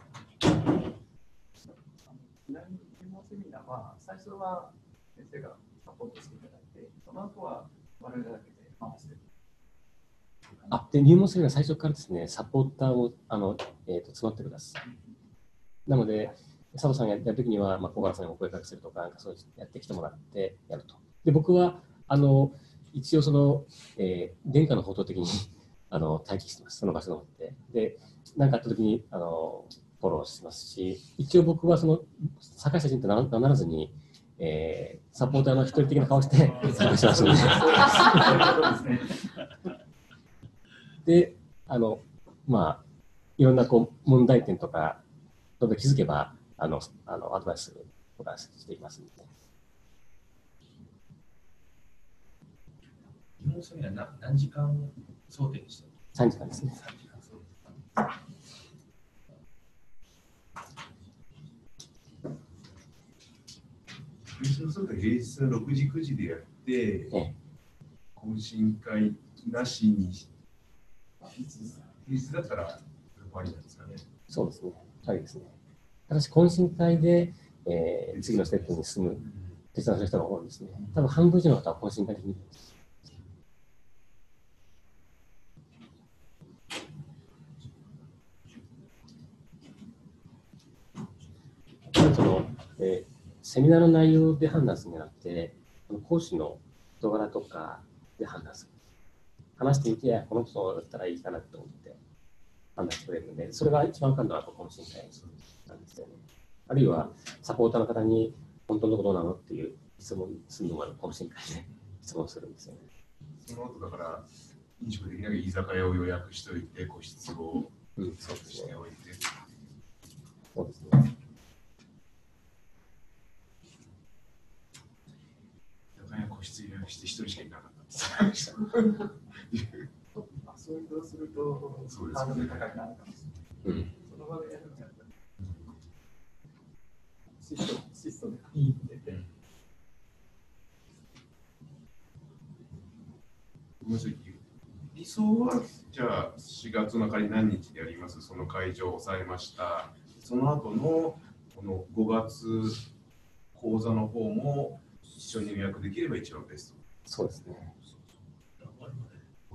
ちなみに、入門セミナーは、最初は先生がサポートしていただいて、その後は我々だけで回して。 あ、で、入門セミナー最初からですね、サポーターをあの、えー、と募ってください。なので、佐藤さんがやるときには、まあ、小原さんにお声かけするとか、なんかそうやってきてもらってやると。で、僕は、あの、一応その、えー、殿下の報道的にあの待機してます、その場所の方で。で、何かあったときにあのフォローしますし、一応僕はその坂下仁と名乗らずに、えー、サポーターの一人的な顔して参加しますので。で、あの、まあ、いろんなこう問題点とか、気づけば、あの、あのアドバイスとかしていますので。 入門セミナー何何時間想定でした？ さんじかんですね。 さんじかん想定。 そうか、平日のろくじ、くじでやって、ええ、懇親会なしに、平日だったら、終わりなんですかね。 そうですね。はいですね。ただし、懇親会で、えー、次のステップに進む、決断する人が多いんですね。多分半分以上の方は懇親会で見てます。そのえー、セミナーの内容で判断するんじゃなくて、講師の人柄とかで判断する。話してみて、この人だったらいいかなと思って判断してくれるので、それが一番分かるのは懇親会なんですよね。あるいはサポーターの方に本当のことどうなのっていう質問するのが懇親会で質問するんですよね。 その後だから、飲食できない居酒屋を予約しておいて、個室をそうしておいて。 そうですね。 個室予約して一人しかいなかったんです。 そういうとすると、ハードル高くなるかもしれない。その場でやるんじゃなくて、質素、質素でいいんで。 理想は、じゃあしがつの仮に何日でやります、その会場を抑えました。その後のこのごがつ講座の方も一緒に予約できれば一番ベスト。 そうですね。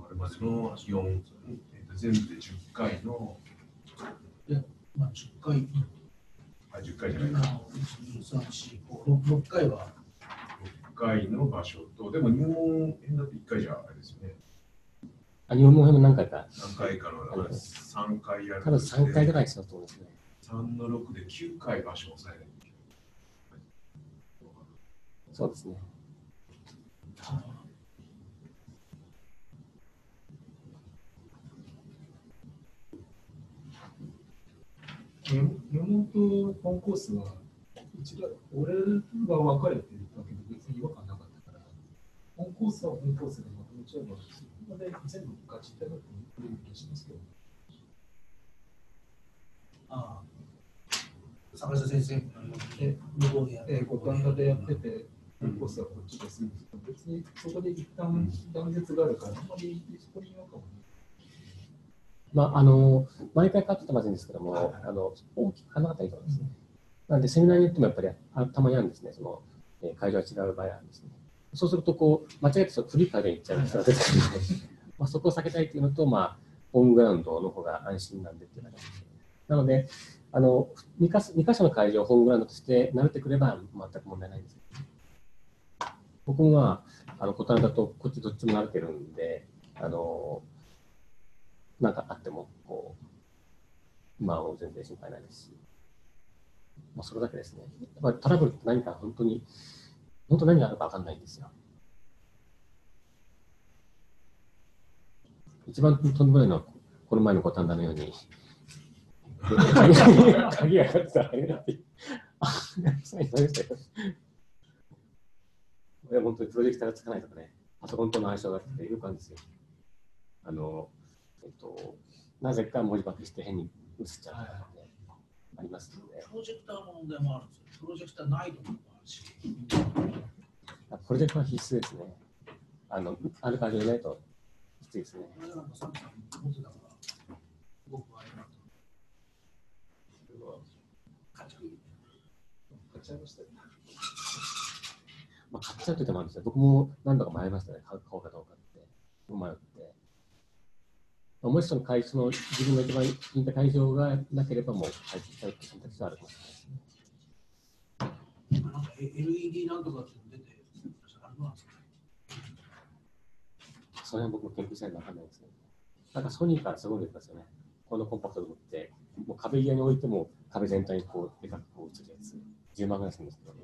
れまでのよん、えー、と全部でじゅっかいの、 いや、まあ、じゅっかい。 あ、じゅっかいじゃないか。 いち、に、さん、よん、ろっかいは。 ろっかいの場所と、でも入門編だといっかいじゃあれですよね。 あ、入門編も何回か。 何回かの、さんかいやる。 多分さんかいぐらいしたと思うんですね。 さんのろくできゅうかい場所を抑えないといけない。 そうですね。 入門と本コースは、うちら、俺が分かれてるだけで別に違和感なかったから、本コースは本コースでまとめちゃえば、そこで全部ガチッとやってくれる気がしますけど。 ああ。坂下先生、 え、 向こうでやってえ、五反田でやってて、本コースはこっちでするんですけど、別にそこで一旦断絶があるから、あんまりそこに違和感はない。 まあ、あの毎回カットってませんですけども、はい、あの大きくかなかったりとかですね。なので、セミナーによってもやっぱりあたまにあるんですね、その、えー、会場が違う場合あるんですね。そうすると、こう、間違えて古い会場に行っちゃう人が出てくるので、まあそこを避けたいというのと、まあ、ホームグラウンドの方が安心なんでっていう形です。なので、あの 2, か2か所の会場をホームグラウンドとして慣れてくれば全く問題ないんですけど、僕もまあ、あの、小樽だとこっちどっちも慣れてるんで、あの、なんかあっても、こう、まあ、全然心配ないですし、まあ、それだけですね。やっぱりトラブルって何か本当に、本当何があるか分かんないんですよ。一番とんでもないのは、この前の五反田のように、鍵がかかってたらあれだって、あ、そういうのですよ。いや、本当にプロジェクターがつかないとかね、パソコンとの相性があってよくあるんですよ。あの、えっと、なぜか文字化けして変に映っちゃうとかね、ありますので。 プロジェクターの問題もあるんですよ。プロジェクターないところもあるし。 プロジェクターは必須ですね。あの、ある会場でないときついですね。 これなんかさっき持ってたから、僕はあれなんだ。買っちゃう。 買っちゃいましたよ。 まあ、買っちゃうというのもあるんですよ。僕も何度か迷いましたね。買うかどうかって。迷って。もしその会その自分が一番気に入った会場がなければもう入ってきちゃうという選択肢はあるかもしれないですね。 なんか エルイーディー なんとかって出て、あれなんですかね。 それは僕も研究したいのわかんないですね。なんかソニーからすごい出てますよね。このコンパクトで持って、もう壁際に置いても壁全体にこうでかくこう映るやつ、じゅうまんぐらいするんですけどね。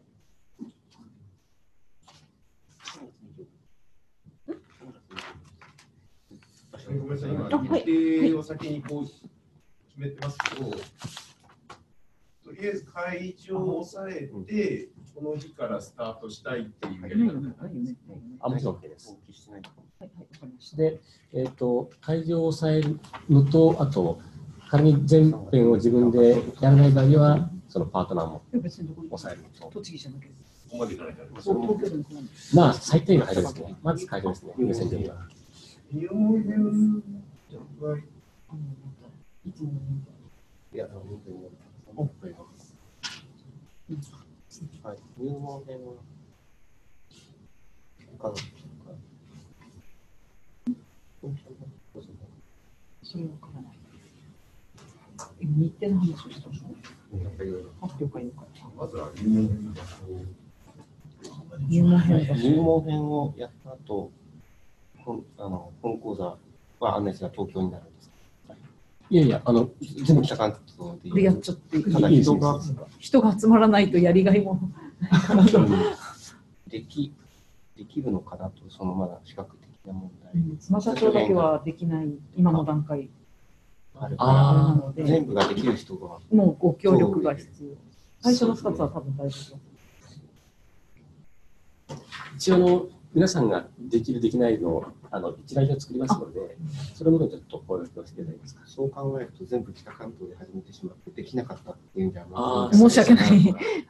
ごめんなさい、今、日程を先にこう決めてますけど、とりあえず会場を抑えて、この日からスタートしたいっていうやり方なんですね。 あ、もちろん OK です。で、えっと、会場を抑えるのと、あと、仮に全編を自分でやらない場合には、そのパートナーも抑えるのと。 栃木じゃなくて。 ここまでいかないから。 まあ、最低限の会場ですね。まず会場ですね、優先順位は。 入門編は、 いや、本当に。はい、入門編は、他の、 それはわからない。日程の話をしたの？あ、了解了解。 まずは入門編だ入門編入門編をやった後、本あの本講座は案内が東京になるんですか？ いやいや、あの、全部北関東で。 これやっちゃっていい。 ただ人が人が集まらないとやりがいもできできるのかなと、そのまだ視覚的な問題。 妻社長だけはできない今の段階あるからなので、全部ができる人がもうご協力が必要。最初のふたつは多分大丈夫。 一応の皆さんができるできないのをあの一覧表を作りますので、それもちょっとご協力していただけますか。 そう考えると全部北関東で始めてしまってできなかったっていうんじゃあ申し訳ない。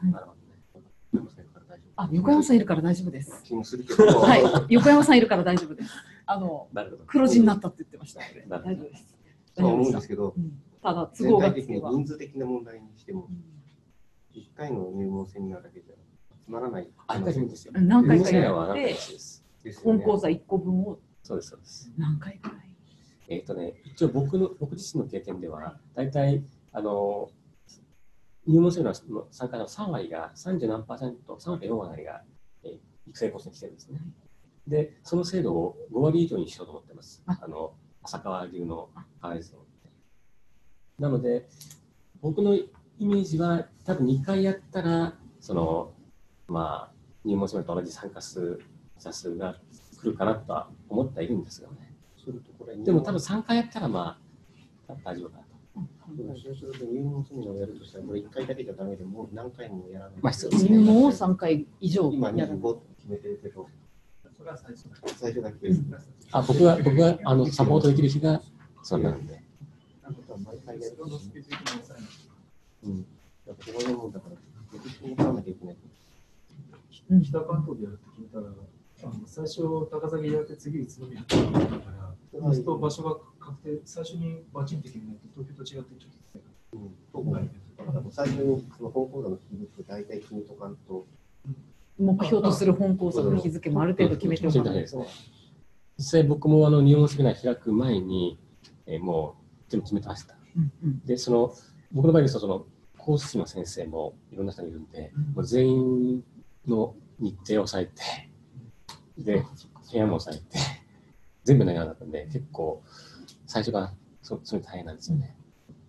あ、横山さんいるから大丈夫です。はい、横山さんいるから大丈夫です。あの黒字になったって言ってましたので大丈夫です。 そう思うんですけど、 うん、ただ都合が全体的に人数的な問題にしても、いっかいの入門セミナーだけじゃつまらない。 あ、いっかいですよ。 何回かやって、本講座いっこぶんをそうです、そうです。 何回くらい？ えっとね、一応僕の、僕自身の経験では、大体、あの、入門するのの参加のさん割がさんじゅう何パーセント、さん割かよん割が、えー、育成コースに来てるんですね。で、その制度をご割以上にしようと思ってます。あの、浅川流のアイズを。なので、僕のイメージは、多分にかいやったら、その、まあ、入門するのと同じ参加数、者数が来るかなとは思ってはいるんですよね。でも多分さんかいやったら、まあ、大丈夫かなと。 そうすると入門セミナーをやるとしたら、これいっかいだけじゃダメでもう何回もやらない。 まあ、必要ですね。入門をさんかい以上今にじゅうごって決めてるけど、 それは最初だけ。 最初だけです。 あ、僕が、僕があのサポートできる日がそうなんで。 毎回やるのスケジュールに抑えない。 うん。だからこういうもんだから、適当に考えなきゃいけない。 北関東でやるって決めたら、あの最初高崎やって次宇都宮ってだから、そうすると場所が確定、最初にバチンって決めないと東京と違ってちょっと、うん、遠くない。 最初にその本講座の日付大体決めとかんと。 目標とする本講座の日付もある程度決めておかないと。 実際僕もあの入門セミナー開く前に、えー、もう全部決めてました。うんうん、で、その僕の場合ですとその講師の先生もいろんな人がいるんで、うん、もう全員の日程を抑えて、で、部屋も抑えて、全部のようだったんで、結構最初がそそれ大変なんですよね。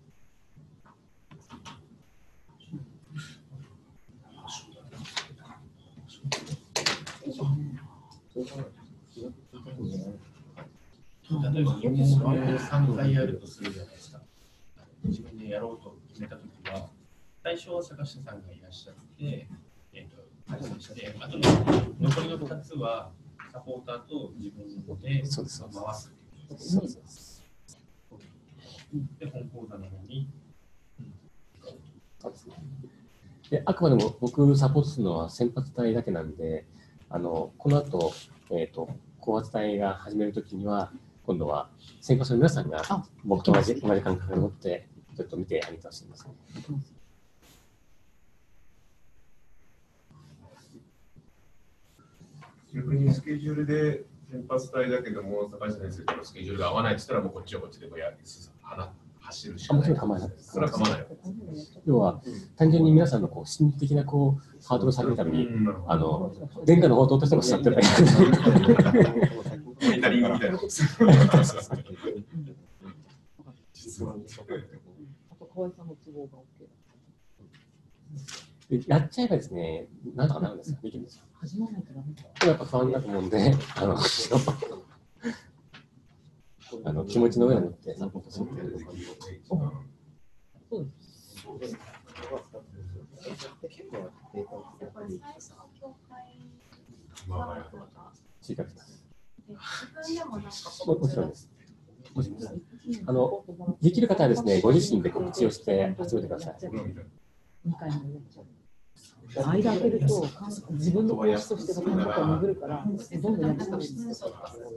例えば入門をさんかいやるとするじゃないですか。自分でやろうと決めたときは、最初は坂下さんがいらっしゃって、えー、と開催して、あとの残りのふたつはサポーターと自分で回す。 そうです。 で、本講座の方に。 そうですね。で、あくまでも僕サポートするのは先発隊だけなんで、あのこの後、えっ、ー、と後発隊が始めるときには、今度は先発の皆さんが僕と同じ同じ感覚を持って、ちょっと見てあげてほしいんですね。 逆にスケジュールで先発隊だけども、高橋先生とのスケジュールが合わないって言ったら、もうこっちはこっちでもや走るしかない。 もちろん構わない。 それは構わない。 要は、単純に皆さんのこう心理的なこうハードルを下げるために、あの殿下の方としても座ってるだけ。モニタリングみたいな。やっちゃえばですね、なんとかなるんですよ。できるんですよ。 始まないとダメだ。やっぱ不安だと思うんで、あの、あの気持ちの上に乗ってサポートするっていうのが。そうです。知りたくない。もちろんです。あのできる方はですね、ご自身で告知をして集めてください。 にかいも間開けると自分の講師としての感覚が巡るから、どんどんやってほしいんですよ。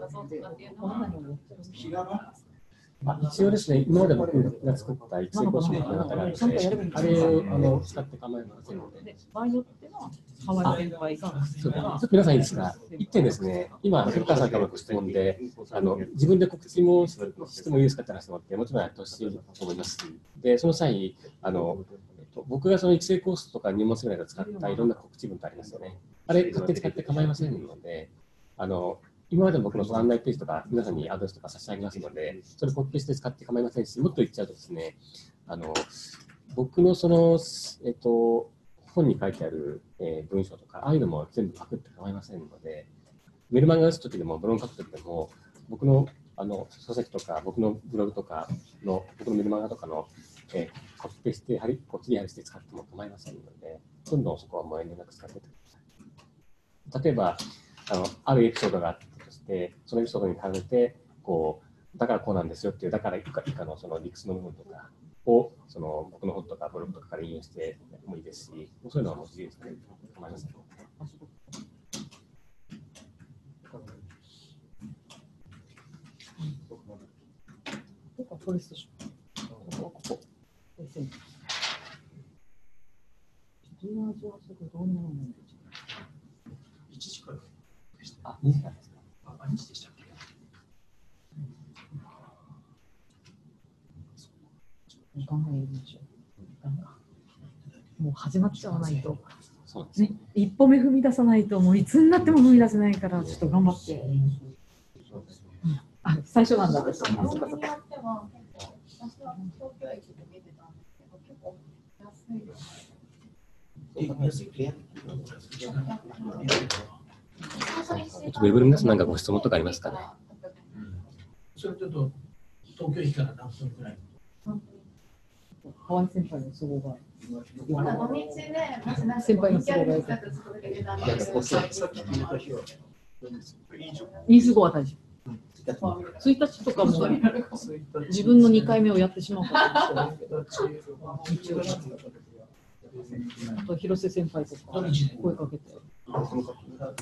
あ、一応ですね、今まで僕が作った育成講師の方があるので、あれをあの使って構えませんので。 場合によっては、河合先輩が。 ちょっと皆さんいいですか、一点ですね、今、古川さんからの質問で、あの自分で告知もしてもいいですかって話してもらって、もちろんやってほしいと思います。で、その際、あの僕がその育成コースとか入門セミナーで使ったいろんな告知文ってありますよね。あれ、勝手に使って構いませんので、あの今までの僕のその案内ページとか、皆さんにアドレスとか差し上げますので、それコピーして使って構いませんし、もっと言っちゃうとですね、あの僕のその、えっと、本に書いてある、えー、文章とか、ああいうのも全部パクって構いませんので、メルマガ打つときでも、ブログ書くときでも、僕のあの書籍とか、僕のブログとかの、僕のメルマガとかの、えー、コピペして、こっちに貼りして使っても構いませんので、どんどんそこはもう遠慮なく使ってください。例えば、あの、あるエピソードがあったとして、そのエピソードに関して、こう、だからこうなんですよっていう、だから以下以下のその理屈の部分とかを、その僕の本とかブログとかから引用してもいいですし、そういうのはもう自由に使って構いません。 フォレストショー。ここ、ここ。じゅうなな、じゅうはちどうにもない。 いちじからでした。 あ、にじからですか。 あ、にじでしたっけ。 考えましょう。もう始まっちゃわないと、ね、一歩目踏み出さないと、もういつになっても踏み出せないから、ちょっと頑張って。うん、あ、最初なんだ。私は東京駅で見てたんですけど、結構安いです。 ウェブの皆さんなんかご質問とかありますかね。 それちょっと東京駅から何分くらい？ 河合先輩の都合が。 土日で、 先輩の都合がいい。インスゴは大丈夫。ついたちとかも自分のにかいめをやってしまうから。あと広瀬先輩とか声かけて。うん、と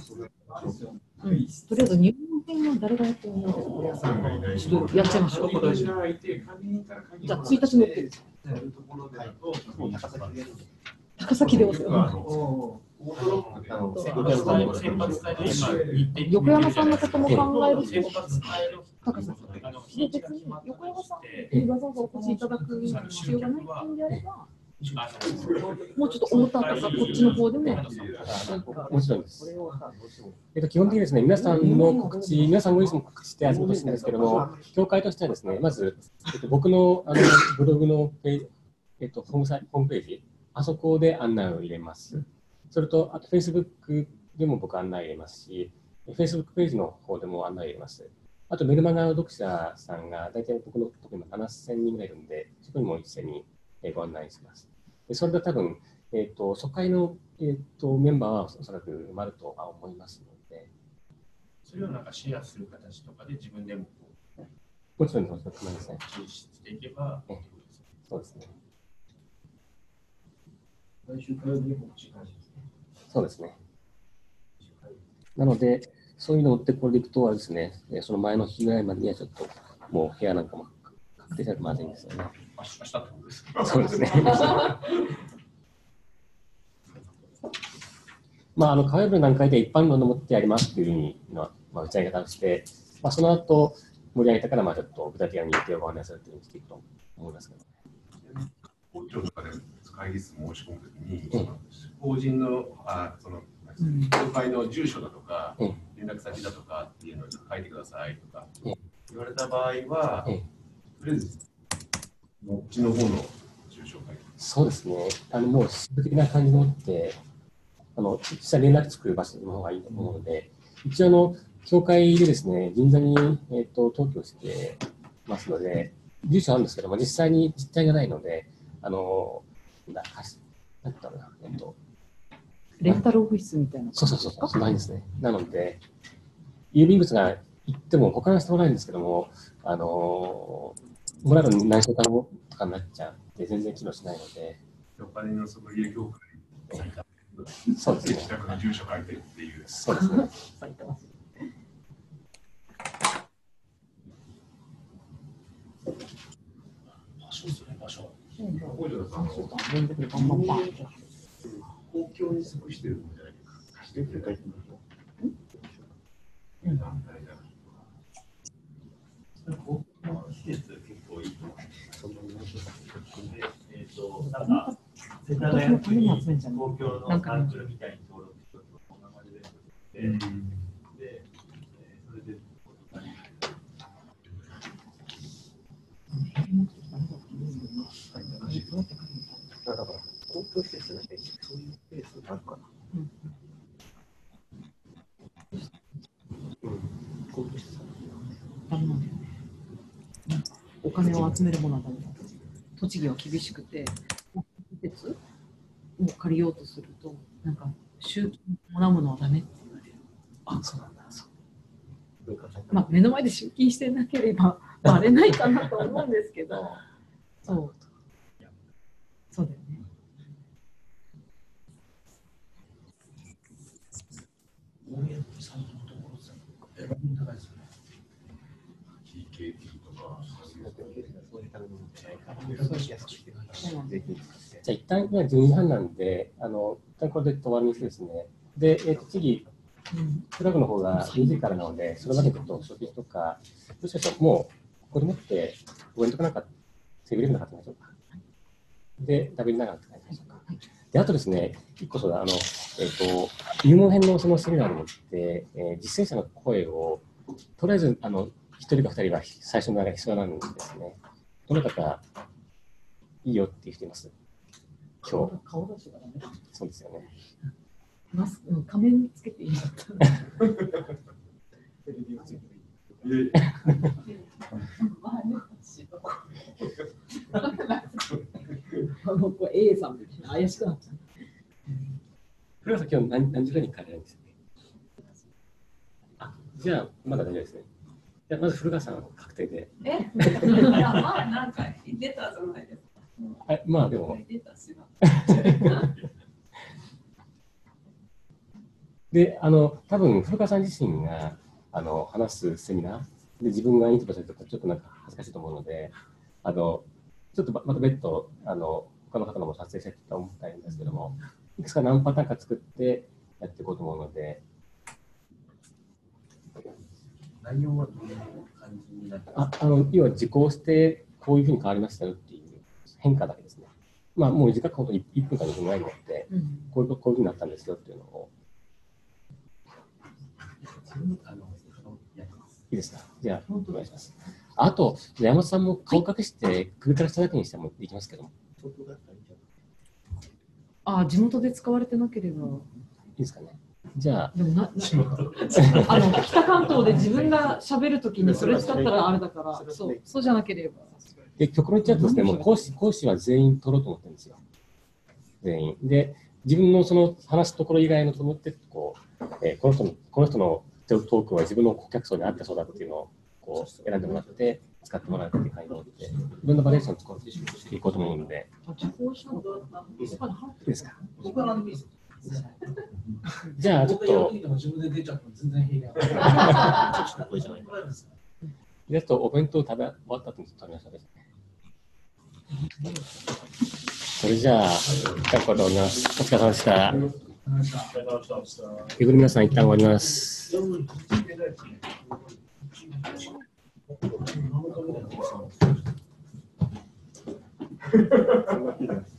りあえず入門編は誰がやってるのちょっとやっちゃいましょう。じゃあついたち乗ってる。高崎でお世話。横山さんのことも考えると高崎。で別に横山さんにわざわざお越しいただく必要がないんであれば。もうちょっと重たかこっちの方でも。 もちろんです。えっと、基本的にですね、皆さんの告知、皆さんご自身も告知してやることしたんですけども、協会としてはですね、まず、えっと、僕の、あのブログのページ、えっと、ホームサイホームページ、あそこで案内を入れます。それと、あと Facebook でも僕案内入れますし、Facebook ページの方でも案内入れます。あと、メルマガの読者さんが、大体僕のところ今ななせんにんぐらいいるんで、そこにも一斉にご案内します。それで多分、えーと、初回の、えーと、メンバーはおそらく埋まるとは思いますので。 それをなんかシェアする形とかで自分でもこうもちろん、もちろん、構いません。 実施していけば、 えそうですね。 来週火曜日に告知開始ですね。 そうですね。なので、そういうのを追ってこれでいくとはですね、その前の日ぐらいまでにはちょっと、もう部屋なんかも確定しないとまずいんですよね。 明日ってことですか？そうですね。まあ、あの、火曜日の段階で一般論を持ってやりますというふうに、まあ、打ち上げ方をして、まあ、その後、盛り上げたから、まあ、ちょっと具体的な日程をご案内するというふうにしていくと思いますけど。 法庁とかで会議室申し込むときに、うん、法人の、あその、協会の住所だとか、うん、連絡先だとかっていうのを書いてくださいとか、うん、言われた場合は、うん、とりあえず、こっちの方の住所を書いてそうですね。あの、もう、私的な感じのって、あの、実際連絡つく場所の方がいいと思うので、一応、あの、協会でですね、銀座に、えっと、登記をしてますので、住所あるんですけども、実際に実態がないので、あの、なんだ、なんだろうな、えっと、 レンタルオフィスみたいな。 そうそうそう、そんなにですね。なので、郵便物が行っても保管してもらえるんですけども、あの、もらうのに何週間後とかになっちゃって全然機能しないので。 お金のソムリエ協会そうですね。 自宅の住所書いてっていう。 そうですね。 場所ですよね、場所。 北条さんの公共に属してるんじゃないか。してって書いてみましょう。団体だ。 公共施設結構いいと思います。えっと、なんか、世田谷区に公共のサークルみたいに登録しておくと、こんな感じで作って、で、それで、 だから、公共施設だけにそういうスペースがあるかな。うん。公共施設ダメなんだよね。お金を集めるものはダメだ。栃木は厳しくて、施設を借りようとすると、なんか、集金もらうものはダメって言われる。 あ、そうなんだ。そう。 まあ、目の前で集金してなければ、バレないかなと思うんですけど、そう。そうだよね。 大家さんのところで選び高いですよね。 ティーケーティー とか、そういうためのじゃあ一旦今じゅうにじはんなんで、あの一旦これで終わりにしてですね。で、えー、と次、クラブの方がにじからなので、それまでちょっと食事とか、もしかしたらもうここでもってお弁当かなんか手振りなかったでしょうか。で、ダブリながらって感じでしょうか。で、あとですね、一個そうだ、あの、えっ、と、入門編のそのセミナーでもって、えー、実践者の声を、とりあえず、あの、一人か二人は最初の中必要なんですね。どなたか、いいよっていう人います？今日。 顔出しがダメだ。 そうですよね。 マスク、仮面つけていいんだった。あの子 A さんみたいな怪しくなっちゃう。 古川さん、今日何何時ぐらいに帰れるんですか？あ、じゃあ、まだ大丈夫ですね。じゃあ、まず古川さん、確定で。 えいや、まあ、なんか言ってたじゃないですか。 あ、まあ、でも。 言ってたしな。 で、あの、多分古川さん自身があの話すセミナーで自分がインタビューするとちょっとなんか恥ずかしいと思うので、あのちょっとまた別途あの他の方のも撮影したいと思ったんですけども、いくつか何パターンか作ってやっていこうと思うので。 内容はどういう感じになってますか？ ああの要は受講してこういうふうに変わりましたよっていう変化だけですね。まあもう時間が本当にいっぷんかにふんぐらいになって、うん、こういうこういうふうになったんですよっていうのを。いいですか。じゃあ、お願いします。あと、山本さんも顔隠して首から下だけにしてもできますけども。 あ、地元で使われてなければ。いいですかね。じゃあ、 でもななあの北関東で自分が喋るときにそれ使ったらあれだから、そうそうじゃなければ。 で、極論言っちゃうとですね、もう講師講師は全員取ろうと思ってるんですよ。全員。で、自分のその話すところ以外のと思って、こう、えー、この人の、この人のトークは自分の顧客層に合ってそうだっていうのをこう選んでもらって使ってもらうっていう感じで、いろんなバリエーションを使っていこうと思うので。いいですか。じゃあちょっと。じゃあとお弁当食べ終わった後に食べましょうですね。それじゃあ、一旦これで終わります。お疲れ様でした。という皆さん、一旦終わります。